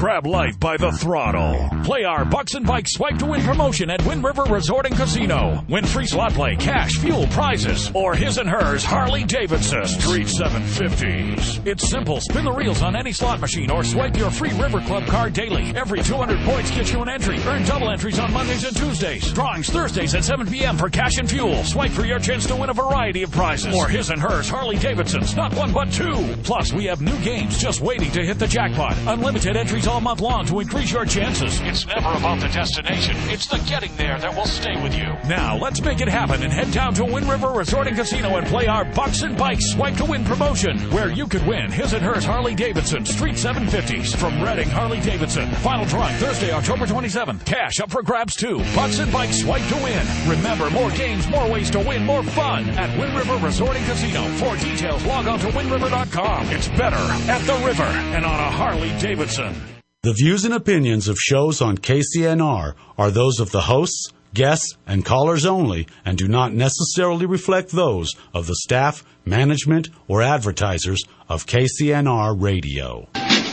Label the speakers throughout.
Speaker 1: Grab life by the throttle. Play our Bucks and Bikes Swipe to Win promotion at Wind River Resort and Casino. Win free slot play, cash, fuel, prizes, or his and hers Harley Davidson Street 750s. It's simple. Spin the reels on any slot machine or swipe your free River Club card daily. Every 200 points gets you an entry. Earn double entries on Mondays and Tuesdays. Drawings Thursdays at 7 p.m. for cash and fuel. Swipe for your chance to win a variety of prizes. Or his and hers Harley Davidsons. Not one but two. Plus, we have new games just waiting to hit the jackpot. Unlimited entries all month long to increase your chances. It's never about the destination. It's the getting there that will stay with you. Now, let's make it happen and head down to Wind River Resort and Casino and play our Bucks and Bikes Swipe to Win promotion, where you could win his and hers Harley Davidson Street 750s from Redding Harley Davidson. Final drawing Thursday, October 27th. Cash up for grabs too. Bucks and Bikes Swipe to Win. Remember, more games, more ways to win, more fun at Wind River Resort and Casino. For details, log on to windriver.com. It's better at the river and on a Harley Davidson.
Speaker 2: The views and opinions of shows on KCNR are those of the hosts, guests, and callers only and do not necessarily reflect those of the staff, management, or advertisers of KCNR Radio.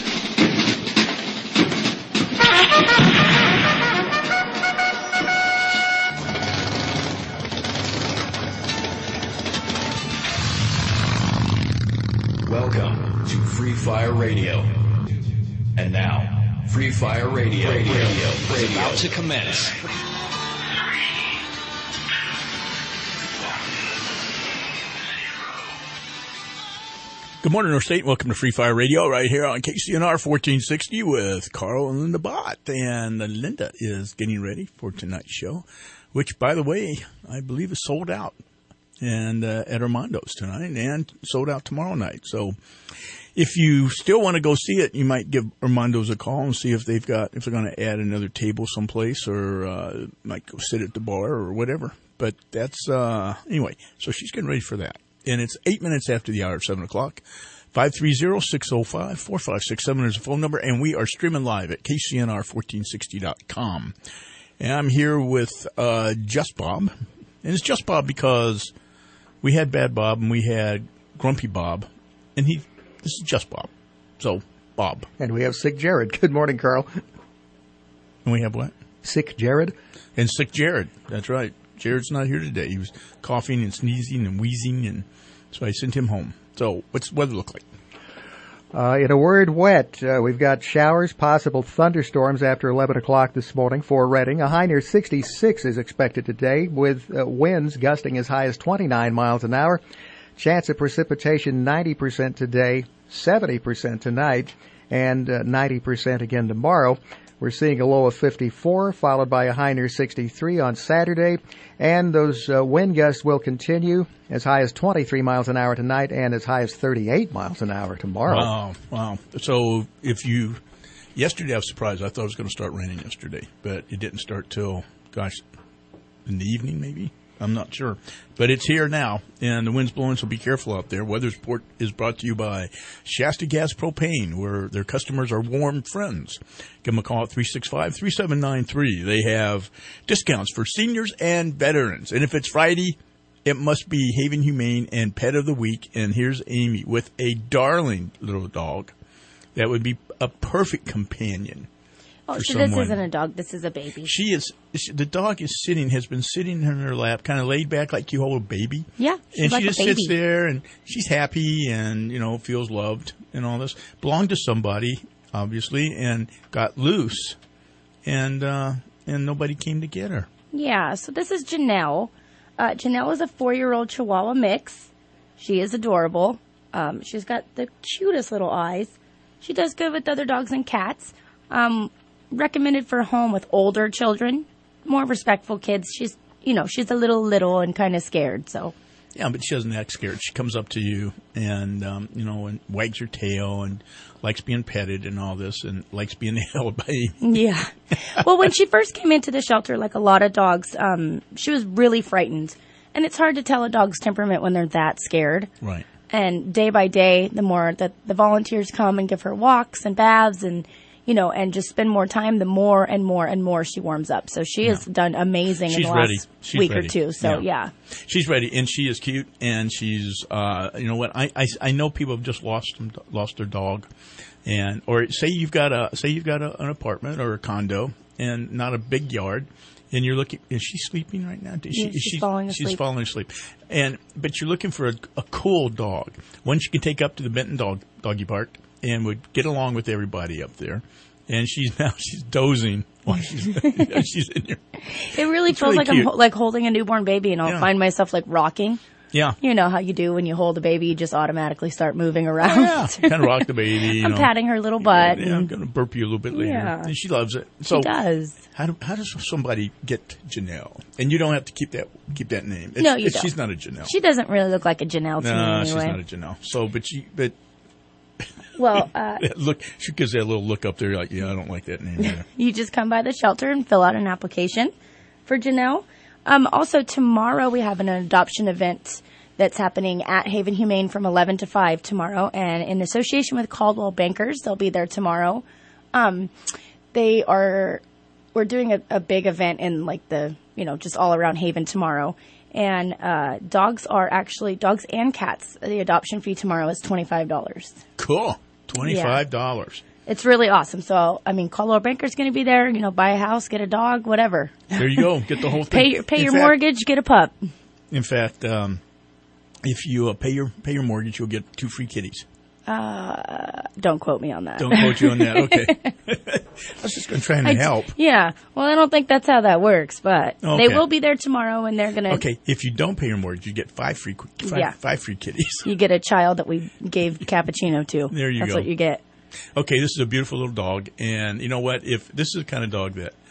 Speaker 3: Welcome to Free Fire Radio. And now, Free Fire Radio is about to commence.
Speaker 4: Good morning, North State. Welcome to Free Fire Radio right here on KCNR 1460 with Carl and Linda Bott. And Linda is getting ready for tonight's show, which, by the way, I believe is sold out and at Armando's tonight and sold out tomorrow night. So if you still want to go see it, you might give Armando's a call and see if they're going to add another table someplace or might go sit at the bar or whatever. But that's anyway. So she's getting ready for that. And it's 8 minutes after the hour of 7 o'clock. 530-605-4567 is the phone number. And we are streaming live at KCNR1460.com. And I'm here with Just Bob. And it's Just Bob because we had Bad Bob and we had Grumpy Bob. And this is Just Bob. So, Bob.
Speaker 5: And we have Sick Jared. Good morning, Carl.
Speaker 4: And we have what?
Speaker 5: Sick Jared.
Speaker 4: And Sick Jared. That's right. Jared's not here today. He was coughing and sneezing and wheezing, and so I sent him home. So what's the weather look like?
Speaker 5: In a word, wet. We've got showers, possible thunderstorms after 11 o'clock this morning for Redding. A high near 66 is expected today, with winds gusting as high as 29 miles an hour. Chance of precipitation 90% today, 70% tonight, and 90% again tomorrow. We're seeing a low of 54, followed by a high near 63 on Saturday. And those wind gusts will continue as high as 23 miles an hour tonight and as high as 38 miles an hour tomorrow.
Speaker 4: Wow. So yesterday I was surprised. I thought it was going to start raining yesterday, but it didn't start till, in the evening maybe? I'm not sure. But it's here now, and the wind's blowing, so be careful out there. Weather Report is brought to you by Shasta Gas Propane, where their customers are warm friends. Give them a call at 365-3793. They have discounts for seniors and veterans. And if it's Friday, it must be Haven Humane and Pet of the Week. And here's Amy with a darling little dog that would be a perfect companion.
Speaker 6: Oh, so this isn't a dog. This is a baby.
Speaker 4: The dog has been sitting in her lap, kind of laid back like you hold a baby.
Speaker 6: Yeah,
Speaker 4: and she just sits there, and she's happy and, feels loved and all this. Belonged to somebody, obviously, and got loose, and nobody came to get her.
Speaker 6: Yeah, so this is Janelle. Janelle is a 4-year-old Chihuahua mix. She is adorable. She's got the cutest little eyes. She does good with other dogs and cats. Recommended for a home with older children, more respectful kids. She's a little and kind of scared, so.
Speaker 4: Yeah, but she doesn't act scared. She comes up to you and, and wags her tail and likes being petted and all this and likes being held by you.
Speaker 6: Yeah. Well, when she first came into the shelter, like a lot of dogs, she was really frightened. And it's hard to tell a dog's temperament when they're that scared.
Speaker 4: Right.
Speaker 6: And day by day, the more that the volunteers come and give her walks and baths and and just spend more time, the more and more and more she warms up. So she has done amazing in the last week or two. So, yeah.
Speaker 4: She's ready, and she is cute, and she's, I know people have just lost their dog. And or say you've got an apartment or a condo and not a big yard, and you're looking. Is she sleeping right now?
Speaker 6: She's falling asleep.
Speaker 4: She's falling asleep. But you're looking for a cool dog, one you can take up to the Benton Doggy Park and would get along with everybody up there. And she's dozing while she's in here.
Speaker 6: It really feels like cute. I'm like holding a newborn baby, and I'll find myself like rocking.
Speaker 4: Yeah.
Speaker 6: You know how you do when you hold a baby, you just automatically start moving around. Oh,
Speaker 4: yeah. Kind of rock the baby.
Speaker 6: I'm patting her little butt.
Speaker 4: Yeah, I'm going to burp you a little bit later.
Speaker 6: Yeah.
Speaker 4: And she loves it.
Speaker 6: So she does.
Speaker 4: How does somebody get Janelle? And you don't have to keep that name.
Speaker 6: No, you don't.
Speaker 4: She's not a Janelle.
Speaker 6: She doesn't really look like a Janelle to me anyway.
Speaker 4: She's not a Janelle. So, but
Speaker 6: well,
Speaker 4: look, she gives that little look up there like, yeah, I don't like that name either.
Speaker 6: You just come by the shelter and fill out an application for Janelle. Also, tomorrow we have an adoption event that's happening at Haven Humane from 11 to 5 tomorrow. And in association with Caldwell Bankers, they'll be there tomorrow. We're doing a big event in like just all around Haven tomorrow. And dogs and cats. The adoption fee tomorrow is $25.
Speaker 4: Cool. $25. Yeah.
Speaker 6: It's really awesome. So, I mean, Caldwell Banker's going to be there. Buy a house, get a dog, whatever.
Speaker 4: There you go. Get the whole thing.
Speaker 6: Pay your mortgage, get a pup.
Speaker 4: In fact, if you pay your mortgage, you'll get 2 free kitties.
Speaker 6: Don't quote me on that.
Speaker 4: Don't quote you on that. Okay. I was just going to try and help.
Speaker 6: Yeah. Well, I don't think that's how that works, but they will be there tomorrow, and they're going to.
Speaker 4: Okay. If you don't pay your mortgage, you get 5 free kitties.
Speaker 6: You get a child that we gave cappuccino to.
Speaker 4: There you go.
Speaker 6: That's what you get.
Speaker 4: Okay. This is a beautiful little dog, and you know what? If this is the kind of dog that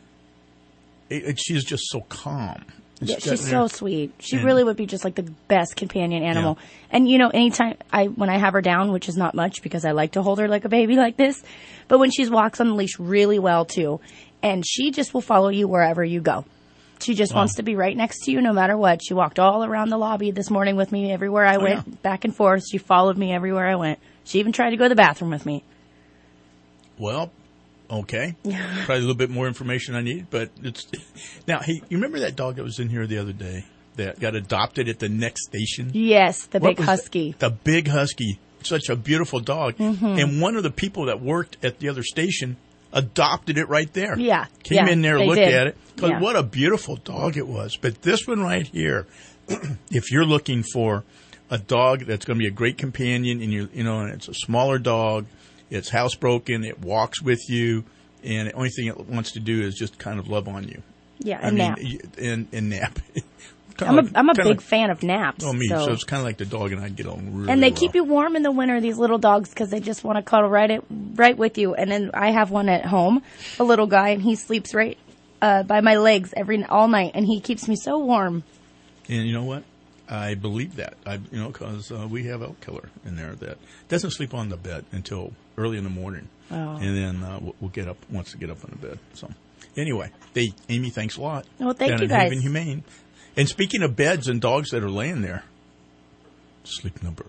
Speaker 4: she is just so calm.
Speaker 6: Yeah, she's so sweet. She really would be just like the best companion animal. Yeah. And anytime when I have her down, which is not much because I like to hold her like a baby like this, but when she walks on the leash really well too, and she just will follow you wherever you go. She just wants to be right next to you no matter what. She walked all around the lobby this morning with me everywhere I went, back and forth. She followed me everywhere I went. She even tried to go to the bathroom with me.
Speaker 4: Well, okay. Probably a little bit more information I need, but it's now. Hey, you remember that dog that was in here the other day that got adopted at the next station?
Speaker 6: Yes, the big husky.
Speaker 4: The big husky, such a beautiful dog, and one of the people that worked at the other station adopted it right there.
Speaker 6: Yeah,
Speaker 4: came in there, looked at it. Because what a beautiful dog it was. But this one right here, if you're looking for a dog that's going to be a great companion, and and it's a smaller dog. It's housebroken. It walks with you, and the only thing it wants to do is just kind of love on you.
Speaker 6: Yeah, nap.
Speaker 4: And nap.
Speaker 6: I'm a big fan of naps.
Speaker 4: Oh, me. So it's kind of like the dog and I get on really
Speaker 6: And they
Speaker 4: well.
Speaker 6: keep you warm in the winter, these little dogs, because they just want to cuddle right with you. And then I have one at home, a little guy, and he sleeps right by my legs all night, and he keeps me so warm.
Speaker 4: And you know what? I believe that. Because we have Elk Killer in there that doesn't sleep on the bed until early in the morning.
Speaker 6: Oh.
Speaker 4: And then wants to get up on the bed. So anyway, Amy, thanks a lot.
Speaker 6: Well, thank
Speaker 4: down
Speaker 6: you
Speaker 4: at
Speaker 6: guys.
Speaker 4: Haven Humane. And speaking of beds and dogs that are laying there, sleep number.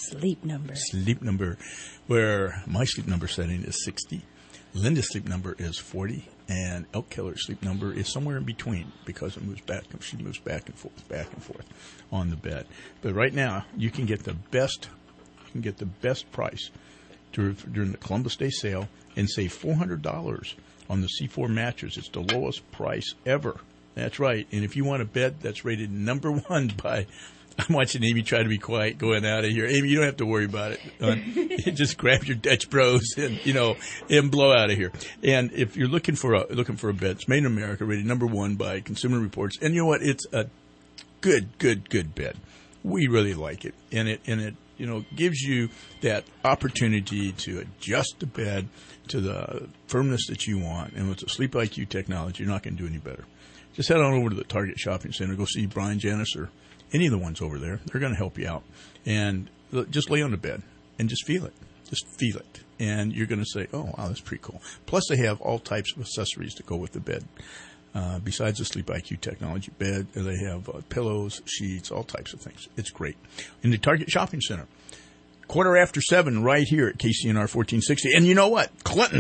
Speaker 4: Where my sleep number setting is 60. Linda's sleep number is 40. And Elk Killer's sleep number is somewhere in between because she moves back and forth on the bed. But right now, you can get the best price during the Columbus Day sale and save $400 on the C4 mattress. It's the lowest price ever. That's right. And if you want a bed that's rated number 1 by, I'm watching Amy try to be quiet going out of here. Amy, you don't have to worry about it. Just grab your Dutch Bros and blow out of here. And if you're looking for a bed, it's made in America, rated number 1 by Consumer Reports. And you know what? It's a good bed. We really like it. And it gives you that opportunity to adjust the bed to the firmness that you want. And with the Sleep IQ technology, you're not going to do any better. Just head on over to the Target Shopping Center. Go see Brian, Janice, or any of the ones over there. They're going to help you out. And just lay on the bed and just feel it. Just feel it. And you're going to say, oh, wow, that's pretty cool. Plus, they have all types of accessories to go with the bed. Besides the Sleep IQ technology bed, they have pillows, sheets, all types of things. It's great. In the Target Shopping Center. 7:15 right here at KCNR 1460. And you know what?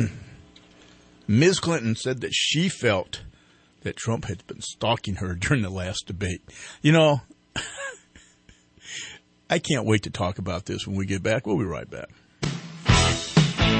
Speaker 4: Ms. Clinton said that she felt that Trump had been stalking her during the last debate. I can't wait to talk about this when we get back. We'll be right back.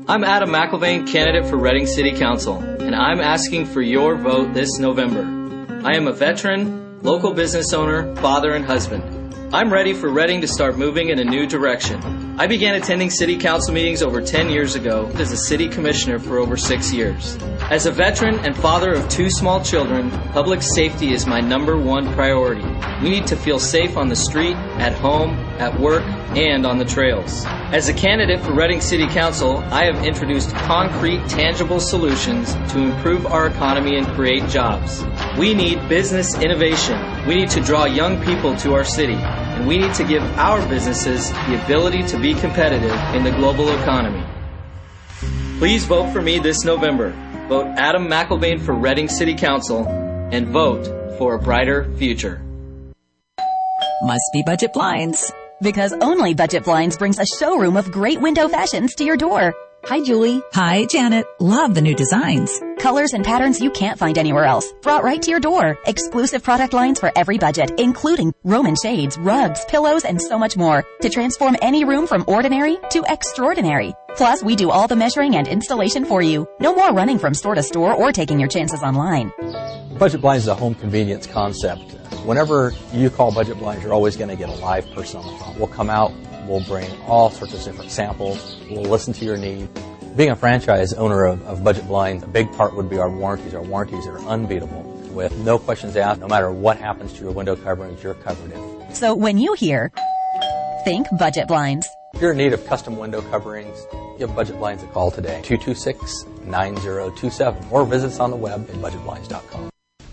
Speaker 7: I'm Adam McIlvain, candidate for Reading City Council, and I'm asking for your vote this November. I am a veteran, local business owner, father, and husband. I'm ready for Reading to start moving in a new direction. I began attending city council meetings over 10 years ago as a city commissioner for over 6 years. As a veteran and father of 2 small children, public safety is my #1 priority. We need to feel safe on the street, at home, at work, and on the trails. As a candidate for Reading City Council, I have introduced concrete, tangible solutions to improve our economy and create jobs. We need business innovation. We need to draw young people to our city. And we need to give our businesses the ability to be competitive in the global economy. Please vote for me this November. Vote Adam McIlvain for Reading City Council and vote for a brighter future.
Speaker 8: Must be Budget Blinds. Because only Budget Blinds brings a showroom of great window fashions to your door. Hi, Julie.
Speaker 9: Hi, Janet. Love the new designs.
Speaker 8: Colors and patterns you can't find anywhere else. Brought right to your door. Exclusive product lines for every budget, including Roman shades, rugs, pillows, and so much more to transform any room from ordinary to extraordinary. Plus, we do all the measuring and installation for you. No more running from store to store or taking your chances online.
Speaker 10: Budget Blinds is a home convenience concept. Whenever you call Budget Blinds, you're always going to get a live person on the phone. We'll come out. We'll bring all sorts of different samples. We'll listen to your need. Being a franchise owner of Budget Blinds, a big part would be our warranties. Our warranties are unbeatable. With no questions asked, no matter what happens to your window coverings, you're covered in.
Speaker 8: So when you hear, think Budget Blinds.
Speaker 10: If you're in need of custom window coverings, give Budget Blinds a call today, 226-9027, or visit us on the web at budgetblinds.com.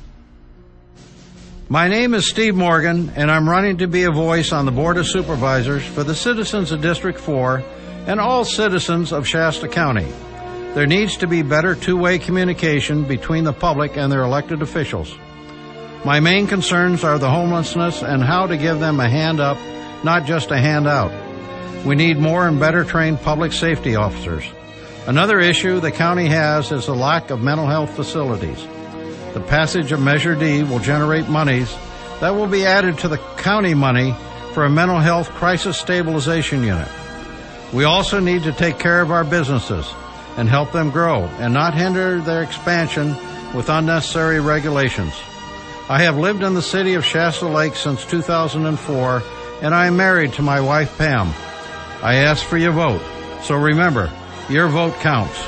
Speaker 11: My name is Steve Morgan, and I'm running to be a voice on the Board of Supervisors for the citizens of District 4 and all citizens of Shasta County. There needs to be better two-way communication between the public and their elected officials. My main concerns are the homelessness and how to give them a hand up, not just a handout. We need more and better trained public safety officers. Another issue the county has is the lack of mental health facilities. The passage of Measure D will generate monies that will be added to the county money for a mental health crisis stabilization unit. We also need to take care of our businesses and help them grow and not hinder their expansion with unnecessary regulations. I have lived in the city of Shasta Lake since 2004, and I am married to my wife, Pam. I ask for your vote, so remember, your vote counts.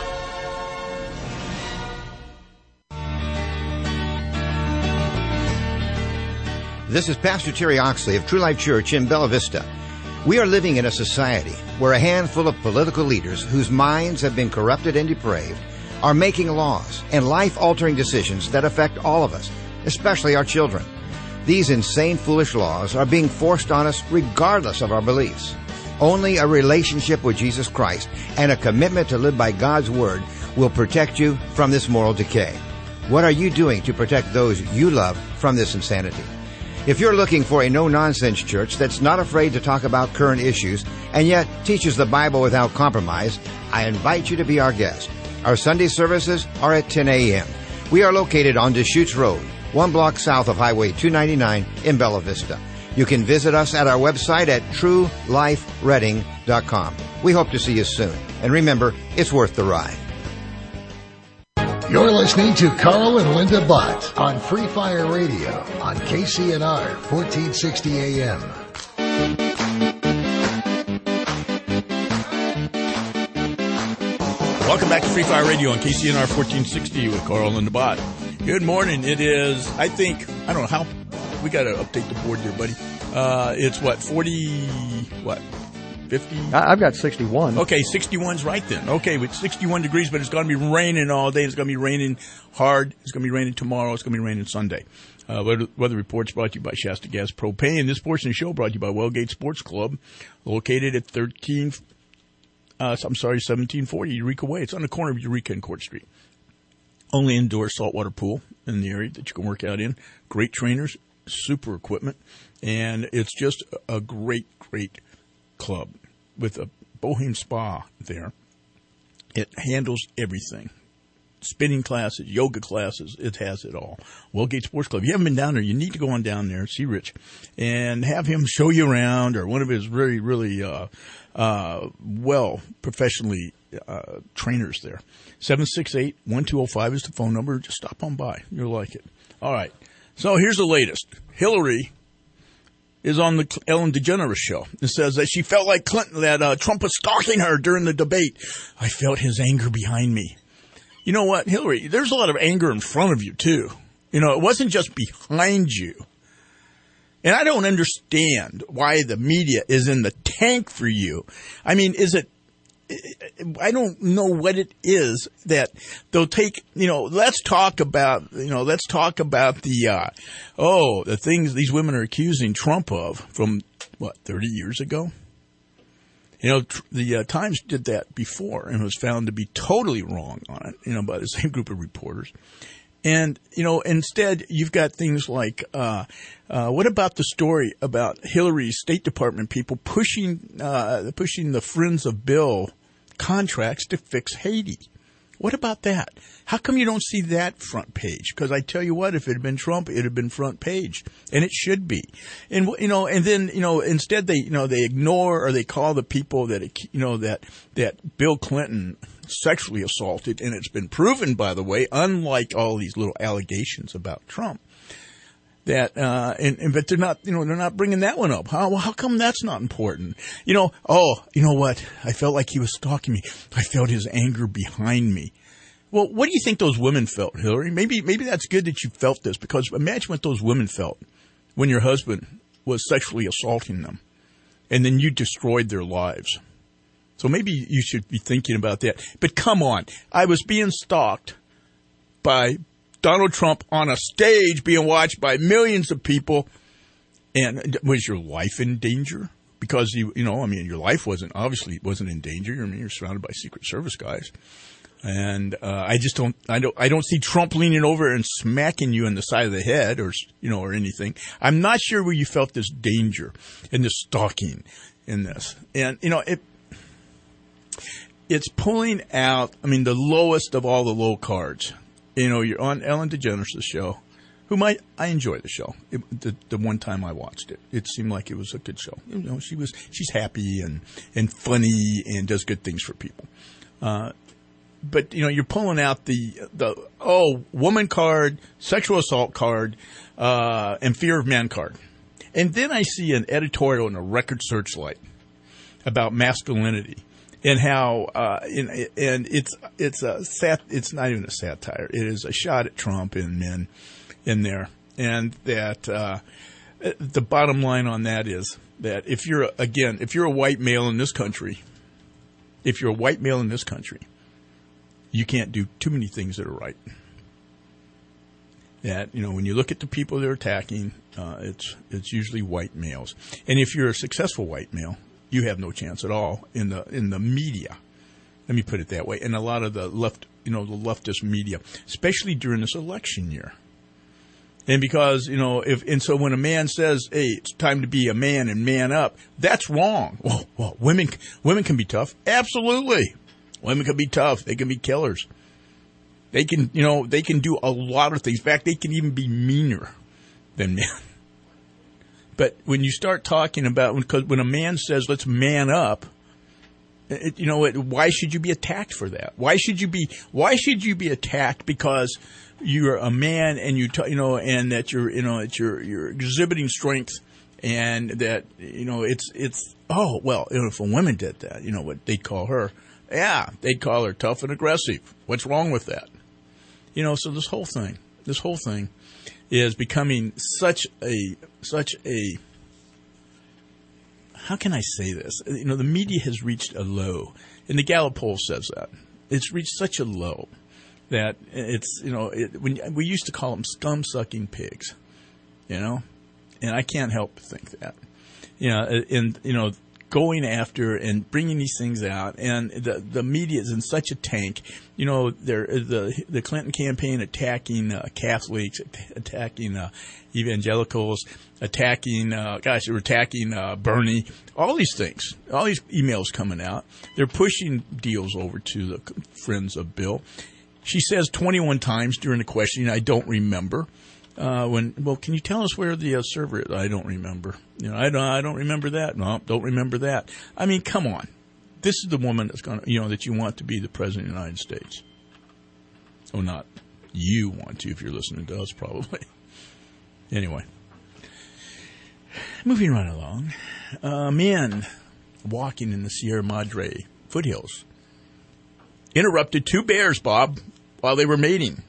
Speaker 12: This is Pastor Terry Oxley of True Life Church in Bella Vista. We are living in a society where a handful of political leaders whose minds have been corrupted and depraved are making laws and life-altering decisions that affect all of us, especially our children. These insane, foolish laws are being forced on us regardless of our beliefs. Only a relationship with Jesus Christ and a commitment to live by God's Word will protect you from this moral decay. What are you doing to protect those you love from this insanity? If you're looking for a no-nonsense church that's not afraid to talk about current issues and yet teaches the Bible without compromise, I invite you to be our guest. Our Sunday services are at 10 a.m. We are located on Deschutes Road, 1 block south of Highway 299 in Bella Vista. You can visit us at our website at truelifereading.com. We hope to see you soon. And remember, it's worth the ride.
Speaker 13: You're listening to Carl and Linda Bott on Free Fire Radio on KCNR 1460 AM.
Speaker 4: Welcome back to Free Fire Radio on KCNR 1460 with Carl and Linda Bott. Good morning. It is, I don't know how, we got to update the board here, buddy. It's 50?
Speaker 5: I've got 61.
Speaker 4: Okay, 61's right then. Okay, with 61 degrees, but it's going to be raining all day. It's going to be raining hard. It's going to be raining tomorrow. It's going to be raining Sunday. Weather reports brought to you by Shasta Gas Propane. This portion of the show brought to you by Wellgate Sports Club, located at 1740 Eureka Way. It's on the corner of Eureka and Court Street. Only indoor saltwater pool in the area that you can work out in. Great trainers, super equipment, and it's just a great club with a Bohem Spa there. It handles everything. spinning classes, yoga classes. It has it all. Wellgate Sports Club. If you haven't been down there, you need to go on down there, see Rich, and have him show you around, or one of his really, really well professionally trainers there. 768-1205 is the phone number. Just stop on by. You'll like it. All right. So here's the latest. Hillary is on the Ellen DeGeneres show. It says that she felt like Clinton, that Trump was stalking her during the debate. I felt his anger behind me. You know what, Hillary, there's a lot of anger in front of you, too. You know, it wasn't just behind you. And I don't understand why the media is in the tank for you. I mean, I don't know what it is that they'll take, let's talk about the things these women are accusing Trump of from, 30 years ago? The Times did that before and was found to be totally wrong on it, by the same group of reporters. And, instead you've got things like, what about the story about Hillary's State Department people pushing the Friends of Bill contracts to fix Haiti? What about that? How come you don't see that front page? Because I tell you what, if it had been Trump, it would have been front page, and it should be. And and then instead they ignore, or they call the people that Bill Clinton sexually assaulted, and it's been proven, by the way, unlike all these little allegations about Trump. That but they're not bringing that one up. How come that's not important? You know what? I felt like he was stalking me. I felt his anger behind me. Well, what do you think those women felt, Hillary? Maybe that's good that you felt this, because imagine what those women felt when your husband was sexually assaulting them, and then you destroyed their lives. So maybe you should be thinking about that. But come on, I was being stalked by Donald Trump on a stage, being watched by millions of people. And was your life in danger? Because your life wasn't in danger. You're surrounded by Secret Service guys. And I don't see Trump leaning over and smacking you in the side of the head or anything. I'm not sure where you felt this danger and this stalking in this. And it's pulling out, the lowest of all the low cards. You're on Ellen DeGeneres' show, I enjoy the show. The one time I watched it, it seemed like it was a good show. She's happy and funny and does good things for people. But you're pulling out the woman card, sexual assault card, and fear of man card. And then I see an editorial in a Record Searchlight about masculinity. And how, and it's not even a satire. It is a shot at Trump and men in there. And that, the bottom line on that is that if you're a white male in this country, you can't do too many things that are right. That, when you look at the people they're attacking, it's usually white males. And if you're a successful white male, you have no chance at all in the media. Let me put it that way. And a lot of the the leftist media, especially during this election year. And because, so when a man says, hey, it's time to be a man and man up, that's wrong. Well, women can be tough. Absolutely. Women can be tough. They can be killers. They can do a lot of things. In fact, they can even be meaner than men. But when you start talking about, because when a man says, let's man up, why should you be attacked for that? Why should you be attacked because you're a man and and that you're exhibiting strength, and that, if a woman did that, what they'd call her? Yeah, they'd call her tough and aggressive. What's wrong with that? So this whole thing is becoming such a, how can I say this? The media has reached a low, and the Gallup poll says that. It's reached such a low that it's, when we used to call them scum-sucking pigs, and I can't help but think that, going after and bringing these things out, and the media is in such a tank. The Clinton campaign attacking Catholics, attacking evangelicals, attacking Bernie, all these things, all these emails coming out. They're pushing deals over to the Friends of Bill. She says 21 times during the questioning, I don't remember. Can you tell us where the server is? I don't remember. I don't remember that. No, don't remember that. I mean, come on. This is the woman that's going to, that you want to be the president of the United States. Oh, not you want to if you're listening to us, probably. Anyway. Moving right along. Men walking in the Sierra Madre foothills interrupted 2 bears, Bob, while they were mating.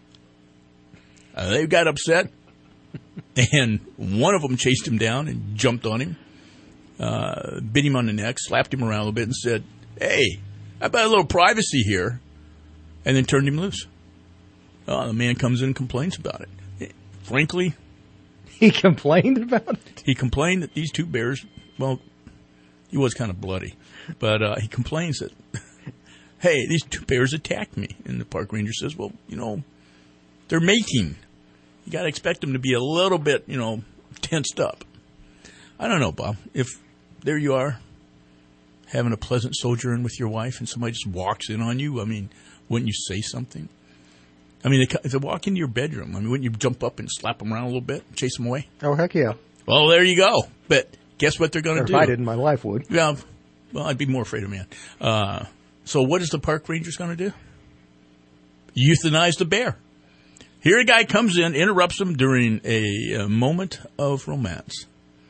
Speaker 4: They got upset, and one of them chased him down and jumped on him, bit him on the neck, slapped him around a little bit, and said, "Hey, how about a little privacy here?" And then turned him loose. The man comes in and complains about it. Frankly,
Speaker 5: he complained about it?
Speaker 4: He complained that these 2 bears, well, he was kind of bloody, but he complains that, hey, these 2 bears attacked me. And the park ranger says, well, they're mating. You got to expect them to be a little bit, tensed up. I don't know, Bob. If there you are, having a pleasant sojourn with your wife, and somebody just walks in on you, I mean, wouldn't you say something? I mean, if they walk into your bedroom, wouldn't you jump up and slap them around a little bit, chase them away?
Speaker 5: Oh, heck yeah.
Speaker 4: Well, there you go. But guess what they're going to do?
Speaker 5: If I didn't, my wife would.
Speaker 4: Yeah. Well, I'd be more afraid of man. So what is the park ranger's going to do? Euthanize the bear. Here a guy comes in, interrupts him during a moment of romance.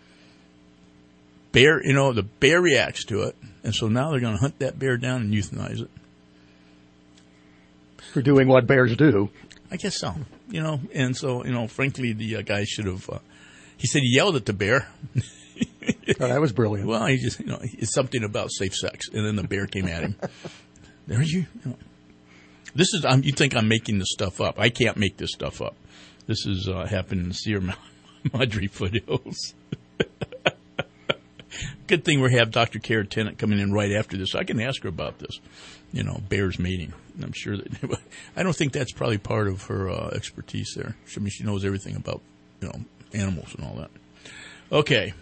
Speaker 4: Bear, the bear reacts to it, and so now they're going to hunt that bear down and euthanize it.
Speaker 5: For doing what bears do.
Speaker 4: I guess so. And so, frankly, the guy should have, he said he yelled at the bear.
Speaker 5: Oh, that was brilliant.
Speaker 4: Well, he just, it's something about safe sex, and then the bear came at him. There you This is, you think I'm making this stuff up. I can't make this stuff up. This is happened in the Sierra Madre foothills. Good thing we have Dr. Kara Tennant coming in right after this. I can ask her about this, bears mating. I'm sure that, I don't think that's probably part of her expertise there. I mean, she knows everything about, animals and all that. Okay.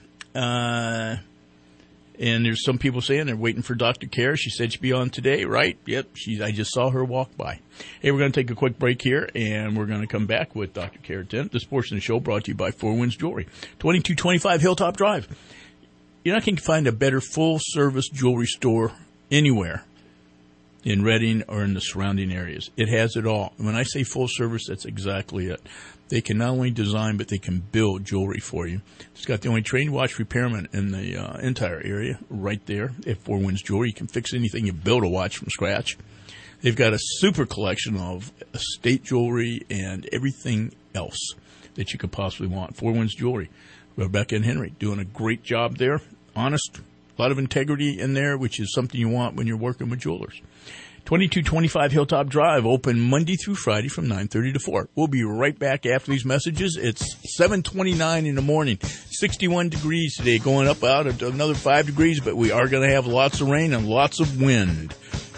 Speaker 4: And there's some people saying they're waiting for Dr. Kara. She said she'd be on today, right? Yep. I just saw her walk by. Hey, we're going to take a quick break here, and we're going to come back with Dr. Kara Tennant. This portion of the show brought to you by Four Winds Jewelry, 2225 Hilltop Drive. You're not going to find a better full-service jewelry store anywhere in Redding or in the surrounding areas. It has it all. And when I say full service, that's exactly it. They can not only design, but they can build jewelry for you. It's got the only trained watch repairman in the entire area right there at Four Winds Jewelry. You can fix anything. You build a watch from scratch. They've got a super collection of estate jewelry and everything else that you could possibly want. Four Winds Jewelry. Rebecca and Henry doing a great job there. Honest, a lot of integrity in there, which is something you want when you're working with jewelers. 2225 Hilltop Drive, open Monday through Friday from 9:30 to 4. We'll be right back after these messages. It's 7:29 in the morning, 61 degrees today, going up out another 5 degrees, but we are going to have lots of rain and lots of wind.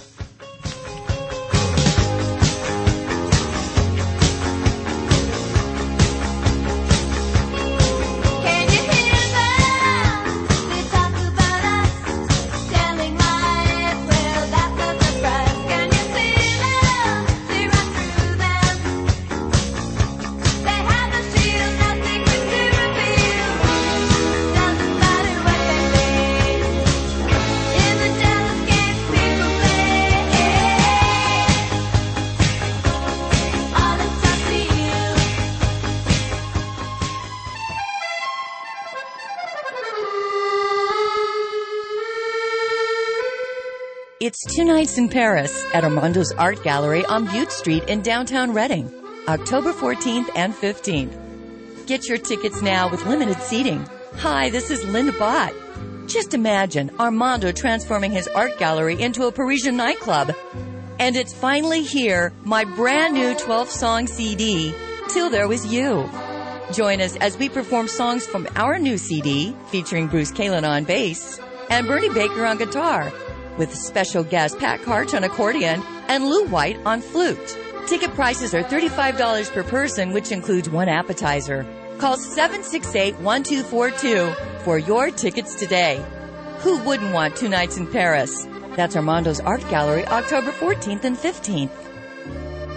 Speaker 14: It's 2 nights in Paris at Armando's Art Gallery on Butte Street in downtown Reading, October 14th and 15th. Get your tickets now with limited seating. Hi, this is Linda Bott. Just imagine Armando transforming his art gallery into a Parisian nightclub. And it's finally here, my brand new 12-song CD, Till There Was You. Join us as we perform songs from our new CD, featuring Bruce Kalin on bass and Bernie Baker on guitar, with special guest Pat Karch on accordion and Lou White on flute. Ticket prices are $35 per person, which includes one appetizer. Call 768-1242 for your tickets today. Who wouldn't want 2 nights in Paris? That's Armando's Art Gallery, October 14th and 15th.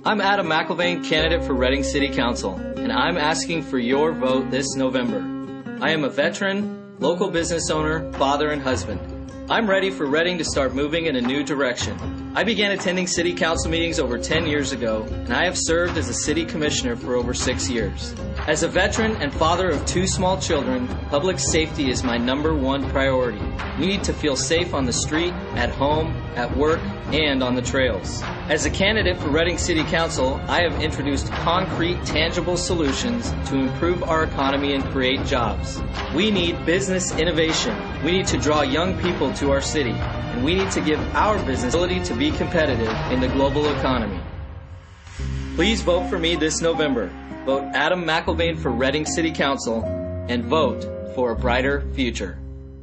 Speaker 7: I'm Adam McIlvain, candidate for Reading City Council, and I'm asking for your vote this November. I am a veteran, local business owner, father, and husband. I'm ready for Reading to start moving in a new direction. I began attending city council meetings over 10 years ago, and I have served as a city commissioner for over 6 years. As a veteran and father of 2 small children, public safety is my #1 priority. We need to feel safe on the street, at home, at work, and on the trails. As a candidate for Reading City Council, I have introduced concrete, tangible solutions to improve our economy and create jobs. We need business innovation. We need to draw young people to our city, and we need to give our business the ability to be competitive in the global economy. Please vote for me this November. Vote Adam McIlvain for Reading City Council, and vote for a brighter future.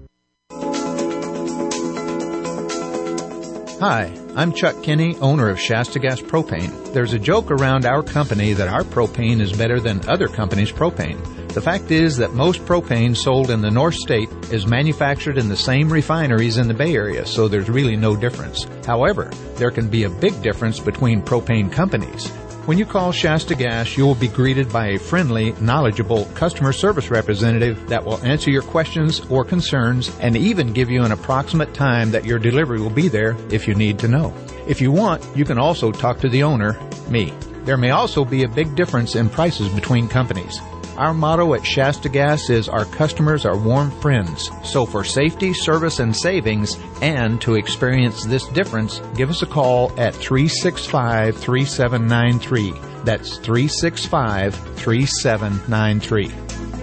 Speaker 15: Hi, I'm Chuck Kinney, owner of Shasta Gas Propane. There's a joke around our company that our propane is better than other companies' propane. The fact is that most propane sold in the North State is manufactured in the same refineries in the Bay Area, so there's really no difference. However, there can be a big difference between propane companies. When you call Shasta Gas, you will be greeted by a friendly, knowledgeable customer service representative that will answer your questions or concerns and even give you an approximate time that your delivery will be there if you need to know. If you want, you can also talk to the owner, me. There may also be a big difference in prices between companies. Our motto at Shasta Gas is our customers are warm friends. So for safety, service, and savings, and to experience this difference, give us a call at 365-3793. That's 365-3793.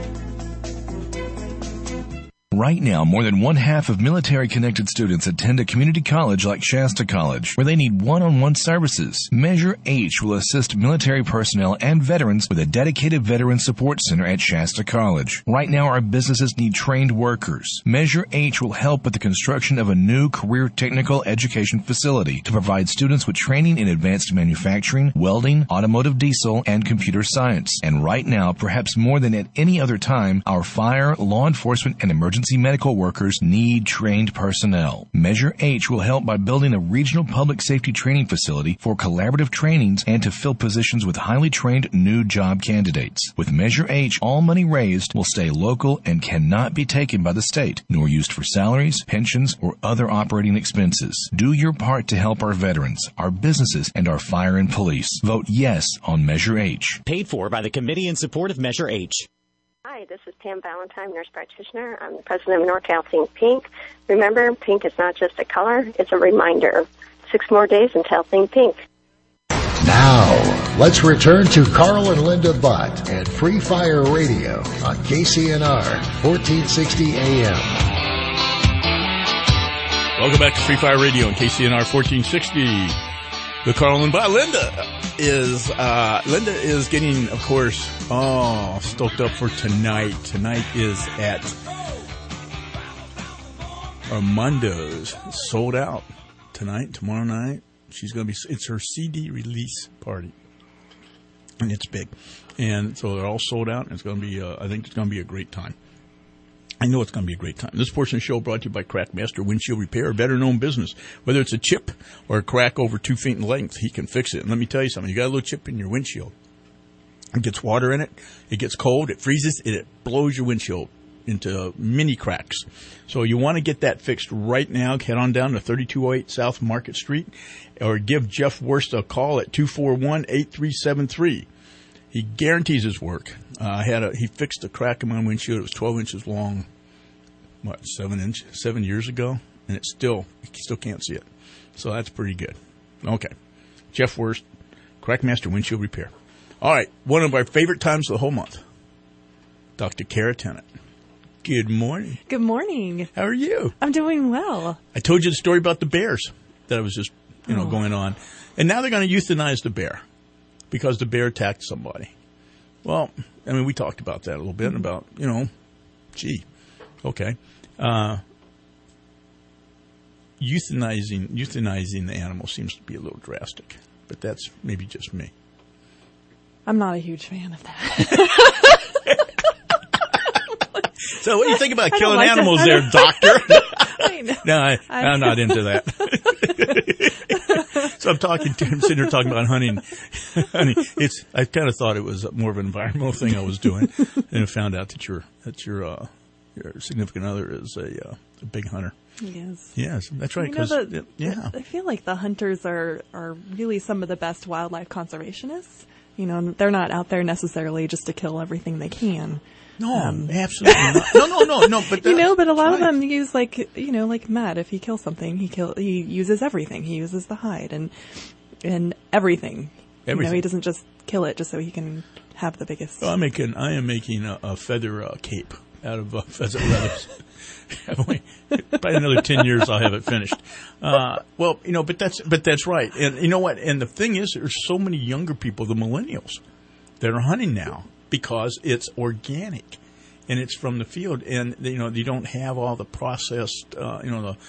Speaker 16: Right now, more than 1/2 of military-connected students attend a community college like Shasta College, where they need one-on-one services. Measure H will assist military personnel and veterans with a dedicated veteran support center at Shasta College. Right now, our businesses need trained workers. Measure H will help with the construction of a new career technical education facility to provide students with training in advanced manufacturing, welding, automotive diesel, and computer science. And right now, perhaps more than at any other time, our fire, law enforcement, and emergency medical workers need trained personnel. Measure H will help by building a regional public safety training facility for collaborative trainings and to fill positions with highly trained new job candidates. With Measure H, all money raised will stay local and cannot be taken by the state, nor used for salaries, pensions, or other operating expenses. Do your part to help our veterans, our businesses, and our fire and police. Vote yes on Measure H.
Speaker 17: Paid for by the Committee in Support of Measure H.
Speaker 18: Hi, this is Pam Valentine, nurse practitioner. I'm the president of NorCal Think Pink. Remember, pink is not just a color, it's a reminder. 6 more days until Think Pink.
Speaker 13: Now, let's return to Carl and Linda Butt at Free Fire Radio on KCNR 1460 AM.
Speaker 4: Welcome back to Free Fire Radio on KCNR 1460. The Carl and Butt. Linda is getting, of course, stoked up for tonight. Tonight is at Armando's. Sold out tonight, tomorrow night. It's her CD release party. And it's big. And so they're all sold out, and it's going to be, I think it's going to be a great time. I know it's going to be a great time. This portion of the show brought to you by Crackmaster Windshield Repair, a veteran-owned business. Whether it's a chip or a crack over 2 feet in length, he can fix it. And let me tell you something. You got a little chip in your windshield. It gets water in it. It gets cold. It freezes. It blows your windshield into mini cracks. So you want to get that fixed right now. Head on down to 3208 South Market Street or give Jeff Wurst a call at 241-8373. He guarantees his work. He fixed a crack in my windshield. It was 12 inches long, 7 years ago, and you still can't see it. So that's pretty good. Okay. Jeff Wurst, Crackmaster Windshield Repair. All right. One of our favorite times of the whole month. Dr. Kara Tennant. Good morning.
Speaker 19: Good morning.
Speaker 4: How are you?
Speaker 19: I'm doing well.
Speaker 4: I told you the story about the bears that was just, going on. And now they're going to euthanize the bear because the bear attacked somebody. Well, I mean, we talked about that a little bit about, okay. Euthanizing the animal seems to be a little drastic, but that's maybe just me.
Speaker 19: I'm not a huge fan of that.
Speaker 4: So what do you think about killing animals there, doctor?
Speaker 19: I know.
Speaker 4: No, I'm not into that. I'm sitting here talking about hunting. I kind of thought it was more of an environmental thing I was doing, and I found out that your significant other is a big hunter.
Speaker 19: Yes.
Speaker 4: Yes, that's right.
Speaker 19: I feel like the hunters are really some of the best wildlife conservationists. They're not out there necessarily just to kill everything they can.
Speaker 4: No, absolutely not. No. But
Speaker 19: but a lot of them use like Matt. If he kills something, he uses everything. He uses the hide and everything. He doesn't just kill it just so he can have the biggest.
Speaker 4: I am making a feather cape out of pheasant feathers. By another 10 years, I'll have it finished. But that's right. And you know what? And the thing is, there's so many younger people, the millennials, that are hunting now because it's organic and it's from the field, and you don't have all the processed, the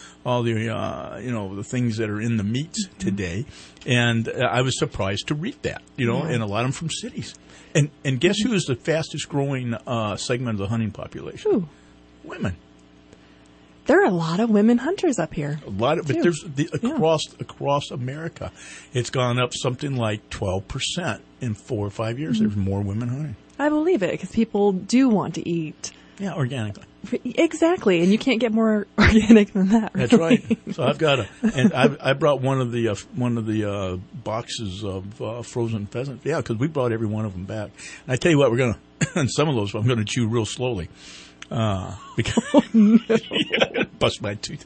Speaker 4: things that are in the meats today. And I was surprised to read that, and a lot of them from cities. And guess who is the fastest growing segment of the hunting population?
Speaker 19: Who?
Speaker 4: Women.
Speaker 19: There are a lot of women hunters up here.
Speaker 4: But there's across America, it's gone up something like 12% in 4 or 5 years. There's more women hunting.
Speaker 19: I believe it because people do want to eat.
Speaker 4: Yeah, organically.
Speaker 19: Exactly, and you can't get more organic than that. Really.
Speaker 4: That's right. So I've got I brought one of the boxes of frozen pheasant. Yeah, because we brought every one of them back. And I tell you what, we're gonna and some of those I'm gonna chew real slowly. Because bust my tooth.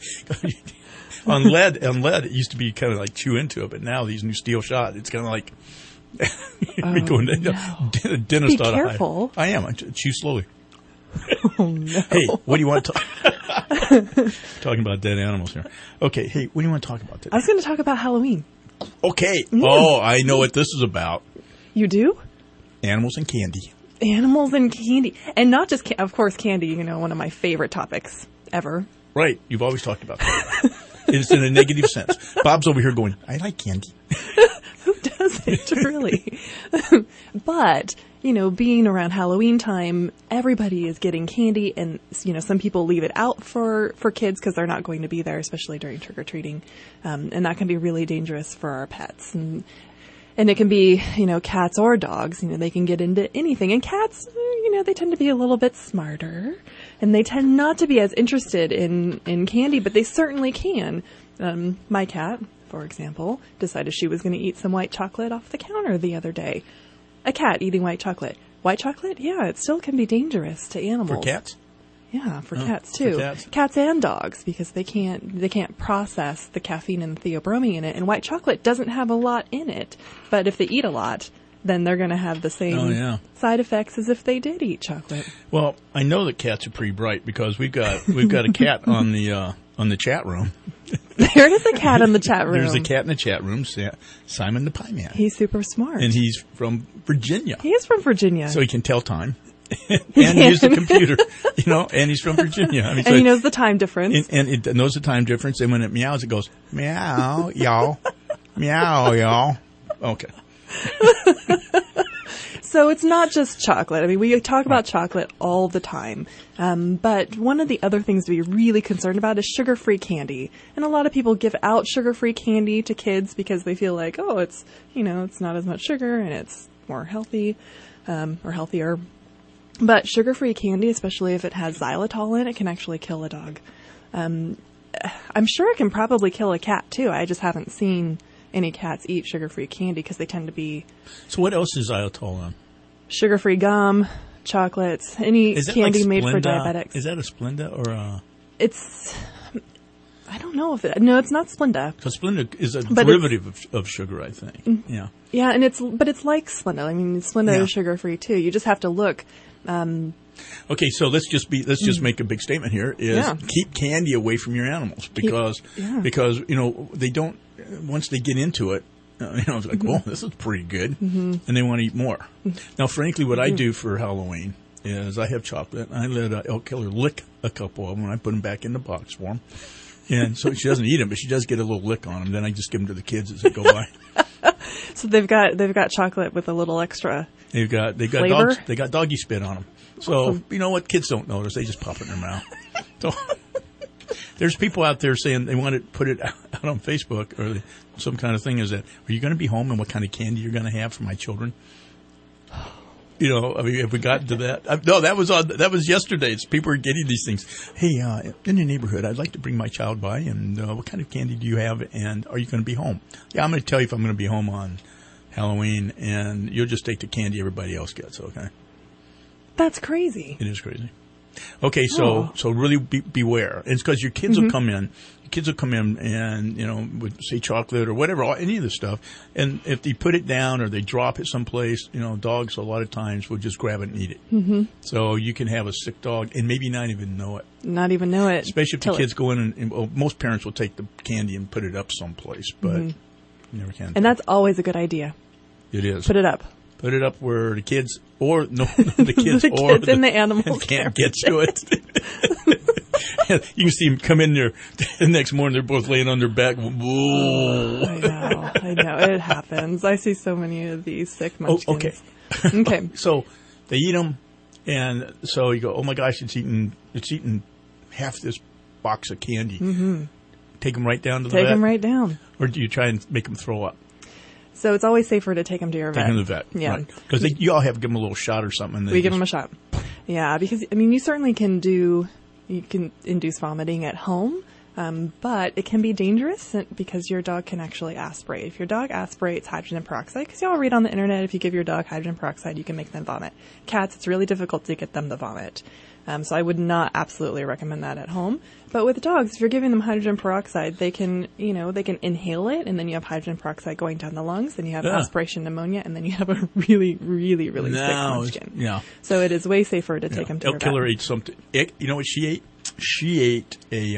Speaker 4: on lead, it used to be kind of like chew into it, but now these new steel shot, it's kind of like going to dentist.
Speaker 19: Be careful.
Speaker 4: I am. I chew slowly.
Speaker 19: Oh no!
Speaker 4: Hey, what do you want to talk? Talking about dead animals here. Okay. Hey, what do you want to talk about today?
Speaker 19: I was going to talk about Halloween.
Speaker 4: Okay. Yeah. Oh, I know what this is about.
Speaker 19: You do?
Speaker 4: Animals and candy.
Speaker 19: Animals and candy. And not just, of course, candy, one of my favorite topics ever.
Speaker 4: Right. You've always talked about that. It's in a negative sense. Bob's over here going, I like candy.
Speaker 19: Who doesn't, really? But, being around Halloween time, everybody is getting candy. And, some people leave it out for kids because they're not going to be there, especially during trick-or-treating. And that can be really dangerous for our pets. And it can be, cats or dogs, they can get into anything. And cats, they tend to be a little bit smarter. And they tend not to be as interested in candy, but they certainly can. My cat, for example, decided she was going to eat some white chocolate off the counter the other day. A cat eating white chocolate. White chocolate? Yeah, it still can be dangerous to animals.
Speaker 4: For cats?
Speaker 19: Yeah, for cats too. Cats and dogs, because they can't process the caffeine and the theobromine in it. And white chocolate doesn't have a lot in it. But if they eat a lot, then they're going to have the same side effects as if they did eat chocolate.
Speaker 4: Well, I know that cats are pretty bright because we've got a cat on the chat room.
Speaker 19: There is a cat in the chat room.
Speaker 4: There's a cat in the chat room, Simon the Pie Man.
Speaker 19: He's super smart.
Speaker 4: And he's from Virginia.
Speaker 19: He is from Virginia.
Speaker 4: So he can tell time. And use the computer, and he's from Virginia.
Speaker 19: And he knows the time difference.
Speaker 4: And it knows the time difference, and when it meows, it goes, meow, y'all, meow, y'all. Okay.
Speaker 19: So it's not just chocolate. I mean, we talk about chocolate all the time. But one of the other things to be really concerned about is sugar-free candy. And a lot of people give out sugar-free candy to kids because they feel like, it's not as much sugar and it's more healthy, or healthier. But sugar-free candy, especially if it has xylitol in it, can actually kill a dog. I'm sure it can probably kill a cat, too. I just haven't seen any cats eat sugar-free candy because they tend to be...
Speaker 4: So what else is xylitol on?
Speaker 19: Sugar-free gum, chocolates, any candy
Speaker 4: like
Speaker 19: made for diabetics.
Speaker 4: Is that a Splenda or a...
Speaker 19: It's... I don't know if it... No, it's not Splenda.
Speaker 4: Because Splenda is a derivative of sugar, I think. Yeah.
Speaker 19: Yeah, and it's like Splenda. I mean, Splenda is sugar-free, too. You just have to look...
Speaker 4: Okay, so let's just make a big statement here is keep candy away from your animals because they don't, once they get into it, it's like, well, this is pretty good, and they want to eat more. Now, frankly, what I do for Halloween is I have chocolate. I let Elk Killer lick a couple of them, and I put them back in the box for him. And so she doesn't eat them, but she does get a little lick on them. Then I just give them to the kids as they go by.
Speaker 19: So they've got chocolate with a little extra.
Speaker 4: They got
Speaker 19: flavor?
Speaker 4: They got doggy spit on them. So you know what? Kids don't notice. They just pop it in their mouth. So, There's people out there saying they want to put it out on Facebook or some kind of thing. Is that, are you going to be home and what kind of candy you're going to have for my children? You know, I mean, have we gotten to that? No, that was yesterday. It's people are getting these things. Hey, in the neighborhood, I'd like to bring my child by, and what kind of candy do you have, and are you going to be home? Yeah, I'm going to tell you if I'm going to be home on Halloween, and you'll just take the candy everybody else gets, okay?
Speaker 19: That's crazy.
Speaker 4: It is crazy. Okay, so really beware. It's because your kids will come in. Kids will come in and, you know, with, say, chocolate or whatever, any of this stuff. And if they put it down or they drop it someplace, you know, dogs a lot of times will just grab it and eat it. Mm-hmm. So you can have a sick dog and maybe not even know it.
Speaker 19: Not even know it.
Speaker 4: Especially if the kids go in and well, most parents will take the candy and put it up someplace, but you never can.
Speaker 19: And that's always a good idea.
Speaker 4: It is.
Speaker 19: Put it up.
Speaker 4: Put it up where the kids or the kids
Speaker 19: the
Speaker 4: or
Speaker 19: kids and the animals
Speaker 4: can't get to it. You can see them come in there the next morning. They're both laying on their back. Whoa.
Speaker 19: I know. It happens. I see so many of these sick munchkins. Okay.
Speaker 4: So they eat them, and so you go, oh my gosh, it's eaten half this box of candy. Mm-hmm. Take them right down to the vet?
Speaker 19: Take them right down.
Speaker 4: Or do you try and make them throw up?
Speaker 19: So it's always safer to take them to your vet.
Speaker 4: Take them to the vet,
Speaker 19: yeah.
Speaker 4: Right. Because you all have to give them a little shot or something.
Speaker 19: We give them a shot. Yeah, because, I mean, you certainly can induce vomiting at home, but it can be dangerous because your dog can actually aspirate. If your dog aspirates hydrogen peroxide, because you all read on the internet, if you give your dog hydrogen peroxide, you can make them vomit. Cats, it's really difficult to get them to vomit. So I would not absolutely recommend that at home. But with dogs, if you're giving them hydrogen peroxide, they can inhale it, and then you have hydrogen peroxide going down the lungs, then you have aspiration pneumonia, and then you have a really, really, really sick munchkin.
Speaker 4: Yeah.
Speaker 19: So it is way safer to take them to your vet.
Speaker 4: Killer ate something. You know what she ate? She ate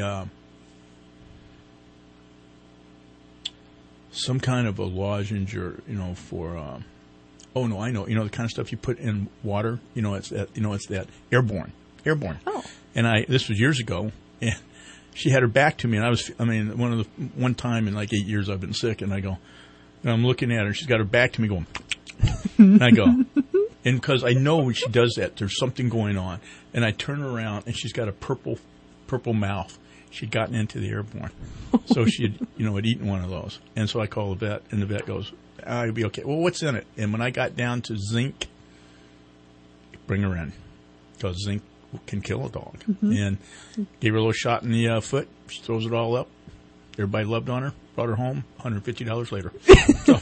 Speaker 4: some kind of a lozenge, or for. Oh no, I know. You know the kind of stuff you put in water. It's that airborne. Oh. And this was years ago, and she had her back to me, and one time in like 8 years I've been sick, and I go, and I'm looking at her, and she's got her back to me going, and I go, and because I know when she does that, there's something going on, and I turn around, and she's got a purple mouth. She'd gotten into the airborne, so she had eaten one of those, and so I call the vet, and the vet goes, "You'll be okay." Well, what's in it? And when I got down to zinc, bring her in, because zinc can kill a dog. Mm-hmm. And gave her a little shot in the foot. She throws it all up. Everybody loved on her. Brought her home. $150 later. So,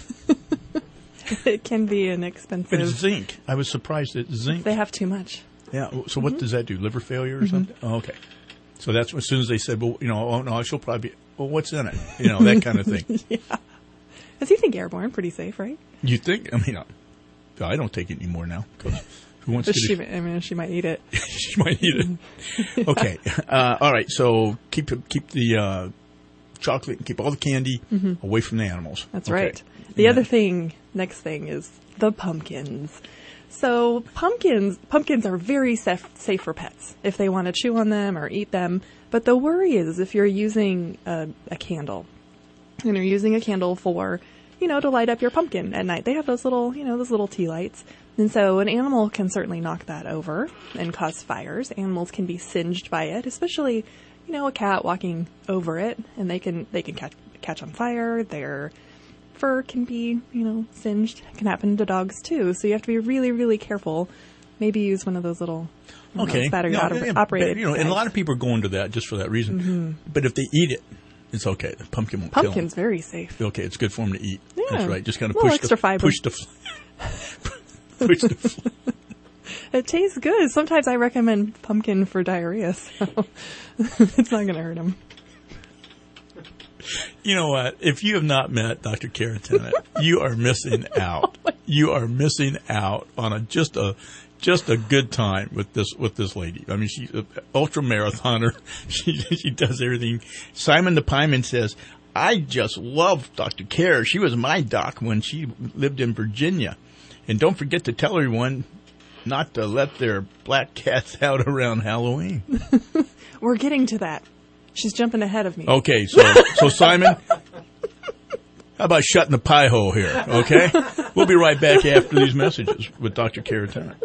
Speaker 19: it can be an expensive.
Speaker 4: But it's zinc. I was surprised at zinc.
Speaker 19: They have too much.
Speaker 4: Yeah. So what does that do? Liver failure or something? Oh, okay. So that's as soon as they said, well, oh no, she'll probably be. Well, what's in it? That kind of thing.
Speaker 19: Yeah. Because you think airborne pretty safe, right?
Speaker 4: You think? I don't take it anymore now. Who wants to?
Speaker 19: She might eat it.
Speaker 4: She might eat it. Okay. All right. So keep the chocolate and keep all the candy away from the animals.
Speaker 19: That's right. The next thing is the pumpkins. So pumpkins are very safe for pets if they want to chew on them or eat them. But the worry is if you're using a candle, and you're using a candle for, to light up your pumpkin at night. They have those little tea lights. And so an animal can certainly knock that over and cause fires. Animals can be singed by it, especially, a cat walking over it, and they can catch on fire. Their fur can be, singed. It can happen to dogs too. So you have to be really, really careful. Maybe use one of those little battery operated.
Speaker 4: And a lot of people are going to that just for that reason. Mm-hmm. But if they eat it, it's okay. The pumpkin won't kill them.
Speaker 19: Pumpkin's very safe.
Speaker 4: Okay, it's good for them to eat.
Speaker 19: Yeah.
Speaker 4: That's right. Just kind of
Speaker 19: push extra fiber.
Speaker 4: Push the
Speaker 19: It tastes good. Sometimes I recommend pumpkin for diarrhea, so it's not going to hurt them.
Speaker 4: You know what? If you have not met Dr. Karen Tennant, you are missing out. You are missing out on just a good time with this lady. I mean, she's an ultra marathoner. She does everything. Simon the Pieman says, "I just love Dr. Karen. She was my doc when she lived in Virginia. And don't forget to tell everyone not to let their black cats out around Halloween."
Speaker 19: We're getting to that. She's jumping ahead of me.
Speaker 4: Okay, so Simon, how about shutting the pie hole here, okay? We'll be right back after these messages with Dr. Karen Tennant.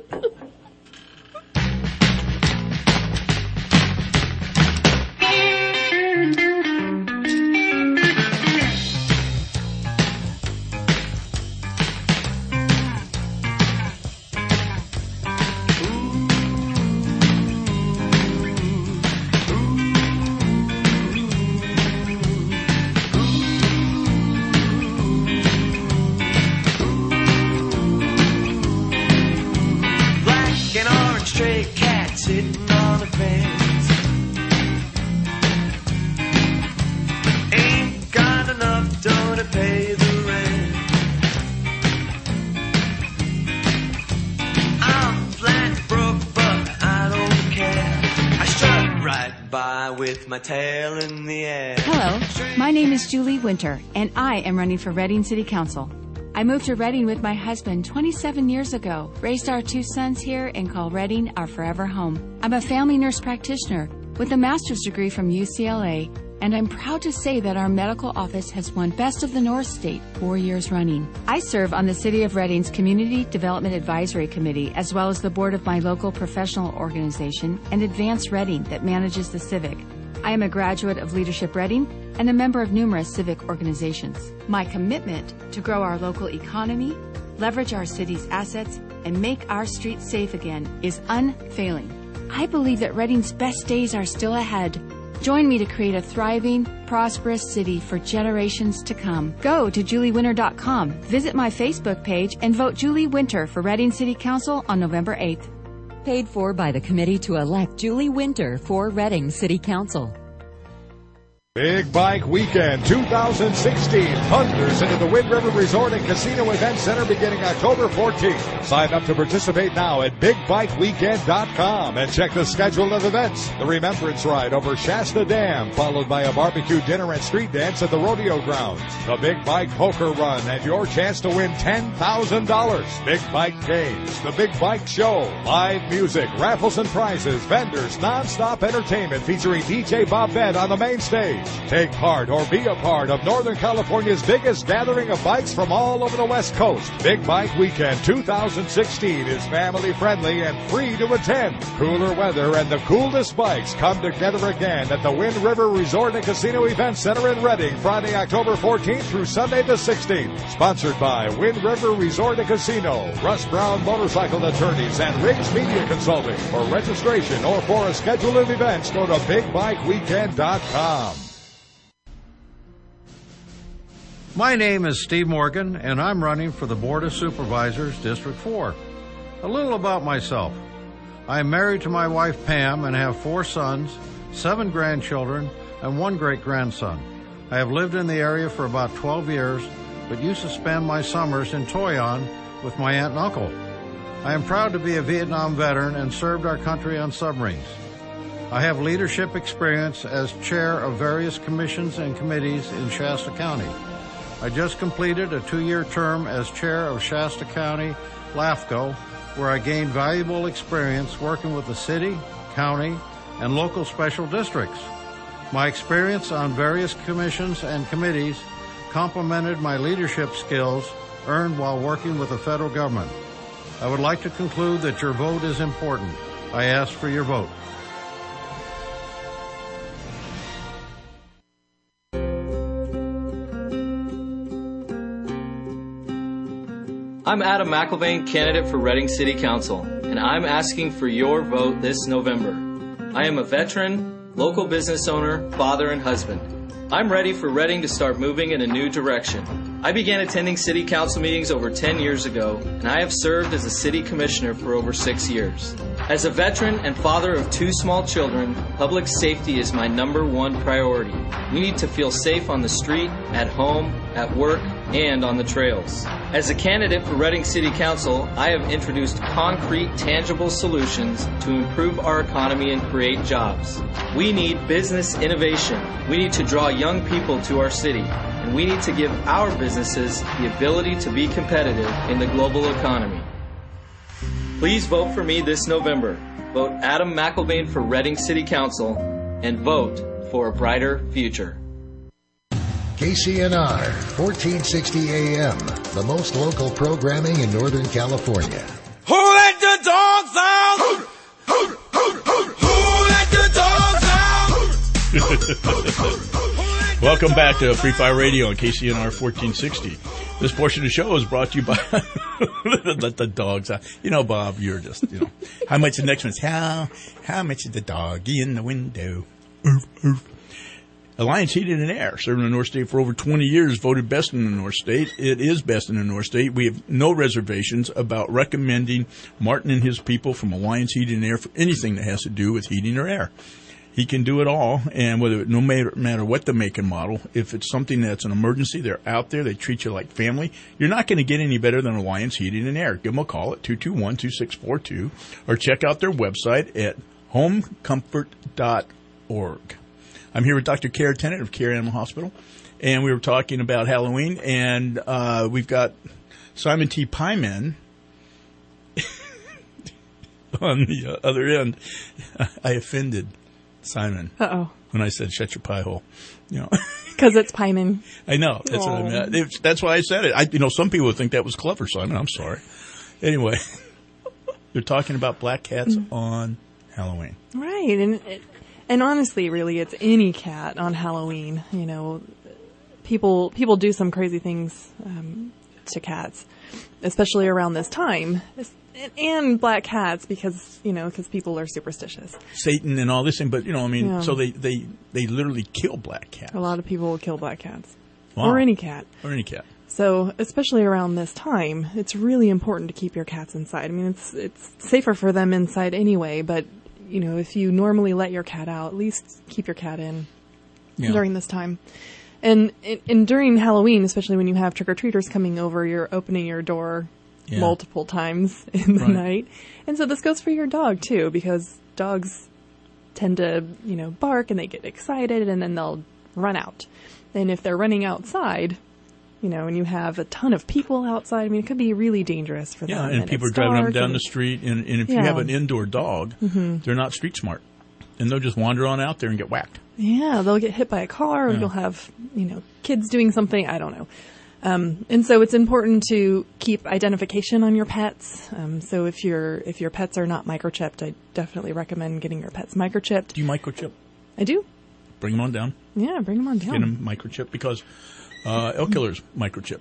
Speaker 20: with my tail in the air.
Speaker 21: Hello, my name is Julie Winter, and I am running for Reading City Council. I moved to Reading with my husband 27 years ago, raised our 2 sons here, and call Reading our forever home. I'm a family nurse practitioner with a master's degree from UCLA, and I'm proud to say that our medical office has won Best of the North State 4 years running. I serve on the City of Reading's Community Development Advisory Committee, as well as the board of my local professional organization and Advance Reading that manages the Civic. I am a graduate of Leadership Reading and a member of numerous civic organizations. My commitment to grow our local economy, leverage our city's assets, and make our streets safe again is unfailing. I believe that Reading's best days are still ahead. Join me to create a thriving, prosperous city for generations to come. Go to juliewinter.com, visit my Facebook page, and vote Julie Winter for Reading City Council on November 8th.
Speaker 14: Paid for by the committee to elect Julie Winter for Reading City Council.
Speaker 22: Big Bike Weekend 2016 thunders into the Wind River Resort and Casino Event Center beginning October 14th. Sign up to participate now at BigBikeWeekend.com and check the schedule of events. The Remembrance Ride over Shasta Dam, followed by a barbecue dinner and street dance at the rodeo grounds. The Big Bike Poker Run and your chance to win $10,000. Big Bike Games, the Big Bike Show, live music, raffles and prizes, vendors, non-stop entertainment featuring DJ Bob Bett on the main stage. Take part or be a part of Northern California's biggest gathering of bikes from all over the West Coast. Big Bike Weekend 2016 is family friendly and free to attend. Cooler weather and the coolest bikes come together again at the Wind River Resort and Casino Event Center in Reading, Friday, October 14th through Sunday the 16th. Sponsored by Wind River Resort and Casino, Russ Brown Motorcycle Attorneys, and Riggs Media Consulting. For registration or for a schedule of events, go to BigBikeWeekend.com.
Speaker 11: My name is Steve Morgan, and I'm running for the Board of Supervisors, District 4. A little about myself. I am married to my wife, Pam, and have 4 sons, 7 grandchildren, and 1 great-grandson. I have lived in the area for about 12 years, but used to spend my summers in Toyon with my aunt and uncle. I am proud to be a Vietnam veteran and served our country on submarines. I have leadership experience as chair of various commissions and committees in Shasta County. I just completed a 2-year term as chair of Shasta County LAFCO, where I gained valuable experience working with the city, county, and local special districts. My experience on various commissions and committees complemented my leadership skills earned while working with the federal government. I would like to conclude that your vote is important. I ask for your vote.
Speaker 7: I'm Adam McElvain, candidate for Reading City Council, and I'm asking for your vote this November. I am a veteran, local business owner, father, and husband. I'm ready for Reading to start moving in a new direction. I began attending city council meetings over 10 years ago, and I have served as a city commissioner for over 6 years. As a veteran and father of 2 small children, public safety is my #1 priority. We need to feel safe on the street, at home, at work, and on the trails. As a candidate for Reading City Council, I have introduced concrete, tangible solutions to improve our economy and create jobs. We need business innovation. We need to draw young people to our city, and we need to give our businesses the ability to be competitive in the global economy. Please vote for me this November. Vote Adam McElvain for Reading City Council, and vote for a brighter future.
Speaker 13: KCNR, 1460 AM, the most local programming in Northern California.
Speaker 20: Who let the dogs out? Who let the dogs out?
Speaker 4: Welcome back to Free Fire Radio on KCNR 1460. This portion of the show is brought to you by Let the Dogs Out. You know, Bob, you're just, how much the next one's, how much is the doggy in the window? Oof, oof. Alliance Heating and Air, serving the North State for over 20 years, voted best in the North State. It is best in the North State. We have no reservations about recommending Martin and his people from Alliance Heating and Air for anything that has to do with heating or air. He can do it all, and no matter what the make and model, if it's something that's an emergency, they're out there, they treat you like family. You're not going to get any better than Alliance Heating and Air. Give them a call at 221-2642, or check out their website at homecomfort.org. I'm here with Dr. Kara Tennant of Care Animal Hospital, and we were talking about Halloween, and we've got Simon T. Pyman on the other end. I offended Simon when I said "shut your pie hole,"
Speaker 19: because it's Pyman.
Speaker 4: I know that's what I meant. That's why I said it. Some people would think that was clever, Simon. I'm sorry. Anyway, they're talking about black cats on Halloween,
Speaker 19: right? And honestly, really, it's any cat on Halloween. People do some crazy things to cats, especially around this time. And black cats because people are superstitious.
Speaker 4: Satan and all this thing, but so they literally kill black cats.
Speaker 19: A lot of people will kill black cats.
Speaker 4: Wow.
Speaker 19: Or any cat.
Speaker 4: So
Speaker 19: especially around this time, it's really important to keep your cats inside. I mean, it's safer for them inside anyway, but if you normally let your cat out, at least keep your cat in during this time. And during Halloween, especially when you have trick-or-treaters coming over, you're opening your door multiple times in the night. And so this goes for your dog too, because dogs tend to, bark and they get excited and then they'll run out. And if they're running outside, and you have a ton of people outside, I mean, it could be really dangerous for them.
Speaker 4: Yeah, and people are driving them down the street. And if you have an indoor dog, they're not street smart. And they'll just wander on out there and get whacked.
Speaker 19: Yeah, they'll get hit by a car, or you'll have, kids doing something. I don't know. And so it's important to keep identification on your pets. So if your pets are not microchipped, I definitely recommend getting your pets microchipped.
Speaker 4: Do you microchip?
Speaker 19: I do.
Speaker 4: Bring them on down.
Speaker 19: Yeah, bring them on down.
Speaker 4: Get them microchipped because elk killer's microchipped,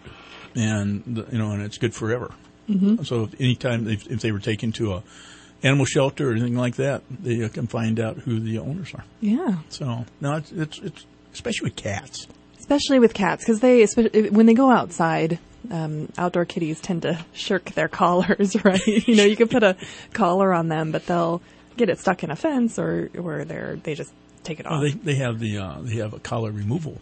Speaker 4: and and it's good forever. Mm-hmm. So if anytime if they were taken to a animal shelter or anything like that, they can find out who the owners are.
Speaker 19: Yeah.
Speaker 4: So no, it's especially with cats.
Speaker 19: Especially with cats, because when they go outside, outdoor kitties tend to shirk their collars, right? You can put a collar on them, but they'll get it stuck in a fence, or they just take it off.
Speaker 4: Oh, they have they have a collar removal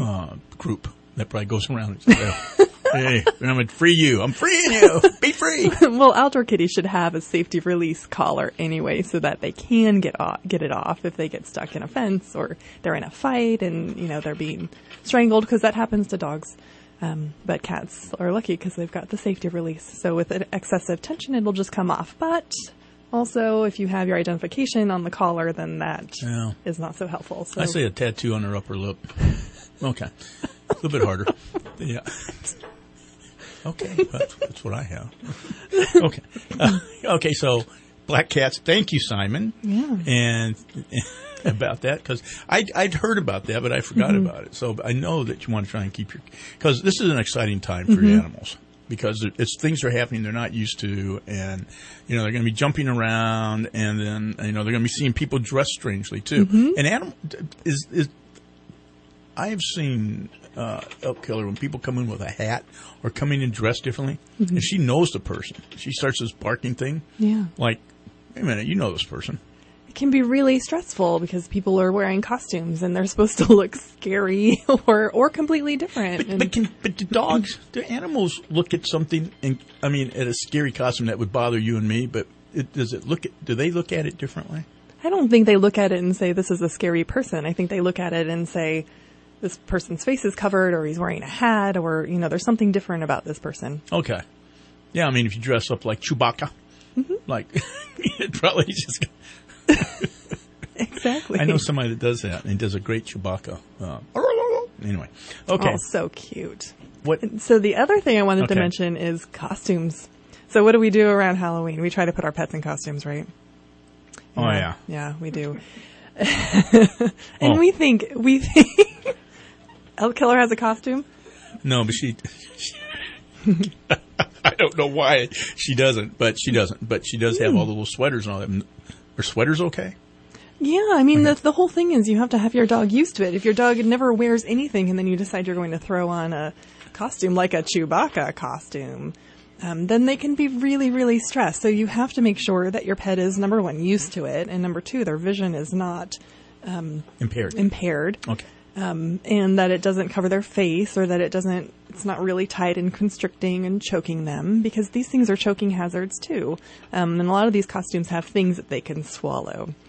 Speaker 4: group that probably goes around and says, "Hey, I'm gonna free you. I'm freeing you. Be free."
Speaker 19: Well, outdoor kitties should have a safety release collar anyway, so that they can get it off if they get stuck in a fence or they're in a fight and they're being strangled, because that happens to dogs. But cats are lucky because they've got the safety release. So with excessive tension, it'll just come off. But also, if you have your identification on the collar, then that is not so helpful. So
Speaker 4: I say a tattoo on her upper lip. Okay, a little bit harder. Yeah. Okay, that's what I have. Okay. Okay, so black cats. Thank you, Simon.
Speaker 19: Yeah.
Speaker 4: And about that, because I'd heard about that, but I forgot about it. So I know that you want to try and keep because this is an exciting time for animals, because things are happening they're not used to, and they're going to be jumping around, and then they're going to be seeing people dressed strangely too. And animal is I have seen elk killer when people come in with a hat or come in and dress differently, and she knows the person. She starts this barking thing.
Speaker 19: Yeah.
Speaker 4: Like, wait a minute, you know this person.
Speaker 19: It can be really stressful because people are wearing costumes and they're supposed to look scary or completely different.
Speaker 4: But do animals look at something, at a scary costume that would bother you and me, but do they look at it differently?
Speaker 19: I don't think they look at it and say, this is a scary person. I think they look at it and say, this person's face is covered, or he's wearing a hat, or, there's something different about this person.
Speaker 4: Okay. Yeah, if you dress up like Chewbacca, like, it probably just...
Speaker 19: Exactly.
Speaker 4: I know somebody that does that, and he does a great Chewbacca. Anyway. Okay.
Speaker 19: Oh, so cute.
Speaker 4: What?
Speaker 19: So the other thing I wanted to mention is costumes. So what do we do around Halloween? We try to put our pets in costumes, right?
Speaker 4: Oh, yeah.
Speaker 19: Yeah, we do. And we think elk killer has a costume?
Speaker 4: No, but she I don't know why she doesn't, but she doesn't. But she does have all the little sweaters and all that. Are sweaters okay?
Speaker 19: Yeah, the whole thing is you have to have your dog used to it. If your dog never wears anything and then you decide you're going to throw on a costume like a Chewbacca costume, then they can be really, really stressed. So you have to make sure that your pet is, number one, used to it, and number two, their vision is not impaired.
Speaker 4: Okay.
Speaker 19: And that it doesn't cover their face, or that it's not really tight and constricting and choking them, because these things are choking hazards too. And a lot of these costumes have things that they can swallow.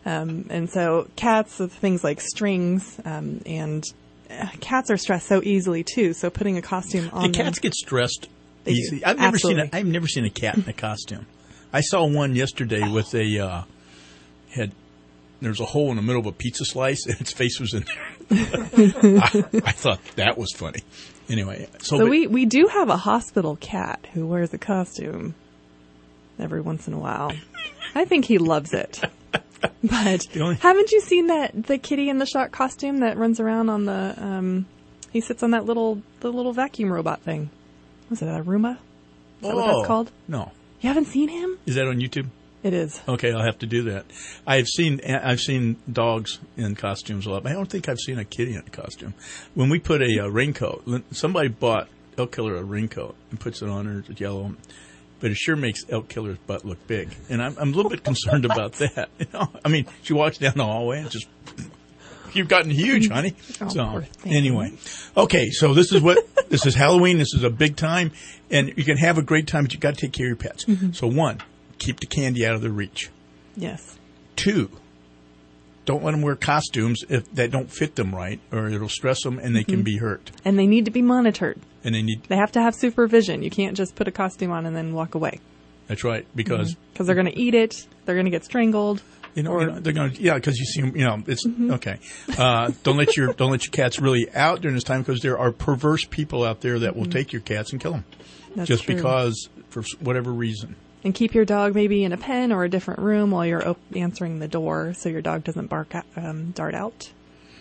Speaker 19: And so cats with things like strings, and cats are stressed so easily too. So putting a costume on
Speaker 4: the cats get stressed easy.
Speaker 19: Do.
Speaker 4: I've never seen a cat in a costume. I saw one yesterday with a there's a hole in the middle of a pizza slice and its face was in there. I thought that was funny. Anyway,
Speaker 19: so we do have a hospital cat who wears a costume every once in a while. I think he loves it. But haven't you seen the kitty in the shark costume that runs around on the he sits on the little vacuum robot thing? Was it a Roomba? Is that what that's called?
Speaker 4: No.
Speaker 19: You haven't seen him?
Speaker 4: Is that on YouTube?
Speaker 19: It is.
Speaker 4: Okay, I'll have to do that. I've seen dogs in costumes a lot, but I don't think I've seen a kitty in a costume. When we put a raincoat, somebody bought Elk Killer a raincoat and puts it on her, it's yellow, but it sure makes Elk Killer's butt look big. And I'm a little bit concerned about that. You know, I mean, she walks down the hallway and just, you've gotten huge, honey. So anyway, okay, so this is Halloween. This is a big time, and you can have a great time, but you got to take care of your pets. Mm-hmm. So 1, keep the candy out of their reach.
Speaker 19: Yes.
Speaker 4: 2, don't let them wear costumes if that don't fit them right, or it'll stress them and they can be hurt.
Speaker 19: And they need to be monitored.
Speaker 4: And they
Speaker 19: have to have supervision. You can't just put a costume on and then walk away.
Speaker 4: That's right, because
Speaker 19: they're going to eat it. They're going to get strangled.
Speaker 4: They're going to, because you see them, it's okay. Don't let your cats really out during this time, because there are perverse people out there that will take your cats and kill them.
Speaker 19: That's
Speaker 4: just
Speaker 19: true.
Speaker 4: Because, for whatever reason.
Speaker 19: And keep your dog maybe in a pen or a different room while you're answering the door, so your dog doesn't dart out.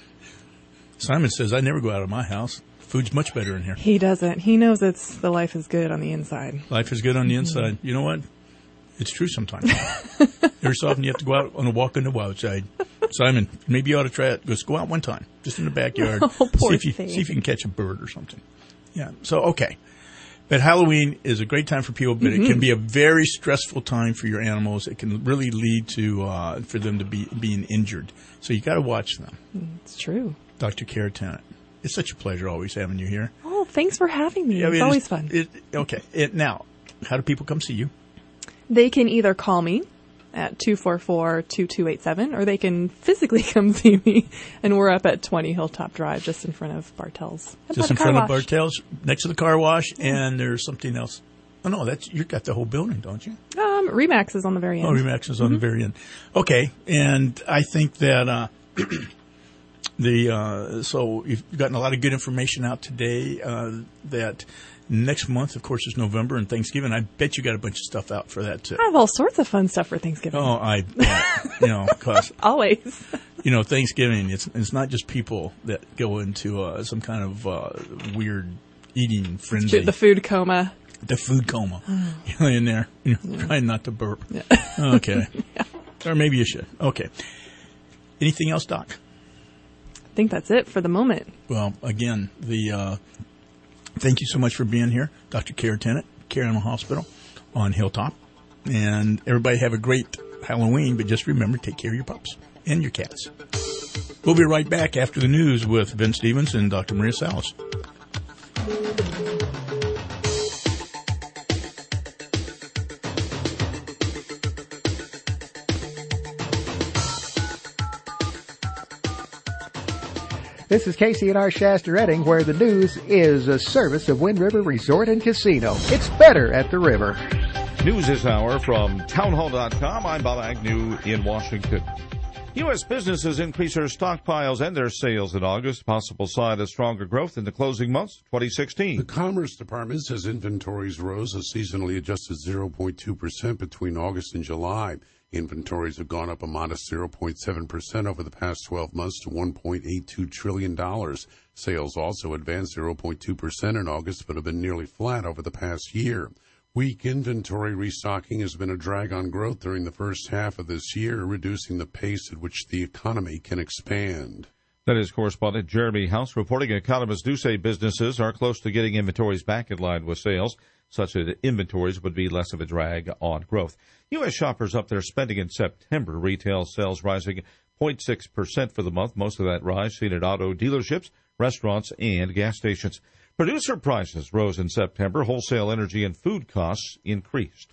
Speaker 4: Simon says, I never go out of my house. Food's much better in here.
Speaker 19: He doesn't. He knows the life is good on the inside.
Speaker 4: Life is good on the inside. You know what? It's true sometimes. Every so often you have to go out on a walk on the wild side. Simon, maybe you ought to try it. Just go out one time, just in the backyard.
Speaker 19: Poor
Speaker 4: see if you can catch a bird or something. Yeah. So, okay. But Halloween is a great time for people, but it can be a very stressful time for your animals. It can really lead to for them to being injured. So you got to watch them.
Speaker 19: It's true.
Speaker 4: Dr. Kara Tennant, it's such a pleasure always having you here.
Speaker 19: Oh, thanks for having me. It's always fun.
Speaker 4: Now, how do people come see you?
Speaker 19: They can either call me at 244-2287, or they can physically come see me, and we're up at 20 Hilltop Drive, just in front of Bartell's.
Speaker 4: Just in front of Bartell's, next to the car wash, and there's something else. Oh, no, you've got the whole building, don't you?
Speaker 19: Remax is on the very end.
Speaker 4: Oh, Remax is on the very end. Okay, and I think that so you've gotten a lot of good information out today that next month, of course, is November and Thanksgiving. I bet you got a bunch of stuff out for that, too.
Speaker 19: I have all sorts of fun stuff for Thanksgiving.
Speaker 4: Oh, I bet. Because
Speaker 19: always.
Speaker 4: Thanksgiving, it's not just people that go into some kind of weird eating frenzy.
Speaker 19: The food coma.
Speaker 4: The food coma. You're in there, trying not to burp.
Speaker 19: Yeah.
Speaker 4: Okay. Or maybe you should. Okay. Anything else, Doc?
Speaker 19: I think that's it for the moment.
Speaker 4: Well, again, thank you so much for being here, Dr. Kara Tennant, Care Animal Hospital on Hilltop. And everybody have a great Halloween, but just remember, take care of your pups and your cats. We'll be right back after the news with Vince Stevens and Dr. Maria Salas.
Speaker 5: This is KCNR Shasta Redding, where the news is a service of Wind River Resort and Casino. It's better at the river.
Speaker 1: News this hour from townhall.com. I'm Bob Agnew in Washington. U.S. businesses increase their stockpiles and their sales in August, possible sign of stronger growth in the closing months 2016.
Speaker 2: The Commerce Department says inventories rose a seasonally adjusted 0.2% between August and July. Inventories have gone up a modest 0.7% over the past 12 months to $1.82 trillion. Sales also advanced 0.2% in August, but have been nearly flat over the past year. Weak inventory restocking has been a drag on growth during the first half of this year, reducing the pace at which the economy can expand.
Speaker 1: That is correspondent Jeremy House reporting. Economists do say businesses are close to getting inventories back in line with sales, such that inventories would be less of a drag on growth. U.S. shoppers up their spending in September. Retail sales rising 0.6% for the month. Most of that rise seen at auto dealerships, restaurants, and gas stations. Producer prices rose in September. Wholesale energy and food costs increased.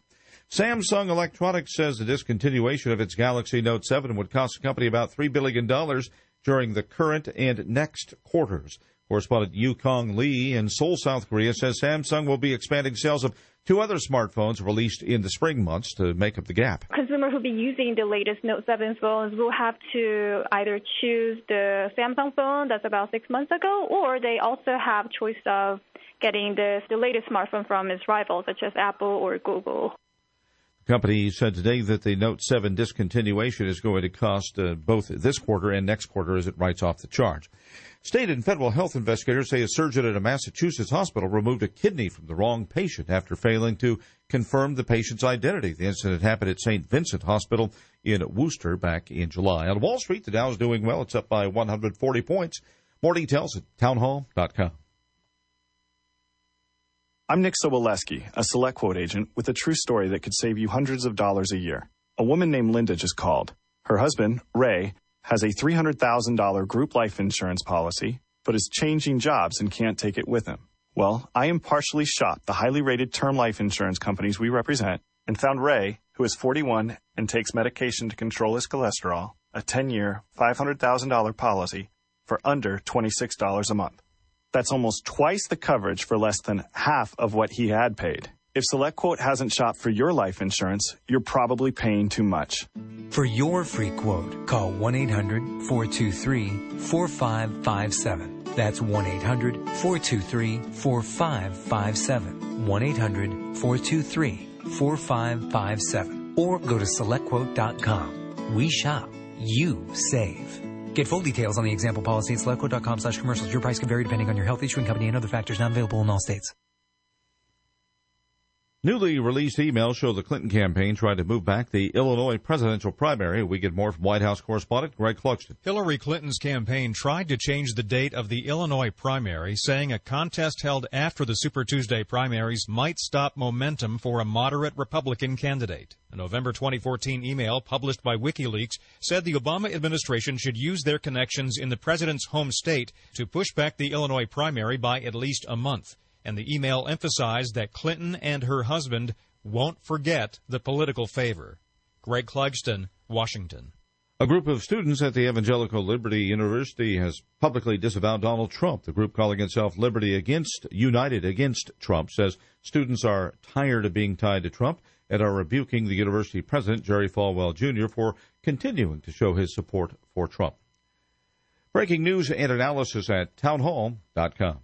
Speaker 1: Samsung Electronics says the discontinuation of its Galaxy Note 7 would cost the company about $3 billion during the current and next quarters. Correspondent Yukong Lee in Seoul, South Korea, says Samsung will be expanding sales of two other smartphones released in the spring months to make up the gap.
Speaker 3: Consumers who will be using the latest Note 7 phones will have to either choose the Samsung phone that's about 6 months ago, or they also have choice of getting the latest smartphone from its rivals, such as Apple or Google.
Speaker 1: The company said today that the Note 7 discontinuation is going to cost both this quarter and next quarter as it writes off the charge. State and federal health investigators say a surgeon at a Massachusetts hospital removed a kidney from the wrong patient after failing to confirm the patient's identity. The incident happened at St. Vincent Hospital in Worcester back in July. On Wall Street, the Dow is doing well. It's up by 140 points. More details at townhall.com.
Speaker 6: I'm Nick Soboleski, a SelectQuote agent with a true story that could save you hundreds of dollars a year. A woman named Linda just called. Her husband, Ray, has a $300,000 group life insurance policy, but is changing jobs and can't take it with him. Well, I impartially shopped the highly rated term life insurance companies we represent and found Ray, who is 41 and takes medication to control his cholesterol, a 10-year, $500,000 policy for under $26 a month. That's almost twice the coverage for less than half of what he had paid. If SelectQuote hasn't shopped for your life insurance, you're probably paying too much.
Speaker 23: For your free quote, call 1-800-423-4557. That's 1-800-423-4557. 1-800-423-4557. Or go to SelectQuote.com. We shop. You save. Get full details on the example policy at SelectQuote.com/commercials. Your price can vary depending on your health, issuing company, and other factors not available in all states.
Speaker 1: Newly released emails show the Clinton campaign tried to move back the Illinois presidential primary. We get more from White House correspondent Greg Clugston.
Speaker 24: Hillary Clinton's campaign tried to change the date of the Illinois primary, saying a contest held after the Super Tuesday primaries might stop momentum for a moderate Republican candidate. A November 2014 email published by WikiLeaks said the Obama administration should use their connections in the president's home state to push back the Illinois primary by at least a month. And the email emphasized that Clinton and her husband won't forget the political favor. Greg Clugston, Washington.
Speaker 1: A group of students at the Evangelical Liberty University has publicly disavowed Donald Trump. The group, calling itself United Against Trump, says students are tired of being tied to Trump and are rebuking the university president, Jerry Falwell Jr., for continuing to show his support for Trump. Breaking news and analysis at townhall.com.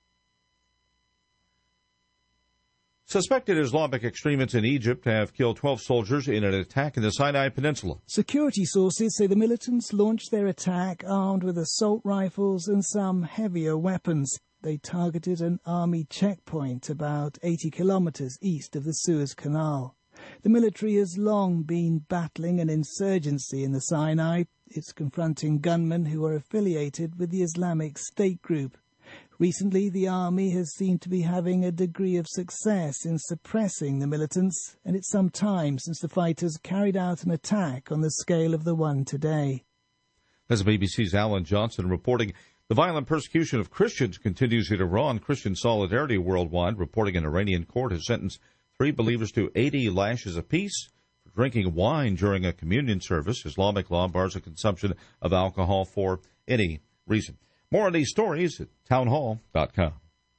Speaker 1: Suspected Islamic extremists in Egypt have killed 12 soldiers in an attack in the Sinai Peninsula.
Speaker 25: Security sources say the militants launched their attack armed with assault rifles and some heavier weapons. They targeted an army checkpoint about 80 kilometers east of the Suez Canal. The military has long been battling an insurgency in the Sinai. It's confronting gunmen who are affiliated with the Islamic State group. Recently, the army has seemed to be having a degree of success in suppressing the militants, and it's some time since the fighters carried out an attack on the scale of the one today.
Speaker 1: As BBC's Alan Johnson reporting, the violent persecution of Christians continues in Iran. Christian Solidarity Worldwide reporting an Iranian court has sentenced 3 believers to 80 lashes apiece for drinking wine during a communion service. Islamic law bars the consumption of alcohol for any reason. More on these stories at townhall.com.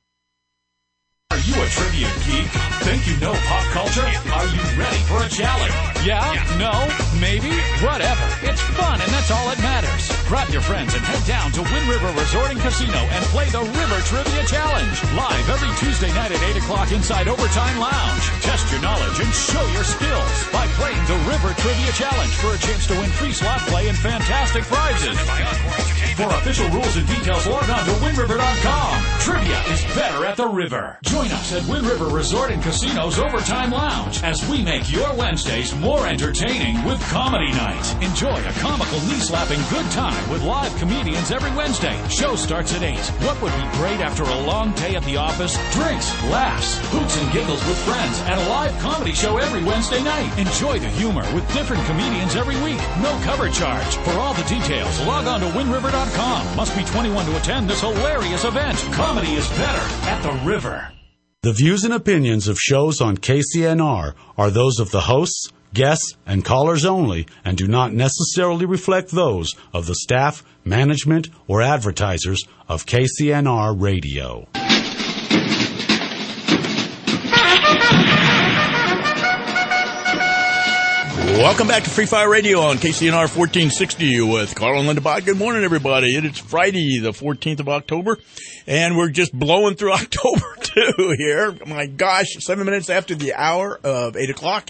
Speaker 26: Are you a trivia geek? Think you know pop culture? Are you ready for a challenge?
Speaker 27: Yeah? No? Maybe? Whatever. It's fun, and that's all that matters. Grab your friends and head down to Wind River Resort and Casino and play the River Trivia Challenge. Live every Tuesday night at 8 o'clock inside Overtime Lounge. Test your knowledge and show your skills by playing the River Trivia Challenge for a chance to win free slot play and fantastic prizes.
Speaker 26: For official rules and details, log on to windriver.com. Trivia is better at the river. Join us at Wind River Resort and Casino's Overtime Lounge as we make your Wednesdays more entertaining with Comedy Night. Enjoy a comical, knee-slapping good time with live comedians every Wednesday. Show starts at 8. What would be great after a long day at the office? Drinks, laughs, hoots and giggles with friends, and a live comedy show every Wednesday night. Enjoy the humor with different comedians every week. No cover charge. For all the details, log on to windriver.com. Must be 21 to attend this hilarious event. Comedy is better at the river.
Speaker 8: The views and opinions of shows on KCNR are those of the hosts, guests, and callers only and do not necessarily reflect those of the staff, management, or advertisers of KCNR Radio.
Speaker 4: Welcome back to Free Fire Radio on KCNR 1460 with Carl and Linda Bott. Good morning, everybody. It is Friday, the 14th of October, and we're just blowing through October, too, here. My gosh, 7 minutes after the hour of 8 o'clock.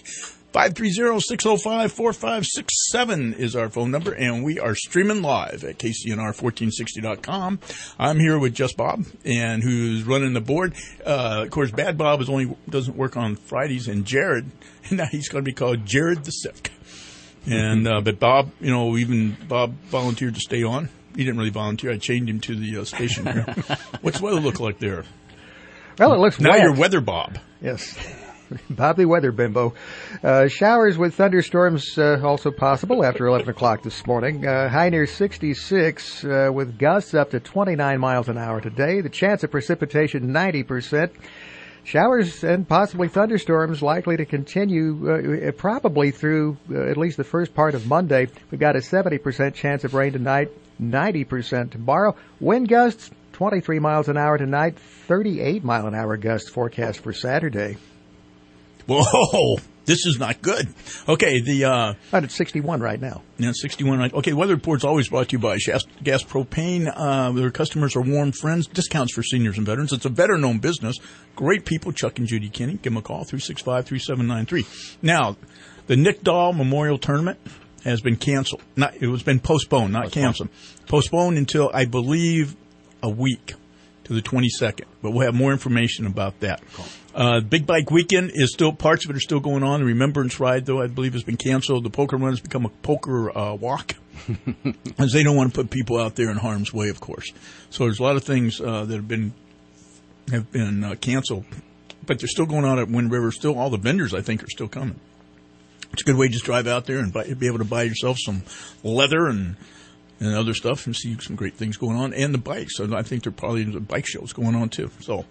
Speaker 4: 530-605-4567 is our phone number, and we are streaming live at KCNR1460.com. I'm here with Just Bob, and who's running the board. Of course, Bad Bob doesn't work on Fridays, and Jared, now he's going to be called Jared the Sick. And but Bob, even Bob volunteered to stay on. He didn't really volunteer. I chained him to the station here. What's the weather look like there?
Speaker 5: Well, it looks
Speaker 4: now
Speaker 5: wet.
Speaker 4: You're Weather Bob.
Speaker 5: Yes. Bob the Weather Bimbo. Showers with thunderstorms also possible after 11 o'clock this morning. High near 66 with gusts up to 29 miles an hour today. The chance of precipitation 90%. Showers and possibly thunderstorms likely to continue probably through at least the first part of Monday. We've got a 70% chance of rain tonight, 90% tomorrow. Wind gusts 23 miles an hour tonight, 38 mile an hour gusts forecast for Saturday.
Speaker 4: Whoa, this is not good. Okay,
Speaker 5: I'm at 61 right now.
Speaker 4: Yeah, 61 right. Okay, Weather Report's always brought to you by Gas Propane. Their customers are warm friends. Discounts for seniors and veterans. It's a veteran-owned business. Great people, Chuck and Judy Kinney. Give them a call, 365-3793. Now, the Nick Dahl Memorial Tournament has been canceled. It was been postponed, not canceled. Postponed until, I believe, a week to the 22nd. But we'll have more information about that. Cool. Big Bike Weekend is still, parts of it are still going on. The Remembrance Ride, though, I believe has been canceled. The poker run has become a poker walk, as they don't want to put people out there in harm's way, of course. So there's a lot of things that have been canceled, but they're still going on at Wind River. Still, all the vendors, I think, are still coming. It's a good way to just drive out there and be able to buy yourself some leather and other stuff and see some great things going on. And the bikes. So I think there are probably the bike shows going on, too. So,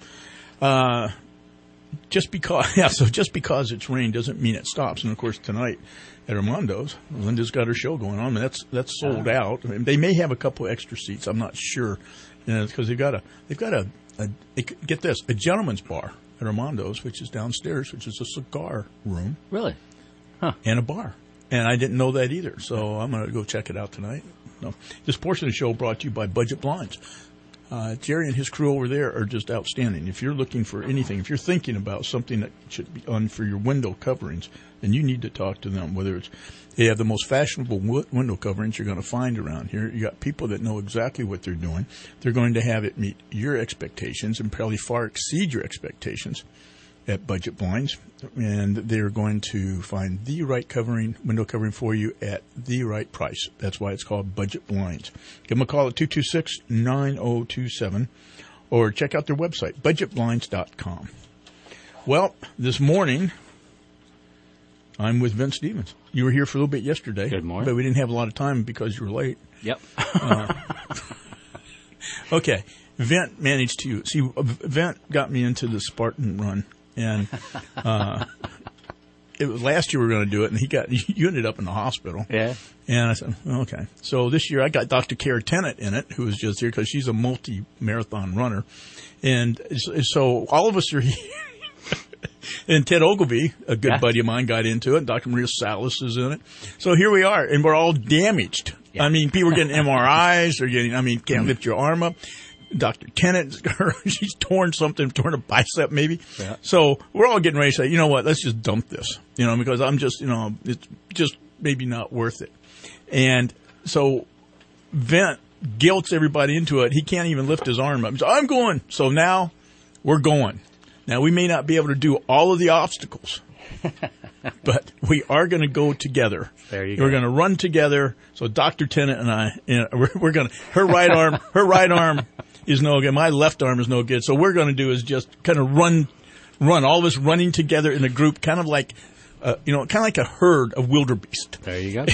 Speaker 4: just because it's rain doesn't mean it stops. And of course tonight at Armando's, Linda's got her show going on. And that's sold out. I mean, they may have a couple extra seats. I'm not sure, because they've got a get this, a gentleman's bar at Armando's, which is downstairs, which is a cigar room.
Speaker 9: Really? Huh.
Speaker 4: And a bar. And I didn't know that either. So I'm going to go check it out tonight. No. This portion of the show brought to you by Budget Blinds. Jerry and his crew over there are just outstanding. If you're looking for anything, if you're thinking about something that should be on for your window coverings, then you need to talk to them. Whether it's they have the most fashionable window coverings you're going to find around here. You got people that know exactly what they're doing. They're going to have it meet your expectations and probably far exceed your expectations at Budget Blinds, and they're going to find the right window covering for you at the right price. That's why it's called Budget Blinds. Give them a call at 226-9027 or check out their website, budgetblinds.com. Well, this morning, I'm with Vince Stevens. You were here for a little bit yesterday.
Speaker 9: Good morning.
Speaker 4: But we didn't have a lot of time because you were late.
Speaker 9: Yep.
Speaker 4: Okay. Vent managed to see. Vent got me into the Spartan run, and it was last year we were going to do it, and you ended up in the hospital.
Speaker 9: Yeah.
Speaker 4: And I said, okay. So this year I got Dr. Kara Tennant in it, who was just here because she's a multi-marathon runner, and so all of us are here. And Ted Ogilvie, a good buddy of mine, got into it. And Dr. Maria Salas is in it. So here we are, and we're all damaged. Yeah. I mean, people are getting MRIs. Can't lift your arm up. Dr. Tennant, she's torn a bicep maybe. Yeah. So we're all getting ready to say, you know what, let's just dump this, because I'm just, it's just maybe not worth it. And so Vent guilts everybody into it. He can't even lift his arm up. So I'm going. So now we're going. Now, we may not be able to do all of the obstacles, but we are going to go together.
Speaker 9: There you go.
Speaker 4: We're going to run together. So Dr. Tennant and I, we're going to, her right arm is no good. My left arm is no good. So what we're going to do is just kind of run, all of us running together in a group, kind of like kind of like a herd of wildebeest.
Speaker 9: There you go.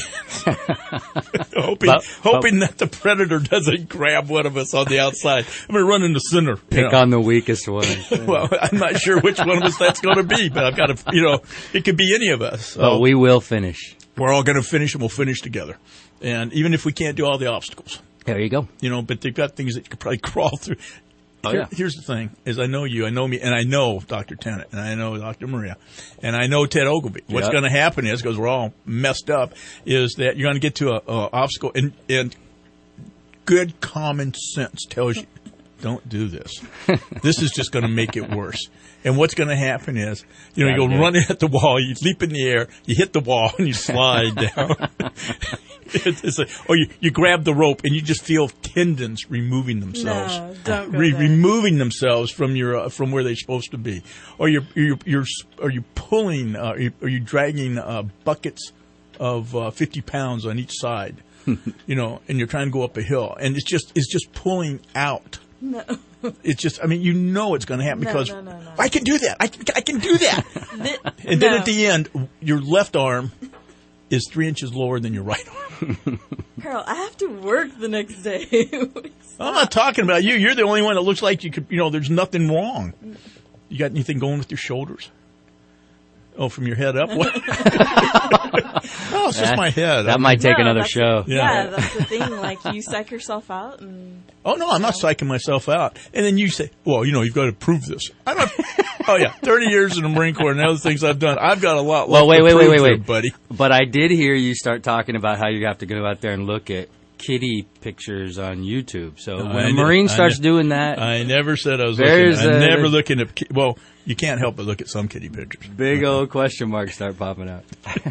Speaker 4: hoping that the predator doesn't grab one of us on the outside. I'm going to run in the center.
Speaker 9: Pick on the weakest one.
Speaker 4: Well, I'm not sure which one of us that's going to be, but I've got to, it could be any of us. So
Speaker 9: but we will finish.
Speaker 4: We're all going to finish, and we'll finish together. And even if we can't do all the obstacles.
Speaker 9: There you go.
Speaker 4: But they've got things that you could probably crawl through. Here's the thing, is I know you, I know me, and I know Dr. Tennant, and I know Dr. Maria, and I know Ted Ogilvie. What's going to happen is, because we're all messed up, is that you're going to get to an obstacle, and good common sense tells you, don't do this. This is just going to make it worse. And what's going to happen is, you go running at the wall, you leap in the air, you hit the wall, and you slide down. It's like, or you grab the rope and you just feel tendons removing themselves,
Speaker 19: No, don't go
Speaker 4: removing themselves from from where they're supposed to be, or you're pulling, are you dragging buckets of 50 pounds on each side, and you're trying to go up a hill, and it's just pulling out.
Speaker 19: No.
Speaker 4: It's just, it's going to happen because
Speaker 19: No.
Speaker 4: I can do that. I can do that. And then at the end, your left arm is 3 inches lower than your right arm.
Speaker 19: Carl, I have to work the next day.
Speaker 4: I'm not talking about you. You're the only one that looks like you could, there's nothing wrong. You got anything going with your shoulders? Oh, from your head up? What? It's just my head.
Speaker 9: That might take another show.
Speaker 19: Yeah, that's the thing. Like, you psych yourself out.
Speaker 4: Oh, no, I'm not psyching myself out. And then you say, well, you've got to prove this. I'm not. 30 years in the Marine Corps and other things I've done. I've got a lot left to prove there, buddy.
Speaker 9: But I did hear you start talking about how you have to go out there and look at kitty pictures on YouTube. So when a Marine starts doing that,
Speaker 4: I never said I was looking. I'm never looking at. Well, you can't help but look at some kitty pictures.
Speaker 9: Big old question marks start popping out.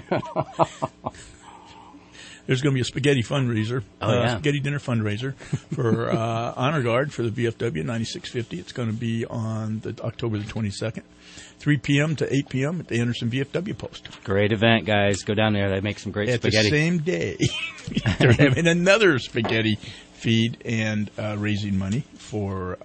Speaker 4: There's going to be a spaghetti fundraiser, spaghetti dinner fundraiser for Honor Guard for the VFW 9650. It's going to be on October the 22nd, 3 p.m. to 8 p.m. at the Anderson VFW post.
Speaker 9: Great event, guys. Go down there. They make some great spaghetti.
Speaker 4: At the same day, they're having another spaghetti feed and raising money for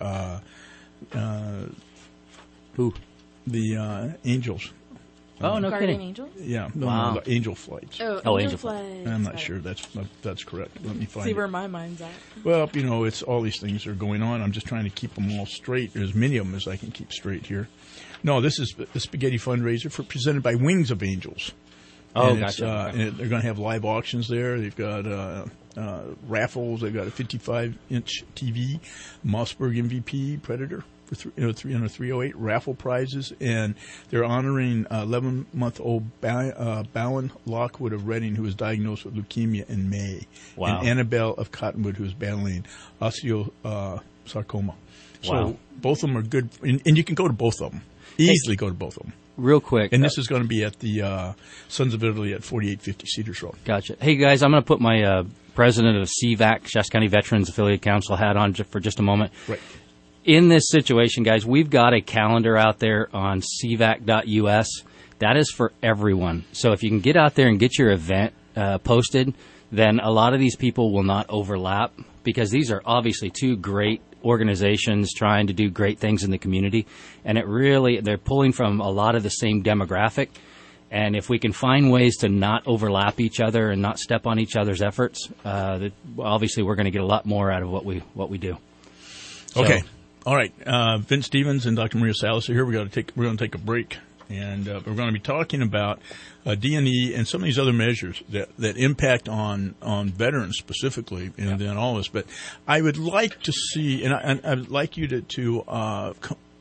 Speaker 4: the Angels.
Speaker 9: Oh, no
Speaker 19: Guardian
Speaker 9: kidding.
Speaker 19: Angels?
Speaker 4: Yeah.
Speaker 9: Wow.
Speaker 4: The Angel Flights.
Speaker 19: Oh, Angel Flights.
Speaker 4: I'm not sure that's correct. Let me find
Speaker 19: See
Speaker 4: it.
Speaker 19: where my mind's at.
Speaker 4: Well, it's all these things are going on. I'm just trying to keep them all straight, as many of them as I can keep straight here. No, this is the spaghetti fundraiser presented by Wings of Angels.
Speaker 9: Oh,
Speaker 4: and
Speaker 9: gotcha.
Speaker 4: And they're going to have live auctions there. They've got raffles. They've got a 55-inch TV, Mossberg MVP Predator for 308 raffle prizes, and they're honoring 11-month-old Bowen Lockwood of Reading, who was diagnosed with leukemia in May, and Annabelle of Cottonwood, who is battling osteosarcoma. So both of them are good, and you can go to both of them. Easily go to both of them.
Speaker 9: Real quick.
Speaker 4: And this is going to be at the Sons of Italy at 4850 Cedars Road.
Speaker 9: Gotcha. Hey, guys, I'm going to put my president of CVAC, Shasta County Veterans Affiliate Council, hat on for just a moment.
Speaker 4: Right.
Speaker 9: In this situation, guys, we've got a calendar out there on cvac.us. That is for everyone. So if you can get out there and get your event posted, then a lot of these people will not overlap, because these are obviously two great organizations trying to do great things in the community, and they're pulling from a lot of the same demographic. And if we can find ways to not overlap each other and not step on each other's efforts, obviously we're going to get a lot more out of what we do. So,
Speaker 4: okay, all right. Vince Stevens and Dr. Maria Salas are here. We're going to take a break, and we're going to be talking about D&E and some of these other measures that impact on veterans specifically, and then all this. But I would like to see, and I would like you to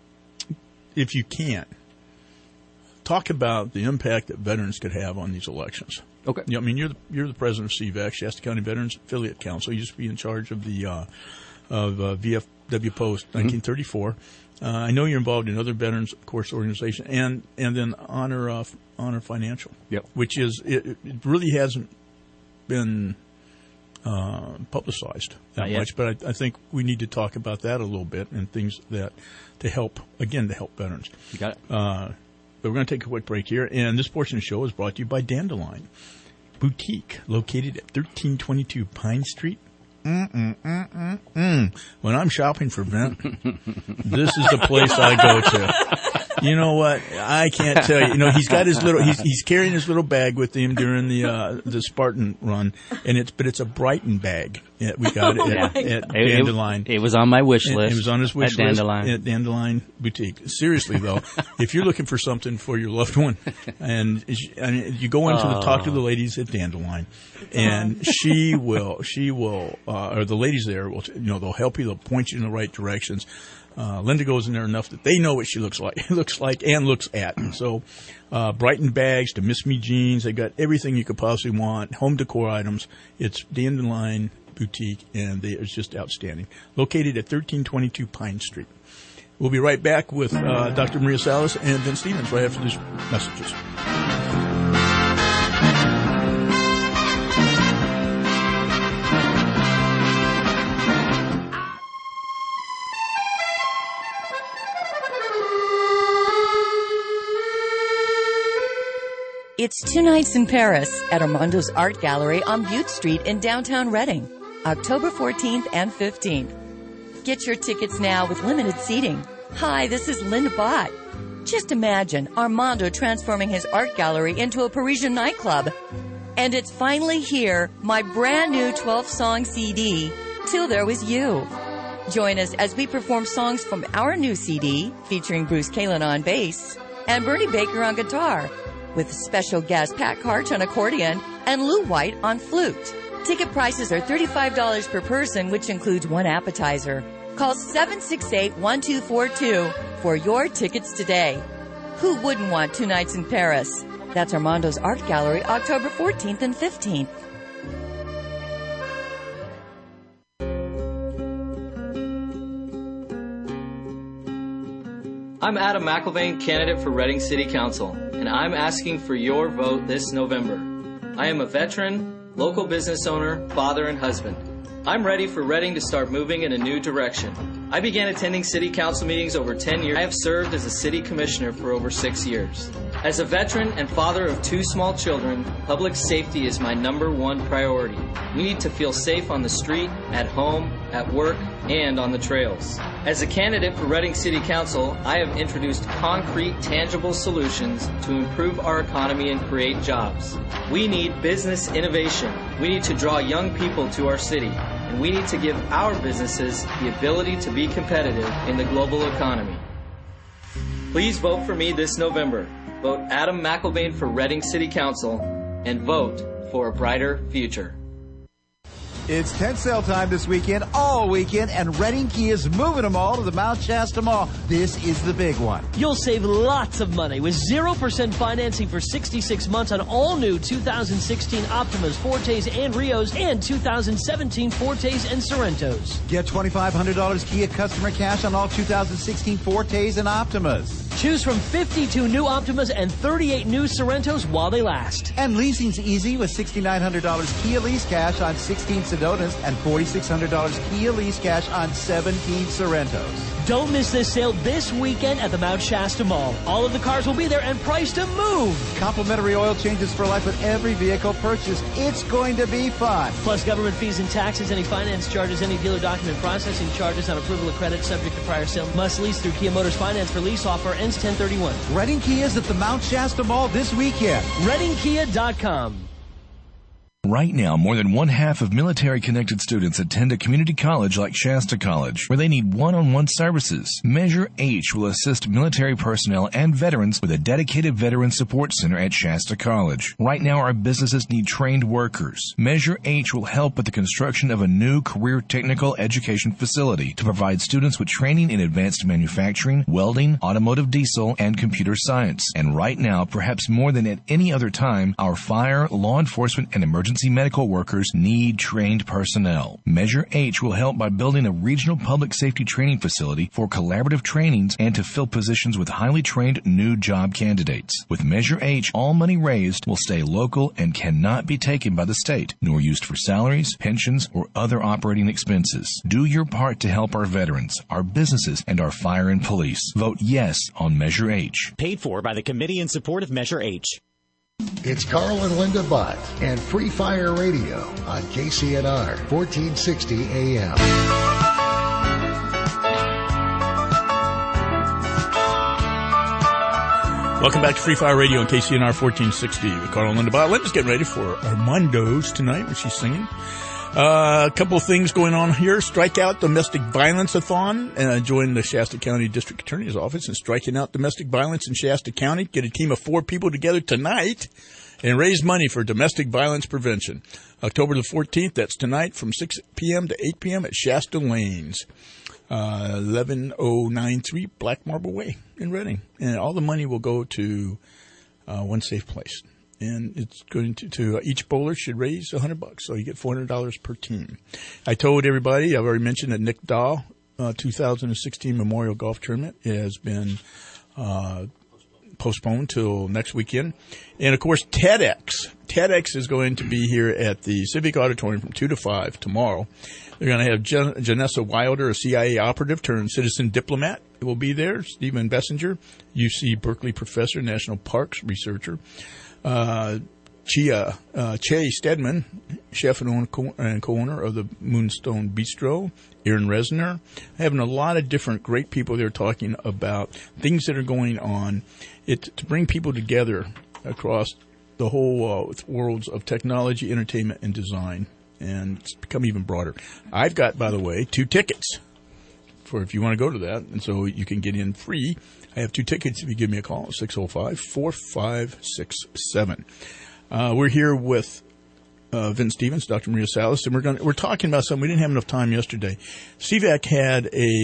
Speaker 4: if you can, talk about the impact that veterans could have on these elections.
Speaker 9: Okay.
Speaker 4: Yeah, you're the president of CVAC, Shasta County Veterans Affiliate Council. You used to be in charge of the VFW Post 1934. I know you're involved in other veterans, of course, organization, and then Honor Financial.
Speaker 9: Yep.
Speaker 4: Which is it really hasn't been publicized that much, but I think we need to talk about that a little bit and things that to help veterans.
Speaker 9: You got it.
Speaker 4: But we're going to take a quick break here, and this portion of the show is brought to you by Dandelion Boutique, located at 1322 Pine Street. When I'm shopping for Vent, this is the place I go to. You know what? I can't tell you. You know, he's got his little. He's carrying his little bag with him during the Spartan run, and it's a Brighton bag. Yeah, we got it at Dandelion.
Speaker 9: It was on my wish list.
Speaker 4: It was on his wish
Speaker 9: at
Speaker 4: list
Speaker 9: Dandelion.
Speaker 4: at Dandelion Boutique. Seriously though, if you're looking for something for your loved one, and you go into talk to the ladies at Dandelion, and she will, or the ladies there will, they'll help you. They'll point you in the right directions. Linda goes in there enough that they know what she looks like, and looks at. And so, Brighton bags to Miss Me jeans. They got everything you could possibly want. Home decor items. It's Dandelion Boutique, and it's just outstanding. Located at 1322 Pine Street. We'll be right back with Dr. Maria Salas and Vince Stevens right after these messages.
Speaker 14: It's 2 nights in Paris at Armando's Art Gallery on Butte Street in downtown Reading, October 14th and 15th. Get your tickets now with limited seating. Hi, this is Linda Bott. Just imagine Armando transforming his art gallery into a Parisian nightclub. And it's finally here, my brand new 12-song CD, Till There Was You. Join us as we perform songs from our new CD, featuring Bruce Kalin on bass and Bernie Baker on guitar, with special guest Pat Karch on accordion and Lou White on flute. Ticket prices are $35 per person, which includes one appetizer. Call 768-1242 for your tickets today. Who wouldn't want 2 nights in Paris? That's Armando's Art Gallery, October 14th and 15th.
Speaker 7: I'm Adam McIlvaine, candidate for Reading City Council, and I'm asking for your vote this November. I am a veteran, local business owner, father, and husband. I'm ready for Reading to start moving in a new direction. I began attending city council meetings over 10 years. I have served as a city commissioner for over 6 years. As a veteran and father of 2 small children, public safety is my #1 priority. We need to feel safe on the street, at home, at work, and on the trails. As a candidate for Reading City Council, I have introduced concrete, tangible solutions to improve our economy and create jobs. We need business innovation. We need to draw young people to our city, and we need to give our businesses the ability to be competitive in the global economy. Please vote for me this November. Vote Adam McIlvaine for Reading City Council, and vote for a brighter future.
Speaker 10: It's tent sale time this weekend, all weekend, and Reading Kia is moving them all to the Mount Shasta Mall. This is the big one.
Speaker 12: You'll save lots of money with 0% financing for 66 months on all new 2016 Optimas, Fortes, and Rios, and 2017 Fortes and Sorrentos.
Speaker 10: Get $2,500 Kia customer cash on all 2016 Fortes and Optimas.
Speaker 12: Choose from 52 new Optimas and 38 new Sorrentos while they last.
Speaker 10: And leasing's easy with $6,900 Kia lease cash on 16 Sedonas and $4,600 Kia lease cash on 17 Sorrentos.
Speaker 12: Don't miss this sale this weekend at the Mount Shasta Mall. All of the cars will be there and priced to move.
Speaker 10: Complimentary oil changes for life with every vehicle purchased. It's going to be fun.
Speaker 12: Plus government fees and taxes, any finance charges, any dealer document processing charges on approval of credit subject to prior sale. Must lease through Kia Motors Finance for lease offer ends 10/31.
Speaker 10: Reading Kia is at the Mount Shasta Mall this weekend.
Speaker 12: ReadingKia.com.
Speaker 15: Right now, more than 1/2 of military-connected students attend a community college like Shasta College, where they need one-on-one services. Measure H will assist military personnel and veterans with a dedicated veteran support center at Shasta College. Right now, our businesses need trained workers. Measure H will help with the construction of a new career technical education facility to provide students with training in advanced manufacturing, welding, automotive diesel, and computer science. And right now, perhaps more than at any other time, our fire, law enforcement, and emergency medical workers need trained personnel. Measure H will help by building a regional public safety training facility for collaborative trainings and to fill positions with highly trained new job candidates. With Measure H, all money raised will stay local and cannot be taken by the state, nor used for salaries, pensions, or other operating expenses. Do your part to help our veterans, our businesses, and our fire and police. Vote yes on Measure H.
Speaker 16: Paid for by the Committee in Support of Measure H.
Speaker 13: It's Carl and Linda Butt and Free Fire Radio on KCNR 1460 AM.
Speaker 4: Welcome back to Free Fire Radio on KCNR 1460 with Carl and Linda Bott. Linda's getting ready for Armando's tonight when she's singing. A couple of things going on here. Strikeout Domestic Violence-a-thon. Join the Shasta County District Attorney's Office in striking out domestic violence in Shasta County. Get a team of 4 people together tonight and raise money for domestic violence prevention. October the 14th, that's tonight from 6 p.m. to 8 p.m. at Shasta Lanes. 11093 Black Marble Way in Reading. And all the money will go to One Safe Place. And it's going to each bowler should raise $100, so you get $400 per team. I told everybody, I've already mentioned that Nick Dahl 2016 Memorial Golf Tournament has been postponed till next weekend. And, of course, TEDx. TEDx is going to be here at the Civic Auditorium from 2 to 5 tomorrow. They're going to have Janessa Wilder, a CIA operative turned citizen diplomat, will be there. Stephen Bessinger, UC Berkeley professor, National Parks researcher. Che Stedman, chef and co-owner of the Moonstone Bistro. Aaron Resner. Having a lot of different great people there talking about things that are going on. To bring people together across the whole worlds of technology, entertainment, and design. And it's become even broader. I've got, by the way, 2 tickets for if you want to go to that. And so you can get in free. I have 2 tickets if you give me a call at 605-4567. We're here with Vince Stevens, Dr. Maria Salas, and we're talking about something. We didn't have enough time yesterday. CVAC had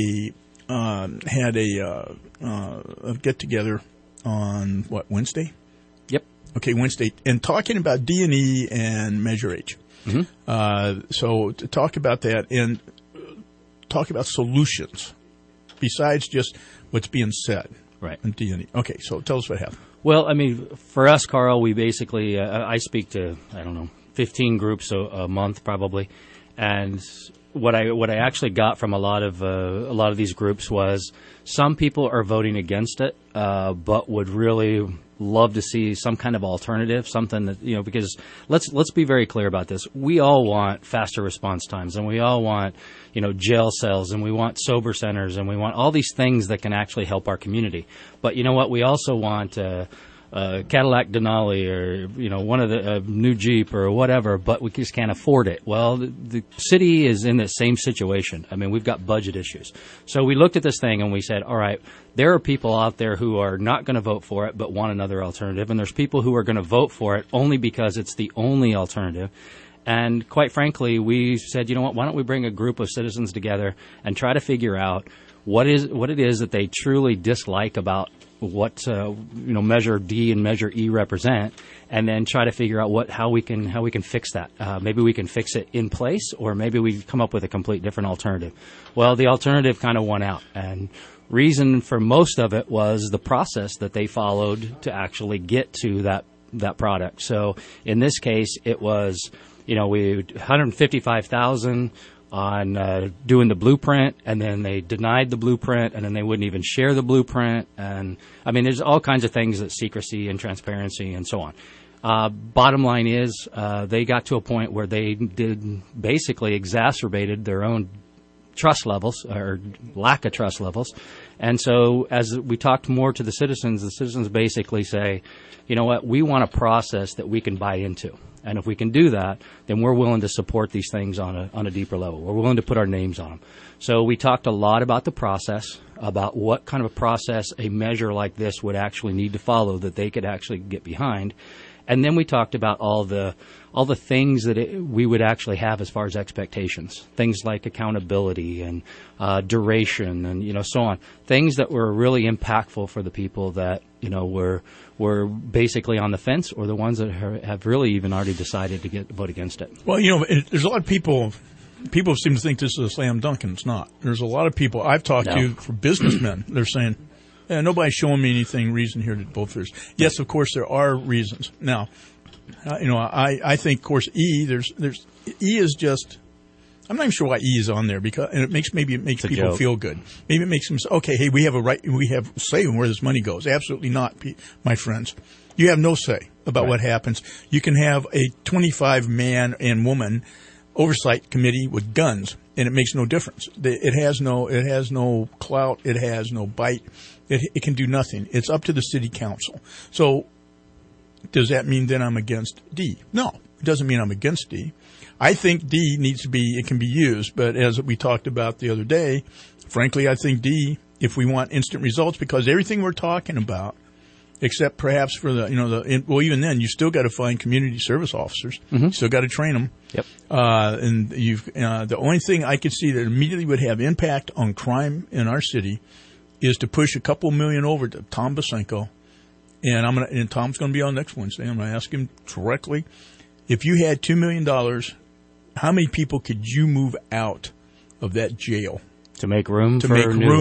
Speaker 4: a get together on Wednesday?
Speaker 9: Yep.
Speaker 4: Okay, Wednesday, and talking about D&E and Measure H. Mm-hmm. So to talk about that and talk about solutions besides just what's being said.
Speaker 9: Right.
Speaker 4: On D&E. Okay, so tell us what happened.
Speaker 9: Well, I mean, for us, Carl, we basically, I speak to, 15 groups a month probably. And what I actually got from a lot of these groups was some people are voting against it, but would really love to see some kind of alternative, something that, because let's be very clear about this. We all want faster response times, and we all want, jail cells, and we want sober centers, and we want all these things that can actually help our community. But you know what? We also want Cadillac Denali or, one of the new Jeep or whatever, but we just can't afford it. Well, the city is in the same situation. I mean, we've got budget issues. So we looked at this thing and we said, all right, there are people out there who are not going to vote for it but want another alternative, and there's people who are going to vote for it only because it's the only alternative. And quite frankly, we said, you know what, why don't we bring a group of citizens together and try to figure out what it is that they truly dislike about what Measure D and Measure E represent, and then try to figure out how we can fix that. Maybe we can fix it in place, or maybe we come up with a complete different alternative. Well, the alternative kind of won out, and reason for most of it was the process that they followed to actually get to that product. So in this case, it was we $155,000 on doing the blueprint, and then they denied the blueprint, and then they wouldn't even share the blueprint. And I mean, there's all kinds of things that secrecy and transparency and so on. Bottom line is, they got to a point where they basically exacerbated their own trust levels or lack of trust levels. And so as we talked more to the citizens basically say, you know what, we want a process that we can buy into. And if we can do that, then we're willing to support these things on a deeper level. We're willing to put our names on them. So we talked a lot about the process, about what kind of a process a measure like this would actually need to follow that they could actually get behind. And then we talked about all the things that we would actually have as far as expectations, things like accountability and duration and so on, things that were really impactful for the people that were basically on the fence, or the ones that have really even already decided to vote against it.
Speaker 4: Well, there's a lot of people seem to think this is a slam dunk, and it's not. There's a lot of people I've talked to, for businessmen, they're saying, yeah, nobody's showing me reason here to vote for this. Yes, of course, there are reasons. Now, I think, of course, E is just, I'm not even sure why E is on there, because, and it makes people feel good. Maybe it makes them say, okay, hey, we have say in where this money goes. Absolutely not, my friends. You have no say about what happens. You can have a 25 man and woman oversight committee with guns, and it makes no difference. It has no clout. It has no bite. It can do nothing. It's up to the city council. So does that mean then I'm against D? No, it doesn't mean I'm against D. I think D it can be used, but as we talked about the other day, frankly, I think D, if we want instant results, because everything we're talking about, except perhaps for even then, you still got to find community service officers. You still got to train them.
Speaker 9: Yep.
Speaker 4: And the only thing I could see that immediately would have impact on crime in our city is to push a couple million over to Tom Basenko. And Tom's going to be on next Wednesday. I'm going to ask him directly, if you had $2 million, how many people could you move out of that jail
Speaker 9: to make room
Speaker 4: for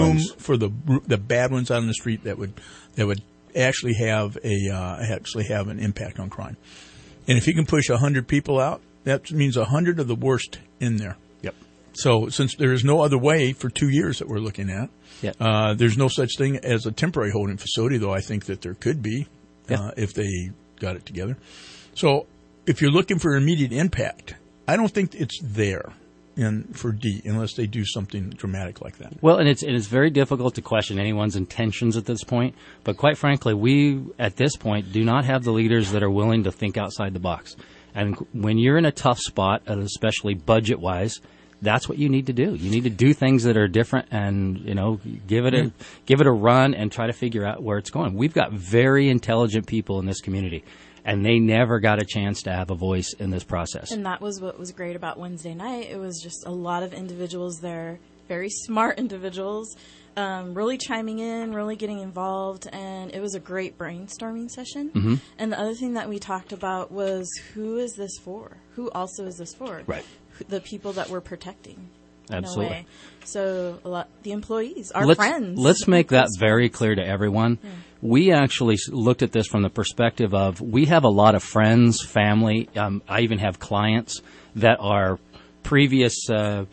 Speaker 4: the bad ones out on the street that would actually have an impact on crime? And if you can push 100 people out, that means 100 of the worst in there.
Speaker 9: Yep.
Speaker 4: So since there is no other way for 2 years that we're looking at, there's no such thing as a temporary holding facility, though I think that there could be if they got it together. So if you're looking for immediate impact, I don't think it's there for D unless they do something dramatic like that.
Speaker 9: Well, and it's very difficult to question anyone's intentions at this point. But quite frankly, we at this point do not have the leaders that are willing to think outside the box. And when you're in a tough spot, especially budget-wise, that's what you need to do. You need to do things that are different and, give it a run and try to figure out where it's going. We've got very intelligent people in this community, and they never got a chance to have a voice in this process.
Speaker 2: And that was what was great about Wednesday night. It was just a lot of individuals there, very smart individuals, really chiming in, really getting involved, and it was a great brainstorming session.
Speaker 9: Mm-hmm.
Speaker 2: And the other thing that we talked about was, who is this for? Who also is this for?
Speaker 9: Right.
Speaker 2: The people that we're protecting.
Speaker 9: Absolutely.
Speaker 2: In a way. So the employees, our friends.
Speaker 9: Let's make that very clear to everyone.
Speaker 2: Yeah.
Speaker 9: We actually looked at this from the perspective of, we have a lot of friends, family. I even have clients that are previous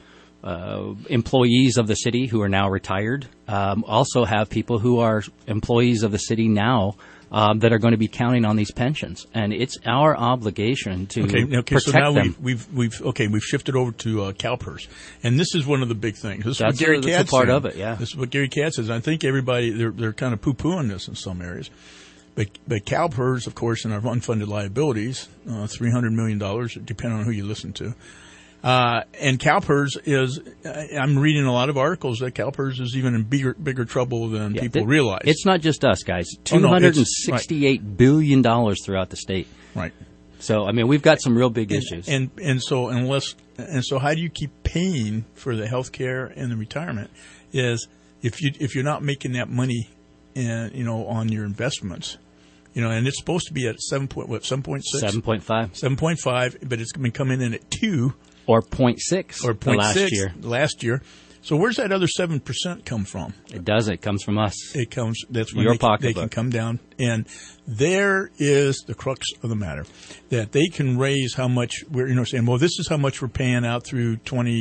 Speaker 9: employees of the city who are now retired. Also have people who are employees of the city now that are going to be counting on these pensions, and it's our obligation to protect
Speaker 4: so now
Speaker 9: them.
Speaker 4: We've shifted over to CalPERS, and this is one of the big things. This
Speaker 9: That's
Speaker 4: is what Gary Katz
Speaker 9: part
Speaker 4: said.
Speaker 9: of it. Yeah,
Speaker 4: this is what Gary Katz says. I think everybody they're kind of poo-pooing this in some areas, but CalPERS, of course, in our unfunded liabilities, $300 million, depending on who you listen to. And CalPERS is, I'm reading a lot of articles that CalPERS is even in bigger trouble than people realize.
Speaker 9: It's not just us, guys. $268 billion throughout the state.
Speaker 4: Right.
Speaker 9: So, we've got some real big issues.
Speaker 4: And so how do you keep paying for the health care and the retirement is if you're not making that money on your investments, and it's supposed to be at 7.6?
Speaker 9: 7.5.
Speaker 4: 7.5, but it's been coming in at 2.
Speaker 9: Or 0.6
Speaker 4: or
Speaker 9: 0.6
Speaker 4: last year. So where's that other 7% come from?
Speaker 9: It comes from us.
Speaker 4: That's when they can come down. And there is the crux of the matter, that they can raise how much we're, saying, well, this is how much we're paying out through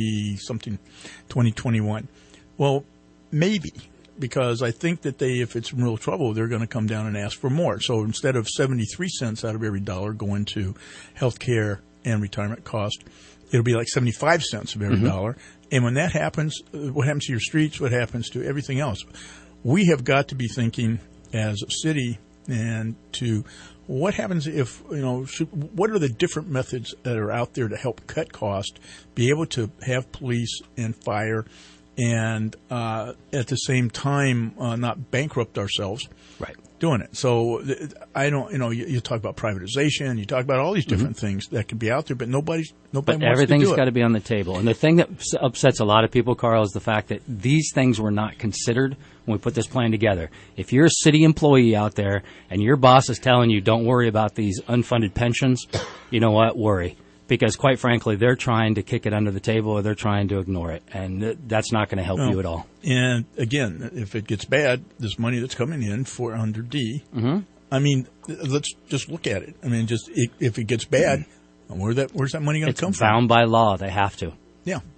Speaker 4: 2021. Well, maybe, because I think that if it's in real trouble, they're going to come down and ask for more. So instead of 73 cents out of every dollar going to health care and retirement cost, it'll be like 75 cents of every dollar. And when that happens, what happens to your streets? What happens to everything else? We have got to be thinking as a city and to what happens if, what are the different methods that are out there to help cut cost, be able to have police and fire, and at the same time not bankrupt ourselves.
Speaker 9: Right.
Speaker 4: Doing it. So I don't, you talk about privatization, you talk about all these different things that could be out there, but nobody wants to do it.
Speaker 9: Everything's got to be on the table. And the thing that upsets a lot of people, Carl, is the fact that these things were not considered when we put this plan together. If you're a city employee out there and your boss is telling you don't worry about these unfunded pensions, you know what? Worry. Because quite frankly, they're trying to kick it under the table or they're trying to ignore it. And that's not going to help you at all.
Speaker 4: And again, if it gets bad, this money that's coming in for under D, let's just look at it. If it gets bad, where's that money going to come from?
Speaker 9: It's bound by law. They have to.
Speaker 4: Yeah.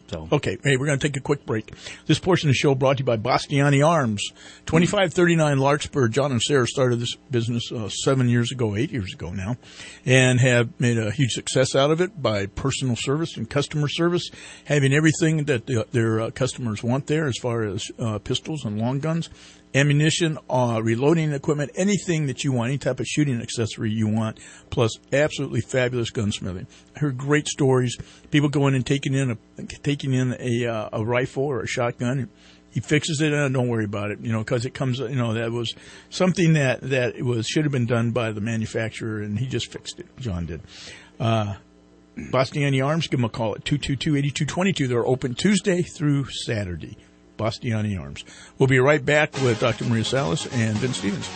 Speaker 9: So
Speaker 4: okay, hey, we're going to take a quick break. This portion of the show brought to you by Bastiani Arms, 2539 Larkspur. John and Sarah started this business 8 years ago now, and have made a huge success out of it by personal service and customer service, having everything that their customers want there as far as pistols and long guns, ammunition, reloading equipment, anything that you want, any type of shooting accessory you want, plus absolutely fabulous gunsmithing. I heard great stories. People going and taking in a rifle or a shotgun. He fixes it, and don't worry about it, because it comes, that was something that should have been done by the manufacturer, and he just fixed it. John did. Bastiani Arms, give them a call at 222-8222. They're open Tuesday through Saturday. Bastiani Arms. We'll be right back with Dr. Maria Salas and Vince Stevens.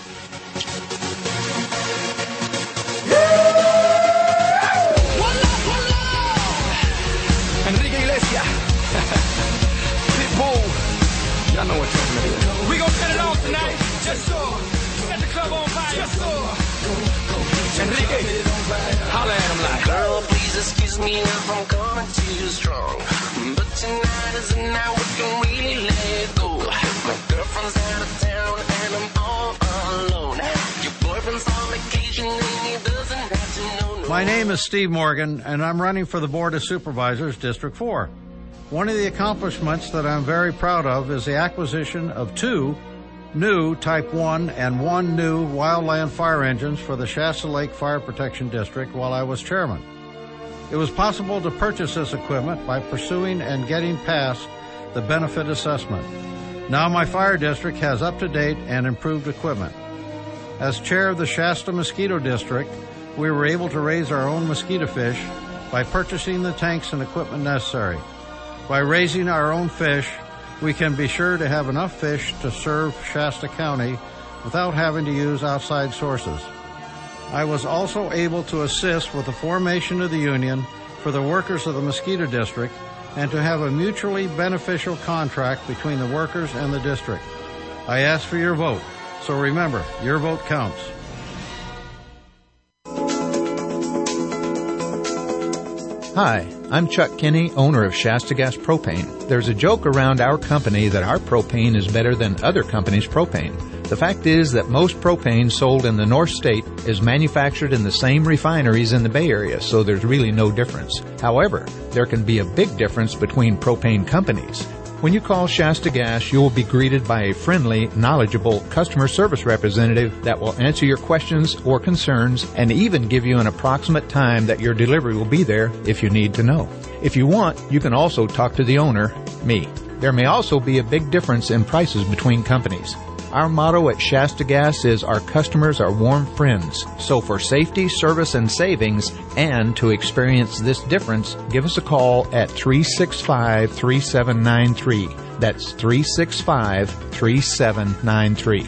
Speaker 3: Enrique Iglesias. Pitbull. Y'all know what time it is. We gon' set it off tonight. Just so. Set the club on fire. Just so. Enrique. Holla at him like.
Speaker 11: Girl, please excuse me if I'm coming too strong. But tonight is the night we can really let go. My girlfriend's out of town and I'm all alone. Your boyfriend's on vacation and he doesn't have to know.
Speaker 17: My name is Steve Morgan, and I'm running for the Board of Supervisors, District 4. One of the accomplishments that I'm very proud of is the acquisition of 2 new Type 1 and 1 new wildland fire engines for the Shasta Lake Fire Protection District while I was chairman. It was possible to purchase this equipment by pursuing and getting past the benefit assessment. Now my fire district has up-to-date and improved equipment. As chair of the Shasta Mosquito District, we were able to raise our own mosquito fish by purchasing the tanks and equipment necessary. By raising our own fish, we can be sure to have enough fish to serve Shasta County without having to use outside sources. I was also able to assist with the formation of the union for the workers of the Mosquito District and to have a mutually beneficial contract between the workers and the district. I ask for your vote, so remember, your vote counts.
Speaker 18: Hi, I'm Chuck Kinney, owner of Shasta Gas Propane. There's a joke around our company that our propane is better than other companies' propane. The fact is that most propane sold in the North State is manufactured in the same refineries in the Bay Area, so there's really no difference. However, there can be a big difference between propane companies. When you call Shasta Gas, you will be greeted by a friendly, knowledgeable customer service representative that will answer your questions or concerns and even give you an approximate time that your delivery will be there if you need to know. If you want, you can also talk to the owner, me. There may also be a big difference in prices between companies. Our motto at Shasta Gas is our customers are warm friends. So for safety, service, and savings, and to experience this difference, give us a call at 365-3793. That's 365-3793.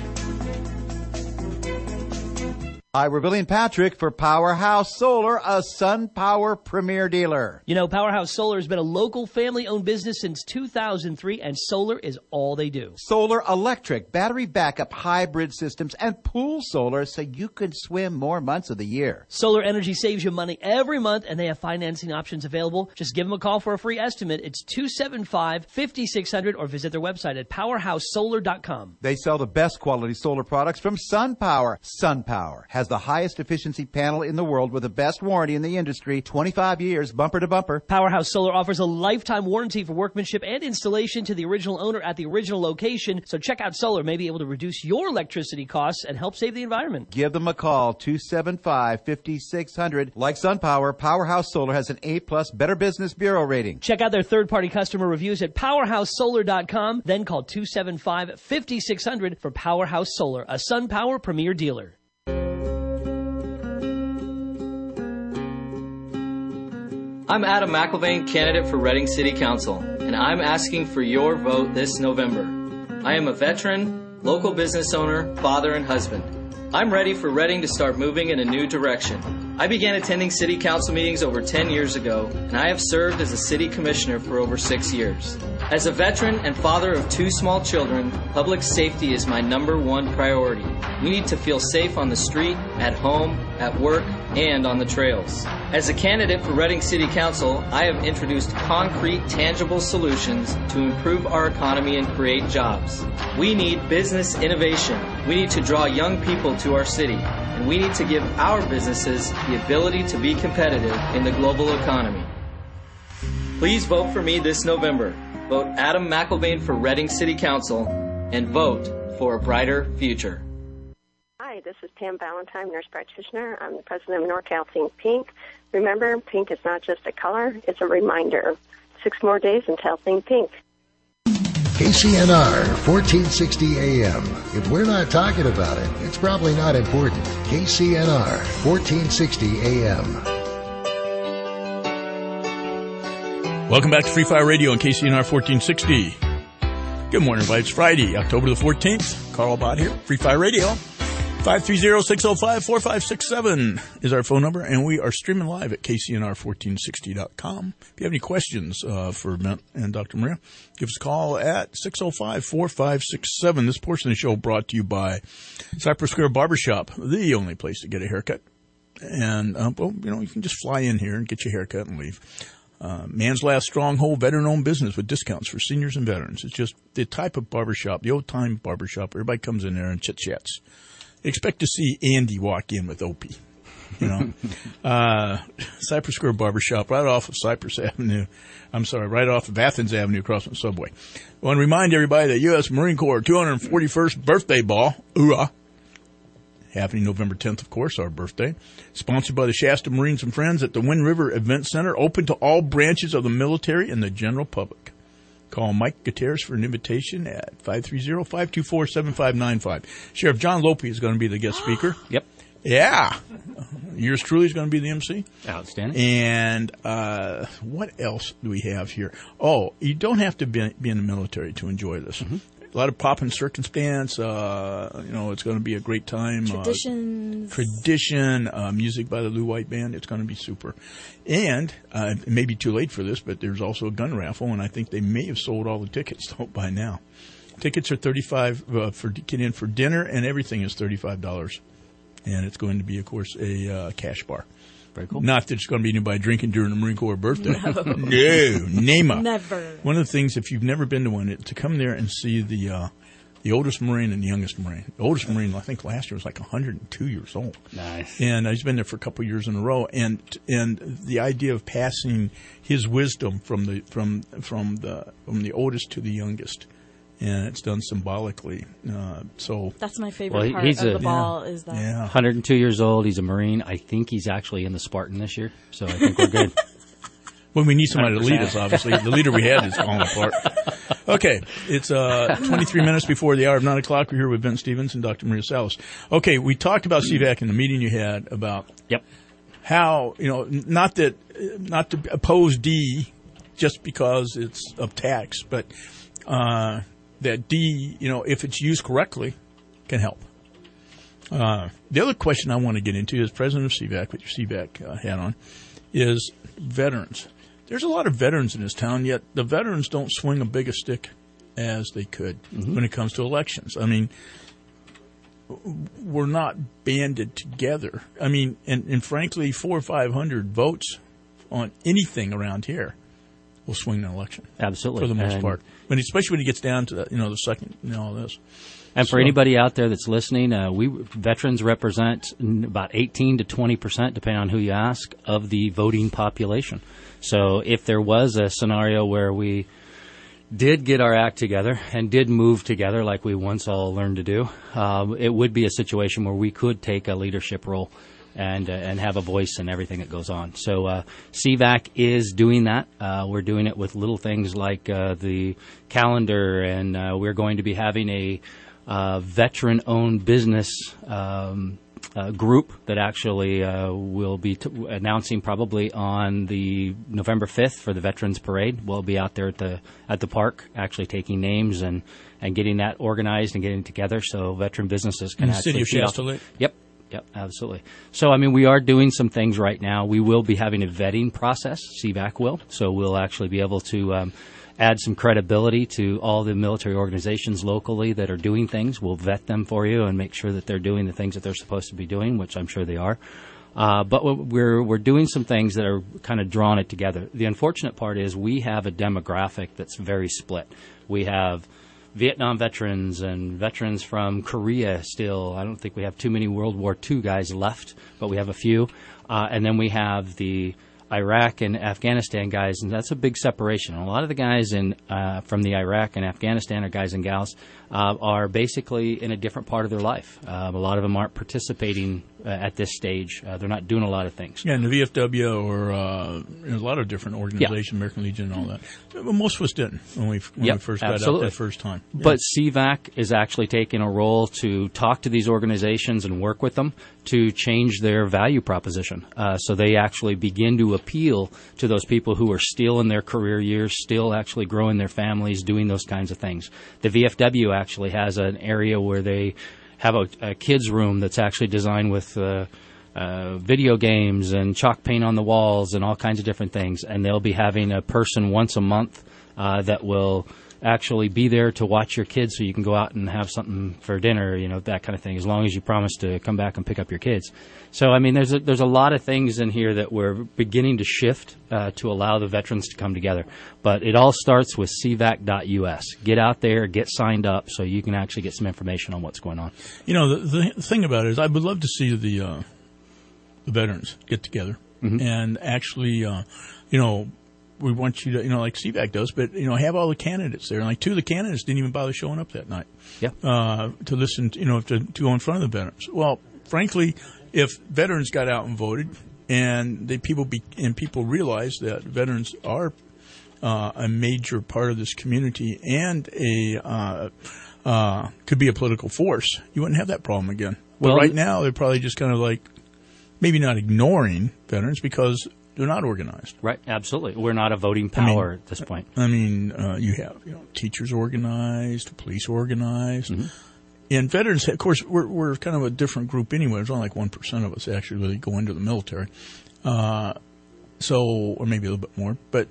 Speaker 10: Hi, we're Billy and Patrick for Powerhouse Solar, a SunPower premier dealer.
Speaker 12: You know, Powerhouse Solar has been a local family-owned business since 2003, and solar is all they do.
Speaker 10: Solar, electric, battery backup, hybrid systems, and pool solar so you can swim more months of the year.
Speaker 12: Solar Energy saves you money every month, and they have financing options available. Just give them a call for a free estimate. It's 275-5600, or visit their website at powerhousesolar.com.
Speaker 10: They sell the best quality solar products from SunPower. SunPower has the highest efficiency panel in the world with the best warranty in the industry, 25 years, bumper to bumper.
Speaker 12: Powerhouse Solar offers a lifetime warranty for workmanship and installation to the original owner at the original location. So check out Solar, may be able to reduce your electricity costs and help save the environment.
Speaker 10: Give them a call, 275-5600. Like SunPower, Powerhouse Solar has an A+ Better Business Bureau rating.
Speaker 12: Check out their third-party customer reviews at powerhousesolar.com. Then call 275-5600 for Powerhouse Solar, a SunPower premier dealer.
Speaker 7: I'm Adam McIlvain, candidate for Reading City Council, and I'm asking for your vote this November. I am a veteran, local business owner, father, and husband. I'm ready for Reading to start moving in a new direction. I began attending city council meetings over 10 years ago, and I have served as a city commissioner for over 6 years. As a veteran and father of 2 small children, public safety is my #1 priority. We need to feel safe on the street, at home, at work, and on the trails. As a candidate for Reading City Council, I have introduced concrete, tangible solutions to improve our economy and create jobs. We need business innovation. We need to draw young people to our city, and we need to give our businesses the ability to be competitive in the global economy. Please vote for me this November. Vote Adam McElvain for Reading City Council, and vote for a brighter future.
Speaker 6: Hi, this is Pam Valentine, nurse practitioner. I'm the president of NorCal Think Pink. Remember, pink is not just a color, it's a reminder. 6 more days until Think Pink.
Speaker 13: KCNR, 1460 AM. If we're not talking about it, it's probably not important. KCNR, 1460 AM.
Speaker 4: Welcome back to Free Fire Radio on KCNR 1460. Good morning, everybody. It's Friday, October the 14th. Carl Bott here, Free Fire Radio. 530-605-4567 is our phone number, and we are streaming live at KCNR1460.com. If you have any questions for Brent and Dr. Maria, give us a call at 605-4567. This portion of the show brought to you by Cypress Square Barbershop, the only place to get a haircut. And, you can just fly in here and get your haircut and leave. Man's Last Stronghold, veteran-owned business with discounts for seniors and veterans. It's just the type of barbershop, the old-time barbershop. Everybody comes in there and chit-chats. Expect to see Andy walk in with Opie, Cypress Square Barbershop, right off of right off of Athens Avenue across from the subway. I want to remind everybody that U.S. Marine Corps 241st birthday ball, hoorah, happening November 10th, of course, our birthday. Sponsored by the Shasta Marines and Friends at the Wind River Event Center, open to all branches of the military and the general public. Call Mike Gutierrez for an invitation at 530-524-7595. Sheriff John Lope is going to be the guest speaker.
Speaker 9: Yep.
Speaker 4: Yeah. Yours truly is going to be the MC.
Speaker 9: Outstanding.
Speaker 4: And what else do we have here? Oh, you don't have to be in the military to enjoy this. Mm-hmm. A lot of pop and circumstance. It's going to be a great time. Tradition, music by the Lou White Band. It's going to be super. And it may be too late for this, but there's also a gun raffle, and I think they may have sold all the tickets by now. Tickets are $35 for get in for dinner, and everything is $35. And it's going to be, of course, a cash bar.
Speaker 9: Very cool.
Speaker 4: Not that it's going to be anybody drinking during the Marine Corps birthday. No, NEMA.
Speaker 2: Never.
Speaker 4: One of the things, if you've never been to one, to come there and see the oldest Marine and the youngest Marine. The oldest Marine, I think last year, was like 102 years old.
Speaker 9: Nice.
Speaker 4: And he's been there for a couple of years in a row. And the idea of passing his wisdom from the oldest to the youngest. And it's done symbolically.
Speaker 2: That's my favorite part of the ball is that.
Speaker 4: Yeah.
Speaker 9: 102 years old. He's a Marine. I think he's actually in the Spartan this year, so I think we're good.
Speaker 4: Well, we need somebody 100%. To lead us, obviously. The leader we had is falling apart. Okay, it's 23 minutes before the hour of 9 o'clock. We're here with Ben Stevens and Dr. Maria Salas. Okay, we talked about CVAC in the meeting you had about how, not to oppose D just because it's of tax, but that D, if it's used correctly, can help. The other question I want to get into as president of CVAC, with your CVAC hat on, is veterans. There's a lot of veterans in this town, yet the veterans don't swing as big a stick as they could when it comes to elections. I mean, we're not banded together. I mean, and frankly, 400 or 500 votes on anything around here will swing an election.
Speaker 9: Absolutely.
Speaker 4: For the most part. Especially when it gets down to the second, all this.
Speaker 9: And for anybody out there that's listening, veterans represent about 18 to 20%, depending on who you ask, of the voting population. So if there was a scenario where we did get our act together and did move together like we once all learned to do, it would be a situation where we could take a leadership role and have a voice in everything that goes on. So CVAC is doing that. We're doing it with little things like the calendar, and we're going to be having a veteran-owned business group that actually will be announcing probably on the November 5th for the Veterans Parade. We'll be out there at the park actually taking names and getting that organized and getting together so veteran businesses can actually...
Speaker 4: In the city of Shasta Lake?
Speaker 9: Yep, absolutely. So, we are doing some things right now. We will be having a vetting process, CVAC will, so we'll actually be able to add some credibility to all the military organizations locally that are doing things. We'll vet them for you and make sure that they're doing the things that they're supposed to be doing, which I'm sure they are. But we're doing some things that are kind of drawing it together. The unfortunate part is we have a demographic that's very split. We have Vietnam veterans and veterans from Korea still. I don't think we have too many World War II guys left, but we have a few. And then we have the Iraq and Afghanistan guys, and that's a big separation. And a lot of the guys from the Iraq and Afghanistan, or guys and gals, are basically in a different part of their life. A lot of them aren't participating at this stage. They're not doing a lot of things.
Speaker 4: Yeah, and the VFW or a lot of different organizations, American Legion and all that. But most of us didn't when we first got out that first time. Yeah.
Speaker 9: But CVAC is actually taking a role to talk to these organizations and work with them to change their value proposition. So they actually begin to appeal to those people who are still in their career years, still actually growing their families, doing those kinds of things. The VFW actually has an area where they have a kids' room that's actually designed with video games and chalk paint on the walls and all kinds of different things. And they'll be having a person once a month that will actually be there to watch your kids, so you can go out and have something for dinner, that kind of thing, as long as you promise to come back and pick up your kids. So, I mean, there's a lot of things in here that we're beginning to shift to allow the veterans to come together. But it all starts with cvac.us. Get out there, get signed up, so you can actually get some information on what's going on.
Speaker 4: The thing about it is I would love to see the veterans get together and actually, we want you to, like CVAC does, but, have all the candidates there. And like 2 of the candidates didn't even bother showing up that night.
Speaker 9: Yeah.
Speaker 4: To listen, to go in front of the veterans. Well, frankly, if veterans got out and voted and people realize that veterans are a major part of this community and could be a political force, you wouldn't have that problem again. But right now, they're probably just kind of like maybe not ignoring veterans because they're not organized.
Speaker 9: Right, absolutely. We're not a voting power at this point.
Speaker 4: I mean, you have teachers organized, police organized. And veterans, of course, we're kind of a different group anyway. There's only like 1% of us actually really go into the military. Or maybe a little bit more. But,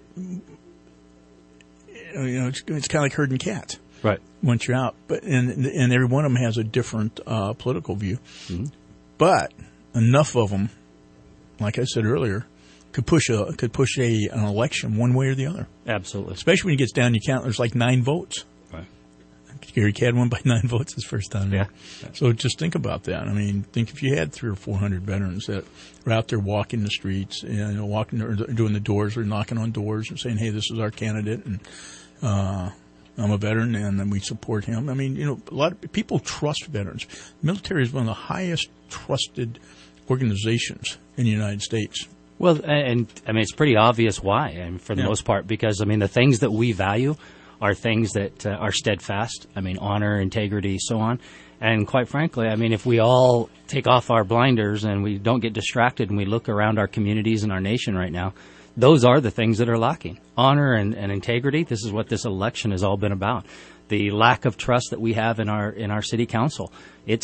Speaker 4: it's kind of like herding cats.
Speaker 9: Right.
Speaker 4: Once you're out. But and every one of them has a different political view. But enough of them, like I said earlier, could push an election one way or the other.
Speaker 9: Absolutely.
Speaker 4: Especially when it gets down, there's like 9 votes.
Speaker 9: Right.
Speaker 4: Gary Cadd won by 9 votes his first time.
Speaker 9: Yeah.
Speaker 4: So just think about that. I mean, think if you had 300 or 400 veterans that were out there walking the streets, walking or doing the doors or knocking on doors and saying, "Hey, this is our candidate," and I'm a veteran, and then we support him. I mean, a lot of people trust veterans. The military is one of the highest trusted organizations in the United States.
Speaker 9: Well, and I mean, it's pretty obvious why, and for the most part, because, I mean, the things that we value are things that are steadfast. I mean, honor, integrity, so on. And quite frankly, I mean, if we all take off our blinders and we don't get distracted and we look around our communities and our nation right now, those are the things that are lacking. Honor and integrity, this is what this election has all been about. The lack of trust that we have in our city council. It's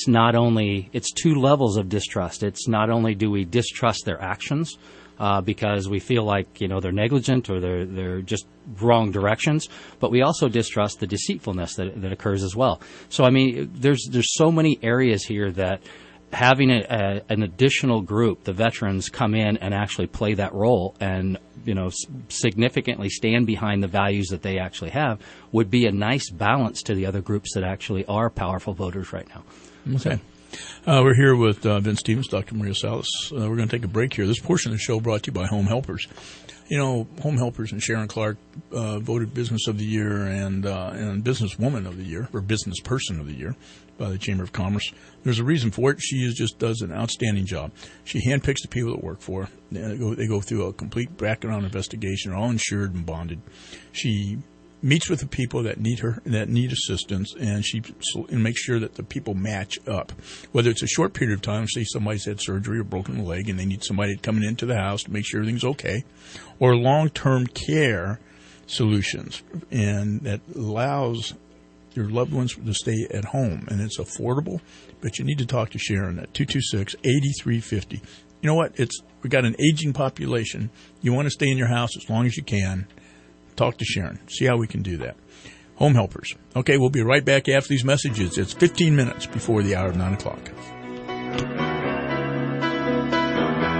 Speaker 9: 2 levels of distrust. It's not only do we distrust their actions, because we feel like, they're negligent or they're just wrong directions, but we also distrust the deceitfulness that occurs as well. So, I mean, there's so many areas here that having an additional group, the veterans, come in and actually play that role and, significantly stand behind the values that they actually have would be a nice balance to the other groups that actually are powerful voters right now.
Speaker 4: Okay. We're here with Vince Stevens, Dr. Maria Salas. We're going to take a break here. This portion of the show brought to you by Home Helpers. Home Helpers and Sharon Clark voted Business of the Year and Businesswoman of the Year, or Business Person of the Year, by the Chamber of Commerce. There's a reason for it. She just does an outstanding job. She handpicks the people that work for her. They go through a complete background investigation. They're all insured and bonded. She meets with the people that need assistance, and she makes sure that the people match up. Whether it's a short period of time, say somebody's had surgery or broken a leg, and they need somebody coming into the house to make sure everything's okay, or long-term care solutions, and that allows your loved ones to stay at home, and it's affordable. But you need to talk to Sharon at 226-8350. You know what? We've got an aging population. You want to stay in your house as long as you can. Talk to Sharon. See how we can do that. Home Helpers. Okay, we'll be right back after these messages. It's 15 minutes before the hour of 9 o'clock.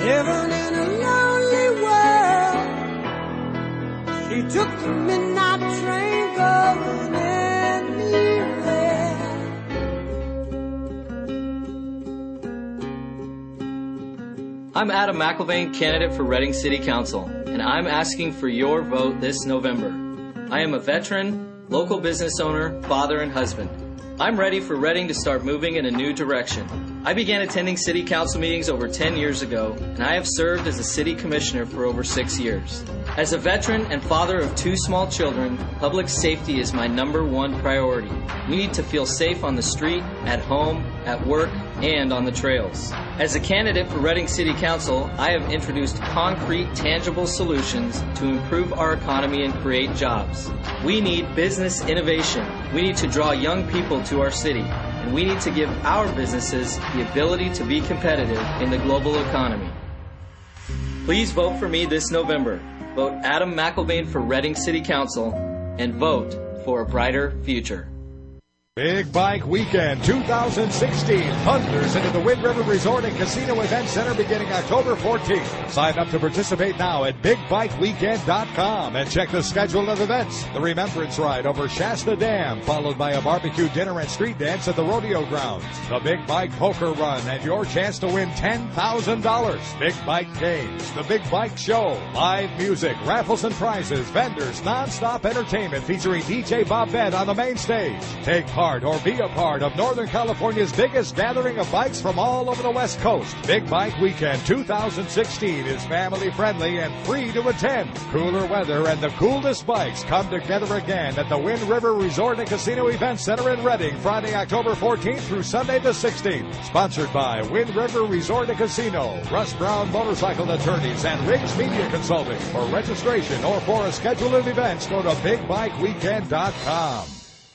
Speaker 1: Heaven in a lonely world. She took the midnight train going anywhere.
Speaker 7: I'm Adam McIlvain, candidate for Reading City Council, and I'm asking for your vote this November. I am a veteran, local business owner, father, and husband. I'm ready for Reading to start moving in a new direction. I began attending city council meetings over 10 years ago, and I have served as a city commissioner for over 6 years. As a veteran and father of 2 small children, public safety is my #1 priority. We need to feel safe on the street, at home, at work, and on the trails. As a candidate for Reading City Council, I have introduced concrete, tangible solutions to improve our economy and create jobs. We need business innovation. We need to draw young people to our city, and we need to give our businesses the ability to be competitive in the global economy. Please vote for me this November. Vote Adam McIlvain for Reading City Council, and vote for a brighter future.
Speaker 20: Big Bike Weekend 2016 thunders into the Wind River Resort and Casino Event Center beginning October 14th. Sign up to participate now at BigBikeWeekend.com and check the schedule of events. The Remembrance Ride over Shasta Dam, followed by a barbecue dinner and street dance at the rodeo grounds. The Big Bike Poker Run and your chance to win $10,000. Big Bike Games, the Big Bike Show, live music, raffles and prizes, vendors, non-stop entertainment featuring DJ Bob Bed on the main stage. Take part or be a part of Northern California's biggest gathering of bikes from all over the West Coast. Big Bike Weekend 2016 is family friendly and free to attend. Cooler weather and the coolest bikes come together again at the Wind River Resort and Casino Event Center in Reading, Friday, October 14th through Sunday the 16th. Sponsored by Wind River Resort and Casino, Russ Brown Motorcycle Attorneys, and Riggs Media Consulting. For registration or for a schedule of events, go to BigBikeWeekend.com.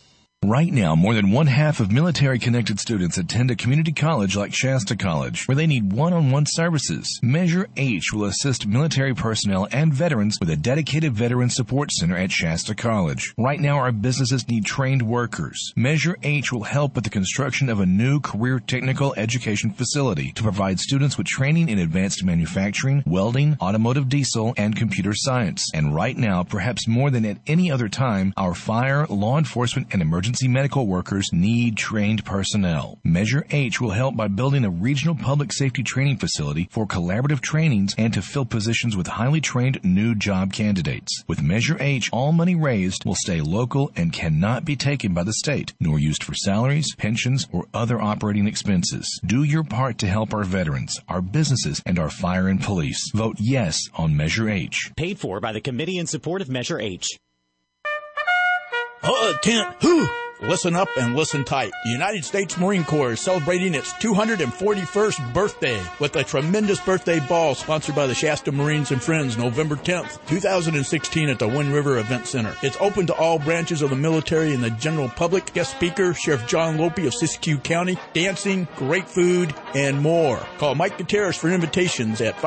Speaker 15: Right now, more than 1/2 of military-connected students attend a community college like Shasta College, where they need one-on-one services. Measure H will assist military personnel and veterans with a dedicated veteran support center at Shasta College. Right now, our businesses need trained workers. Measure H will help with the construction of a new career technical education facility to provide students with training in advanced manufacturing, welding, automotive diesel, and computer science. And right now, perhaps more than at any other time, our fire, law enforcement, and emergency medical workers need trained personnel. Measure H will help by building a regional public safety training facility for collaborative trainings and to fill positions with highly trained new job candidates. With Measure H, all money raised will stay local and cannot be taken by the state, nor used for salaries, pensions, or other operating expenses. Do your part to help our veterans, our businesses, and our fire and police. Vote yes on Measure H.
Speaker 16: Paid for by the Committee in Support of Measure H.
Speaker 4: Listen up and listen tight. The United States Marine Corps is celebrating its 241st birthday with a tremendous birthday ball sponsored by the Shasta Marines and Friends November 10th, 2016 at the Wind River Event Center. It's open to all branches of the military and the general public. Guest speaker, Sheriff John Lope of Siskiyou County. Dancing, great food, and more. Call Mike Gutierrez for invitations at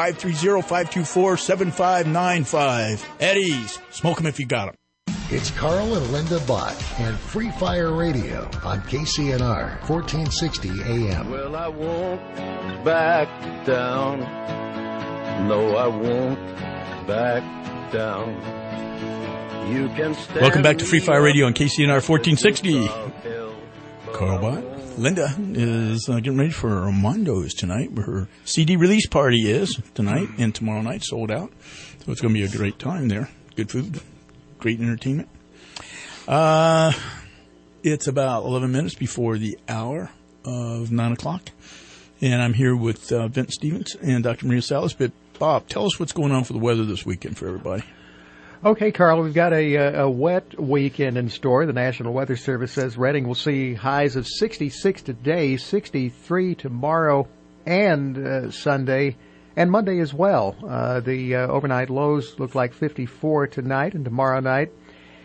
Speaker 4: 530-524-7595. At ease. Smoke them if you got them.
Speaker 13: It's Carl and Linda Bott and Free Fire Radio on KCNR 1460 AM.
Speaker 21: Well, I won't back down. No, I won't back down. You can stand.
Speaker 4: Welcome back to Free Fire Radio on KCNR 1460. Carl Bott. Linda is getting ready for Armando's tonight. Her CD release party is tonight and tomorrow night, sold out. So it's going to be a great time there. Good food. Great entertainment. It's about 11 minutes before the hour of 9 o'clock. And I'm here with Vince Stevens and Dr. Maria Salas. But, Bob, tell us what's going on for the weather this weekend for everybody.
Speaker 5: Okay, Carl, we've got a wet weekend in store. The National Weather Service says Reading will see highs of 66 today, 63 tomorrow and Sunday, and Monday as well. The overnight lows look like 54 tonight and tomorrow night.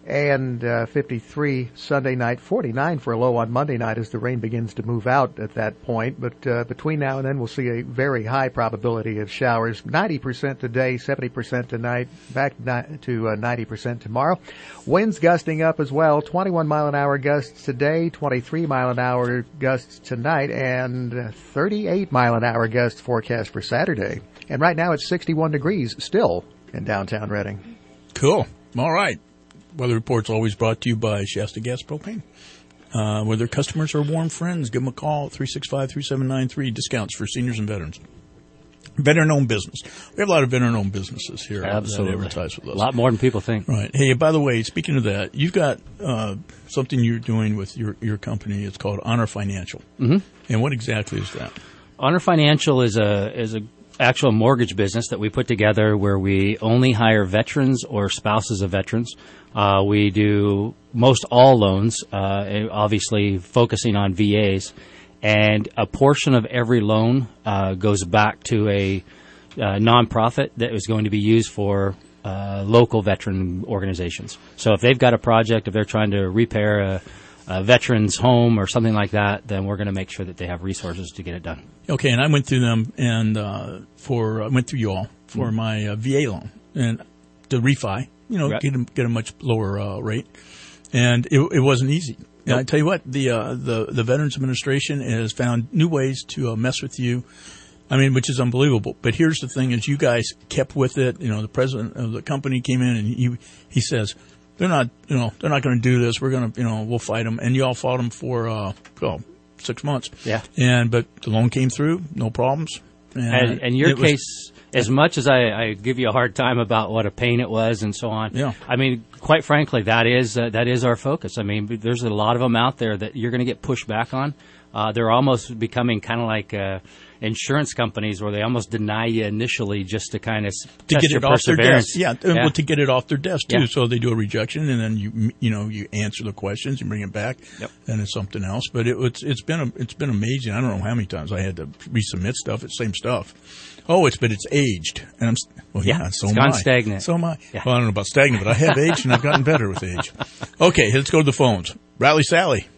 Speaker 5: and 53 Sunday night, 49 for a low on Monday night as the rain begins to move out at that point. But between now and then, we'll see a very high probability of showers. 90% today, 70% tonight, back to 90% tomorrow. Winds gusting up as well, 21 mile an hour gusts today, 23 mile an hour gusts tonight, and 38 mile an hour gusts forecast for Saturday. And right now it's 61 degrees still in downtown Reading.
Speaker 4: Cool. All right. Weather Report's always brought to you by Shasta Gas Propane. Whether customers or warm friends, give them a call, 365-3793, discounts for seniors and veterans. Veteran-owned business. We have a lot of veteran-owned businesses here that advertise with us.
Speaker 9: A lot more than people think.
Speaker 4: Right. Hey, by the way, speaking of that, you've got something you're doing with your company. It's called Honor Financial.
Speaker 9: Mm-hmm.
Speaker 4: And what exactly is that?
Speaker 9: Honor Financial is a actual mortgage business that we put together where we only hire veterans or spouses of veterans. We do most all loans, obviously focusing on VAs, and a portion of every loan goes back to a nonprofit that is going to be used for local veteran organizations. So if they've got a project, if they're trying to repair a veteran's home or something like that, then we're going to make sure that they have resources to get it done.
Speaker 4: Okay, and I went through them and I went through you all for my VA loan and the refi. Get a much lower rate, and it wasn't easy. And I tell you what, the Veterans Administration has found new ways to mess with you. I mean, which is unbelievable. But here's the thing: is you guys kept with it. The president of the company came in and he says, they're not going to do this. We're going to, we'll fight them. And you all fought them for 6 months.
Speaker 9: Yeah.
Speaker 4: But the loan came through, no problems.
Speaker 9: And in your case, as much as I give you a hard time about what a pain it was and so on, I mean, quite frankly, that is our focus. I mean, there's a lot of them out there that you're going to get pushed back on. They're almost becoming kind of like insurance companies where they almost deny you initially just to kind of test your perseverance.
Speaker 4: Well, to get it off their desk too.
Speaker 9: Yeah.
Speaker 4: So they do a rejection, and then you answer the questions, you bring it back, and it's something else. But it's been amazing. I don't know how many times I had to resubmit stuff. It's the same stuff. Oh, it's aged, and
Speaker 9: it's gone stagnant.
Speaker 4: So am I. Yeah. Well, I don't know about stagnant, but I have aged, and I've gotten better with age. Okay, let's go to the phones. Rally Sally.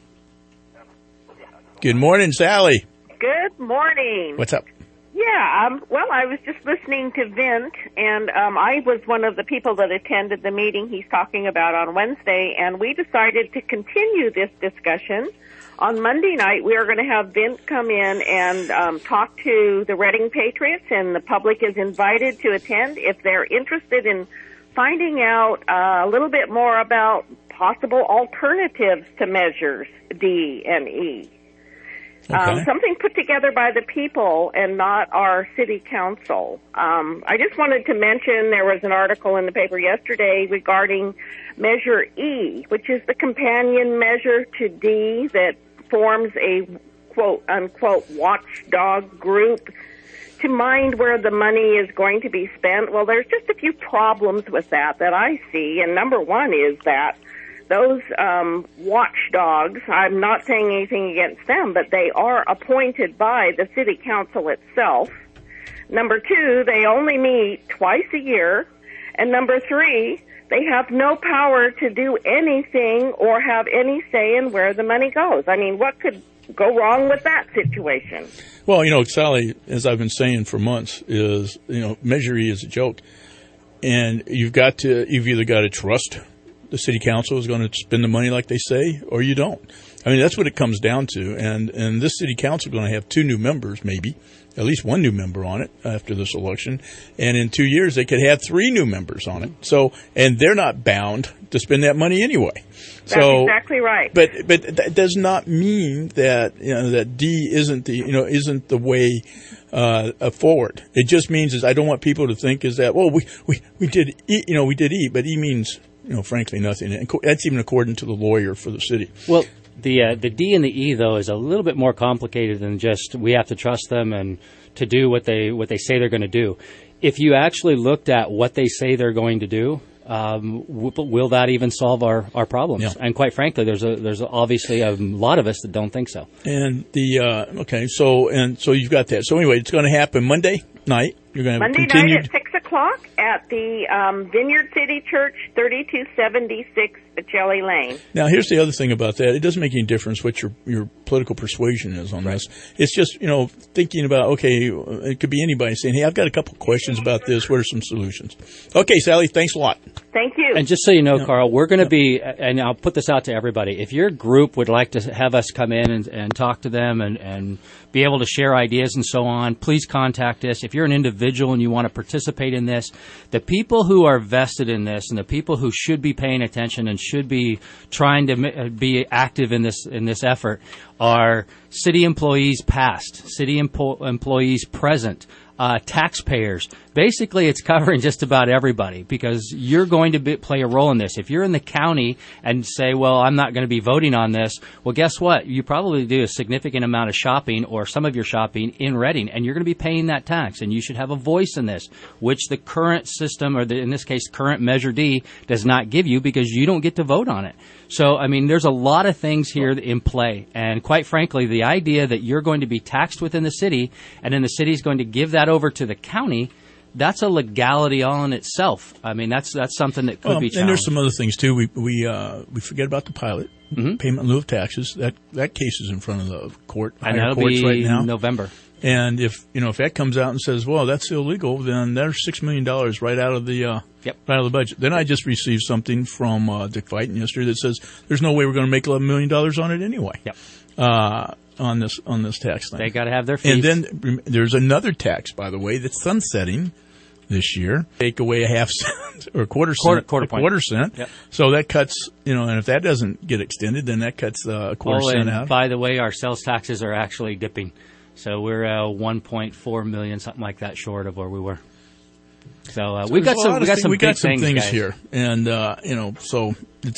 Speaker 4: Good morning, Sally.
Speaker 8: Good morning.
Speaker 4: What's up?
Speaker 8: Yeah, well, I was just listening to Vint, and I was one of the people that attended the meeting he's talking about on Wednesday, and we decided to continue this discussion. On Monday night, we are going to have Vint come in and talk to the Reading Patriots, and the public is invited to attend if they're interested in finding out a little bit more about possible alternatives to measures D and E. Okay. Something put together by the people and not our city council. I just wanted to mention there was an article in the paper yesterday regarding Measure E, which is the companion measure to D that forms a quote-unquote watchdog group to mind where the money is going to be spent. Well, there's just a few problems with that I see, and number one is that those watchdogs, I'm not saying anything against them, but they are appointed by the city council itself. Number two, they only meet twice a year. And number three, they have no power to do anything or have any say in where the money goes. I mean, what could go wrong with that situation?
Speaker 4: Well, Sally, as I've been saying for months, is, Measure E is a joke. And you've either got to trust the city council is going to spend the money like they say, or you don't. I mean, that's what it comes down to. And this city council is going to have 2 new members, maybe, at least 1 new member on it after this election. And in 2 years, they could have 3 new members on it. So, and they're not bound to spend that money anyway.
Speaker 8: That's exactly right.
Speaker 4: But that does not mean that, that D isn't the way forward. It just means is I don't want people to think is that, well, we did E, we did E, but E means, frankly, nothing. And that's even according to the lawyer for the city.
Speaker 9: Well, the D and the E, though, is a little bit more complicated than just we have to trust them and to do what they say they're going to do. If you actually looked at what they say they're going to do, will that even solve our problems? Yeah. And quite frankly, there's obviously a lot of us that don't think so.
Speaker 4: And so you've got that. So anyway, it's going to happen Monday night. You're going to have
Speaker 8: Monday night at 6:00 at the Vineyard City Church, 3276 Jelly Lane.
Speaker 4: Now, here's the other thing about that. It doesn't make any difference what your political persuasion is on this. It's just, thinking about, okay, it could be anybody saying, hey, I've got a couple questions about this. What are some solutions? Okay, Sally, thanks a lot.
Speaker 8: Thank you.
Speaker 9: And just so you know, Carl, we're going to be, and I'll put this out to everybody, if your group would like to have us come in and talk to them and be able to share ideas and so on, please contact us. If you're an individual and you want to participate in this, the people who are vested in this and the people who should be paying attention and should be trying to be active in this effort are city employees past, city employees present, taxpayers. Basically, it's covering just about everybody because you're going to play a role in this. If you're in the county and say, well, I'm not going to be voting on this, well, guess what? You probably do a significant amount of shopping or some of your shopping in Reading, and you're going to be paying that tax, and you should have a voice in this, which the current system, or in this case, current Measure D, does not give you because you don't get to vote on it. So, I mean, there's a lot of things here in play. And quite frankly, the idea that you're going to be taxed within the city and then the city is going to give that over to the county, that's a legality all in itself. I mean, that's something that could be challenged.
Speaker 4: And there's some other things, too. We forget about the pilot, payment in lieu of taxes. That case is in front of the court.
Speaker 9: And that'll be right now. November.
Speaker 4: And if that comes out and says, well, that's illegal, then there's $6 million right out of the right out of the budget. Then I just received something from Dick Fighton yesterday that says there's no way we're going to make $11 million on it anyway. On this tax thing.
Speaker 9: They got to have their fees.
Speaker 4: And then there's another tax, by the way, that's sunsetting this year. Take away a half cent or a quarter cent.
Speaker 9: Yep.
Speaker 4: So that cuts, and if that doesn't get extended, then that cuts a quarter cent out.
Speaker 9: By the way, our sales taxes are actually dipping. So we're 1.4 million, something like that, short of where we were. So we've got some big things guys.
Speaker 4: Here, and so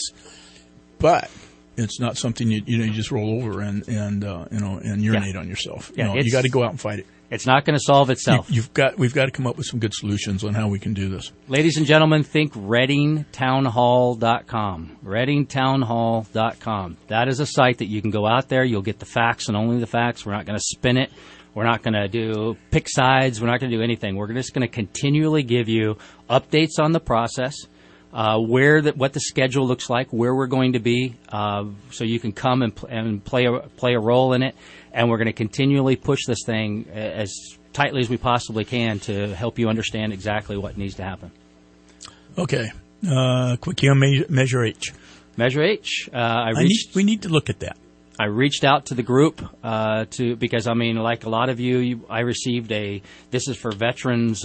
Speaker 4: but it's not something you just roll over and urinate on yourself. You got to go out and fight it.
Speaker 9: It's not going to solve itself.
Speaker 4: We've got to come up with some good solutions on how we can do this.
Speaker 9: Ladies and gentlemen, think ReadingTownHall.com. ReadingTownHall.com. That is a site that you can go out there. You'll get the facts and only the facts. We're not going to spin it. We're not going to pick sides. We're not going to do anything. We're just going to continually give you updates on the process, what the schedule looks like, where we're going to be, so you can come and play a role in it. And we're going to continually push this thing as tightly as we possibly can to help you understand exactly what needs to happen.
Speaker 4: Okay. Quickly on Measure H.
Speaker 9: Measure H.
Speaker 4: We need to look at that.
Speaker 9: I reached out to the group because, I mean, like a lot of you, I received this is for veterans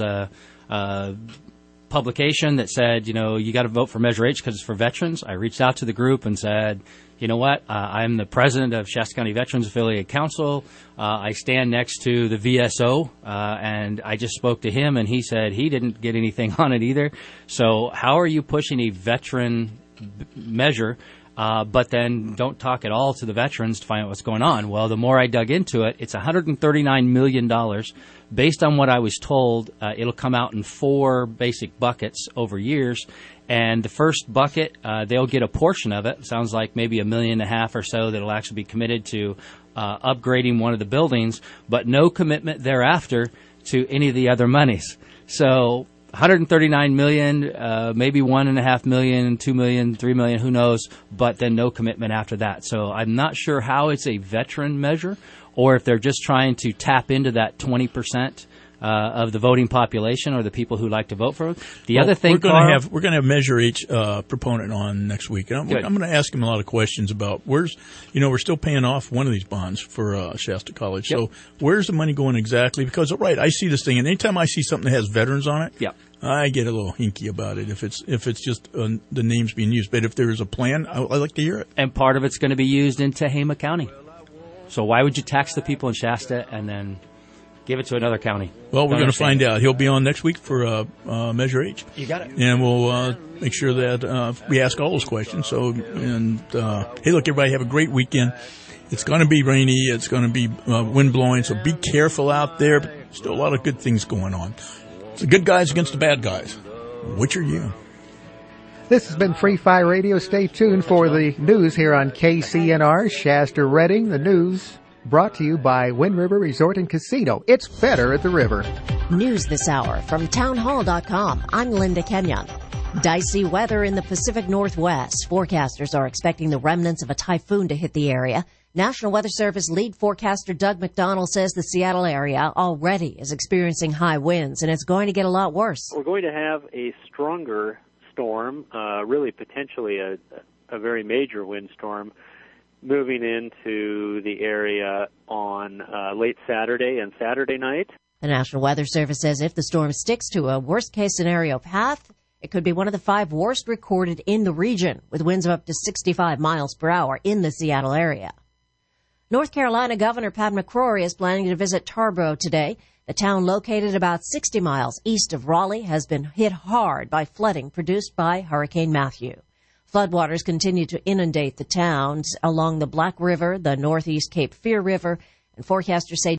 Speaker 9: publication that said, you got to vote for Measure H because it's for veterans. I reached out to the group and said, you know what? I'm the president of Shasta County Veterans Affiliate Council. I stand next to the VSO, and I just spoke to him, and he said he didn't get anything on it either. So how are you pushing a veteran measure, but then don't talk at all to the veterans to find out what's going on? Well, the more I dug into it, it's $139 million. Based on what I was told, it'll come out in 4 basic buckets over years. And the first bucket, they'll get a portion of it. Sounds like maybe $1.5 million or so that'll actually be committed to upgrading one of the buildings, but no commitment thereafter to any of the other monies. So $139 million, maybe $1.5 million, $2 million, $3 million, who knows, but then no commitment after that. So I'm not sure how it's a veteran measure or if they're just trying to tap into that 20%. Of the voting population or the people who like to vote for it. Other thing,
Speaker 4: we're going to have Measure H proponent on next week. And I'm going to ask him a lot of questions about we're still paying off one of these bonds for Shasta College.
Speaker 9: Yep.
Speaker 4: So where's the money going exactly? Because I see this thing, and anytime I see something that has veterans on it, I get a little hinky about it if it's just the names being used. But if there is a plan, I like to hear it.
Speaker 9: And part of it's going to be used in Tehama County. So why would you tax the people in Shasta and then give it to another couney.
Speaker 4: Well, we're going to find out. He'll be on next week for Measure H.
Speaker 9: You got it.
Speaker 4: And we'll make sure that we ask all those questions. So, hey, look, everybody, have a great weekend. It's going to be rainy. It's going to be wind blowing. So be careful out there. But still a lot of good things going on. It's the good guys against the bad guys. Which are you?
Speaker 5: This has been Free Fire Radio. Stay tuned for the news here on KCNR, Shasta Reading. The news brought to you by Wind River Resort and Casino. It's better at the river.
Speaker 19: News this hour from townhall.com. I'm Linda Kenyon. Dicey weather in the Pacific Northwest. Forecasters are expecting the remnants of a typhoon to hit the area. National Weather Service lead forecaster Doug McDonald says the Seattle area already is experiencing high winds, and it's going to get a lot worse.
Speaker 22: We're going to have a stronger storm, really potentially a very major windstorm, moving into the area on late Saturday and Saturday night.
Speaker 19: The National Weather Service says if the storm sticks to a worst-case scenario path, it could be one of the 5 worst recorded in the region, with winds of up to 65 miles per hour in the Seattle area. North Carolina Governor Pat McCrory is planning to visit Tarboro today. The town, located about 60 miles east of Raleigh, has been hit hard by flooding produced by Hurricane Matthew. Floodwaters continue to inundate the towns along the Black River, the northeast Cape Fear River, and forecasters say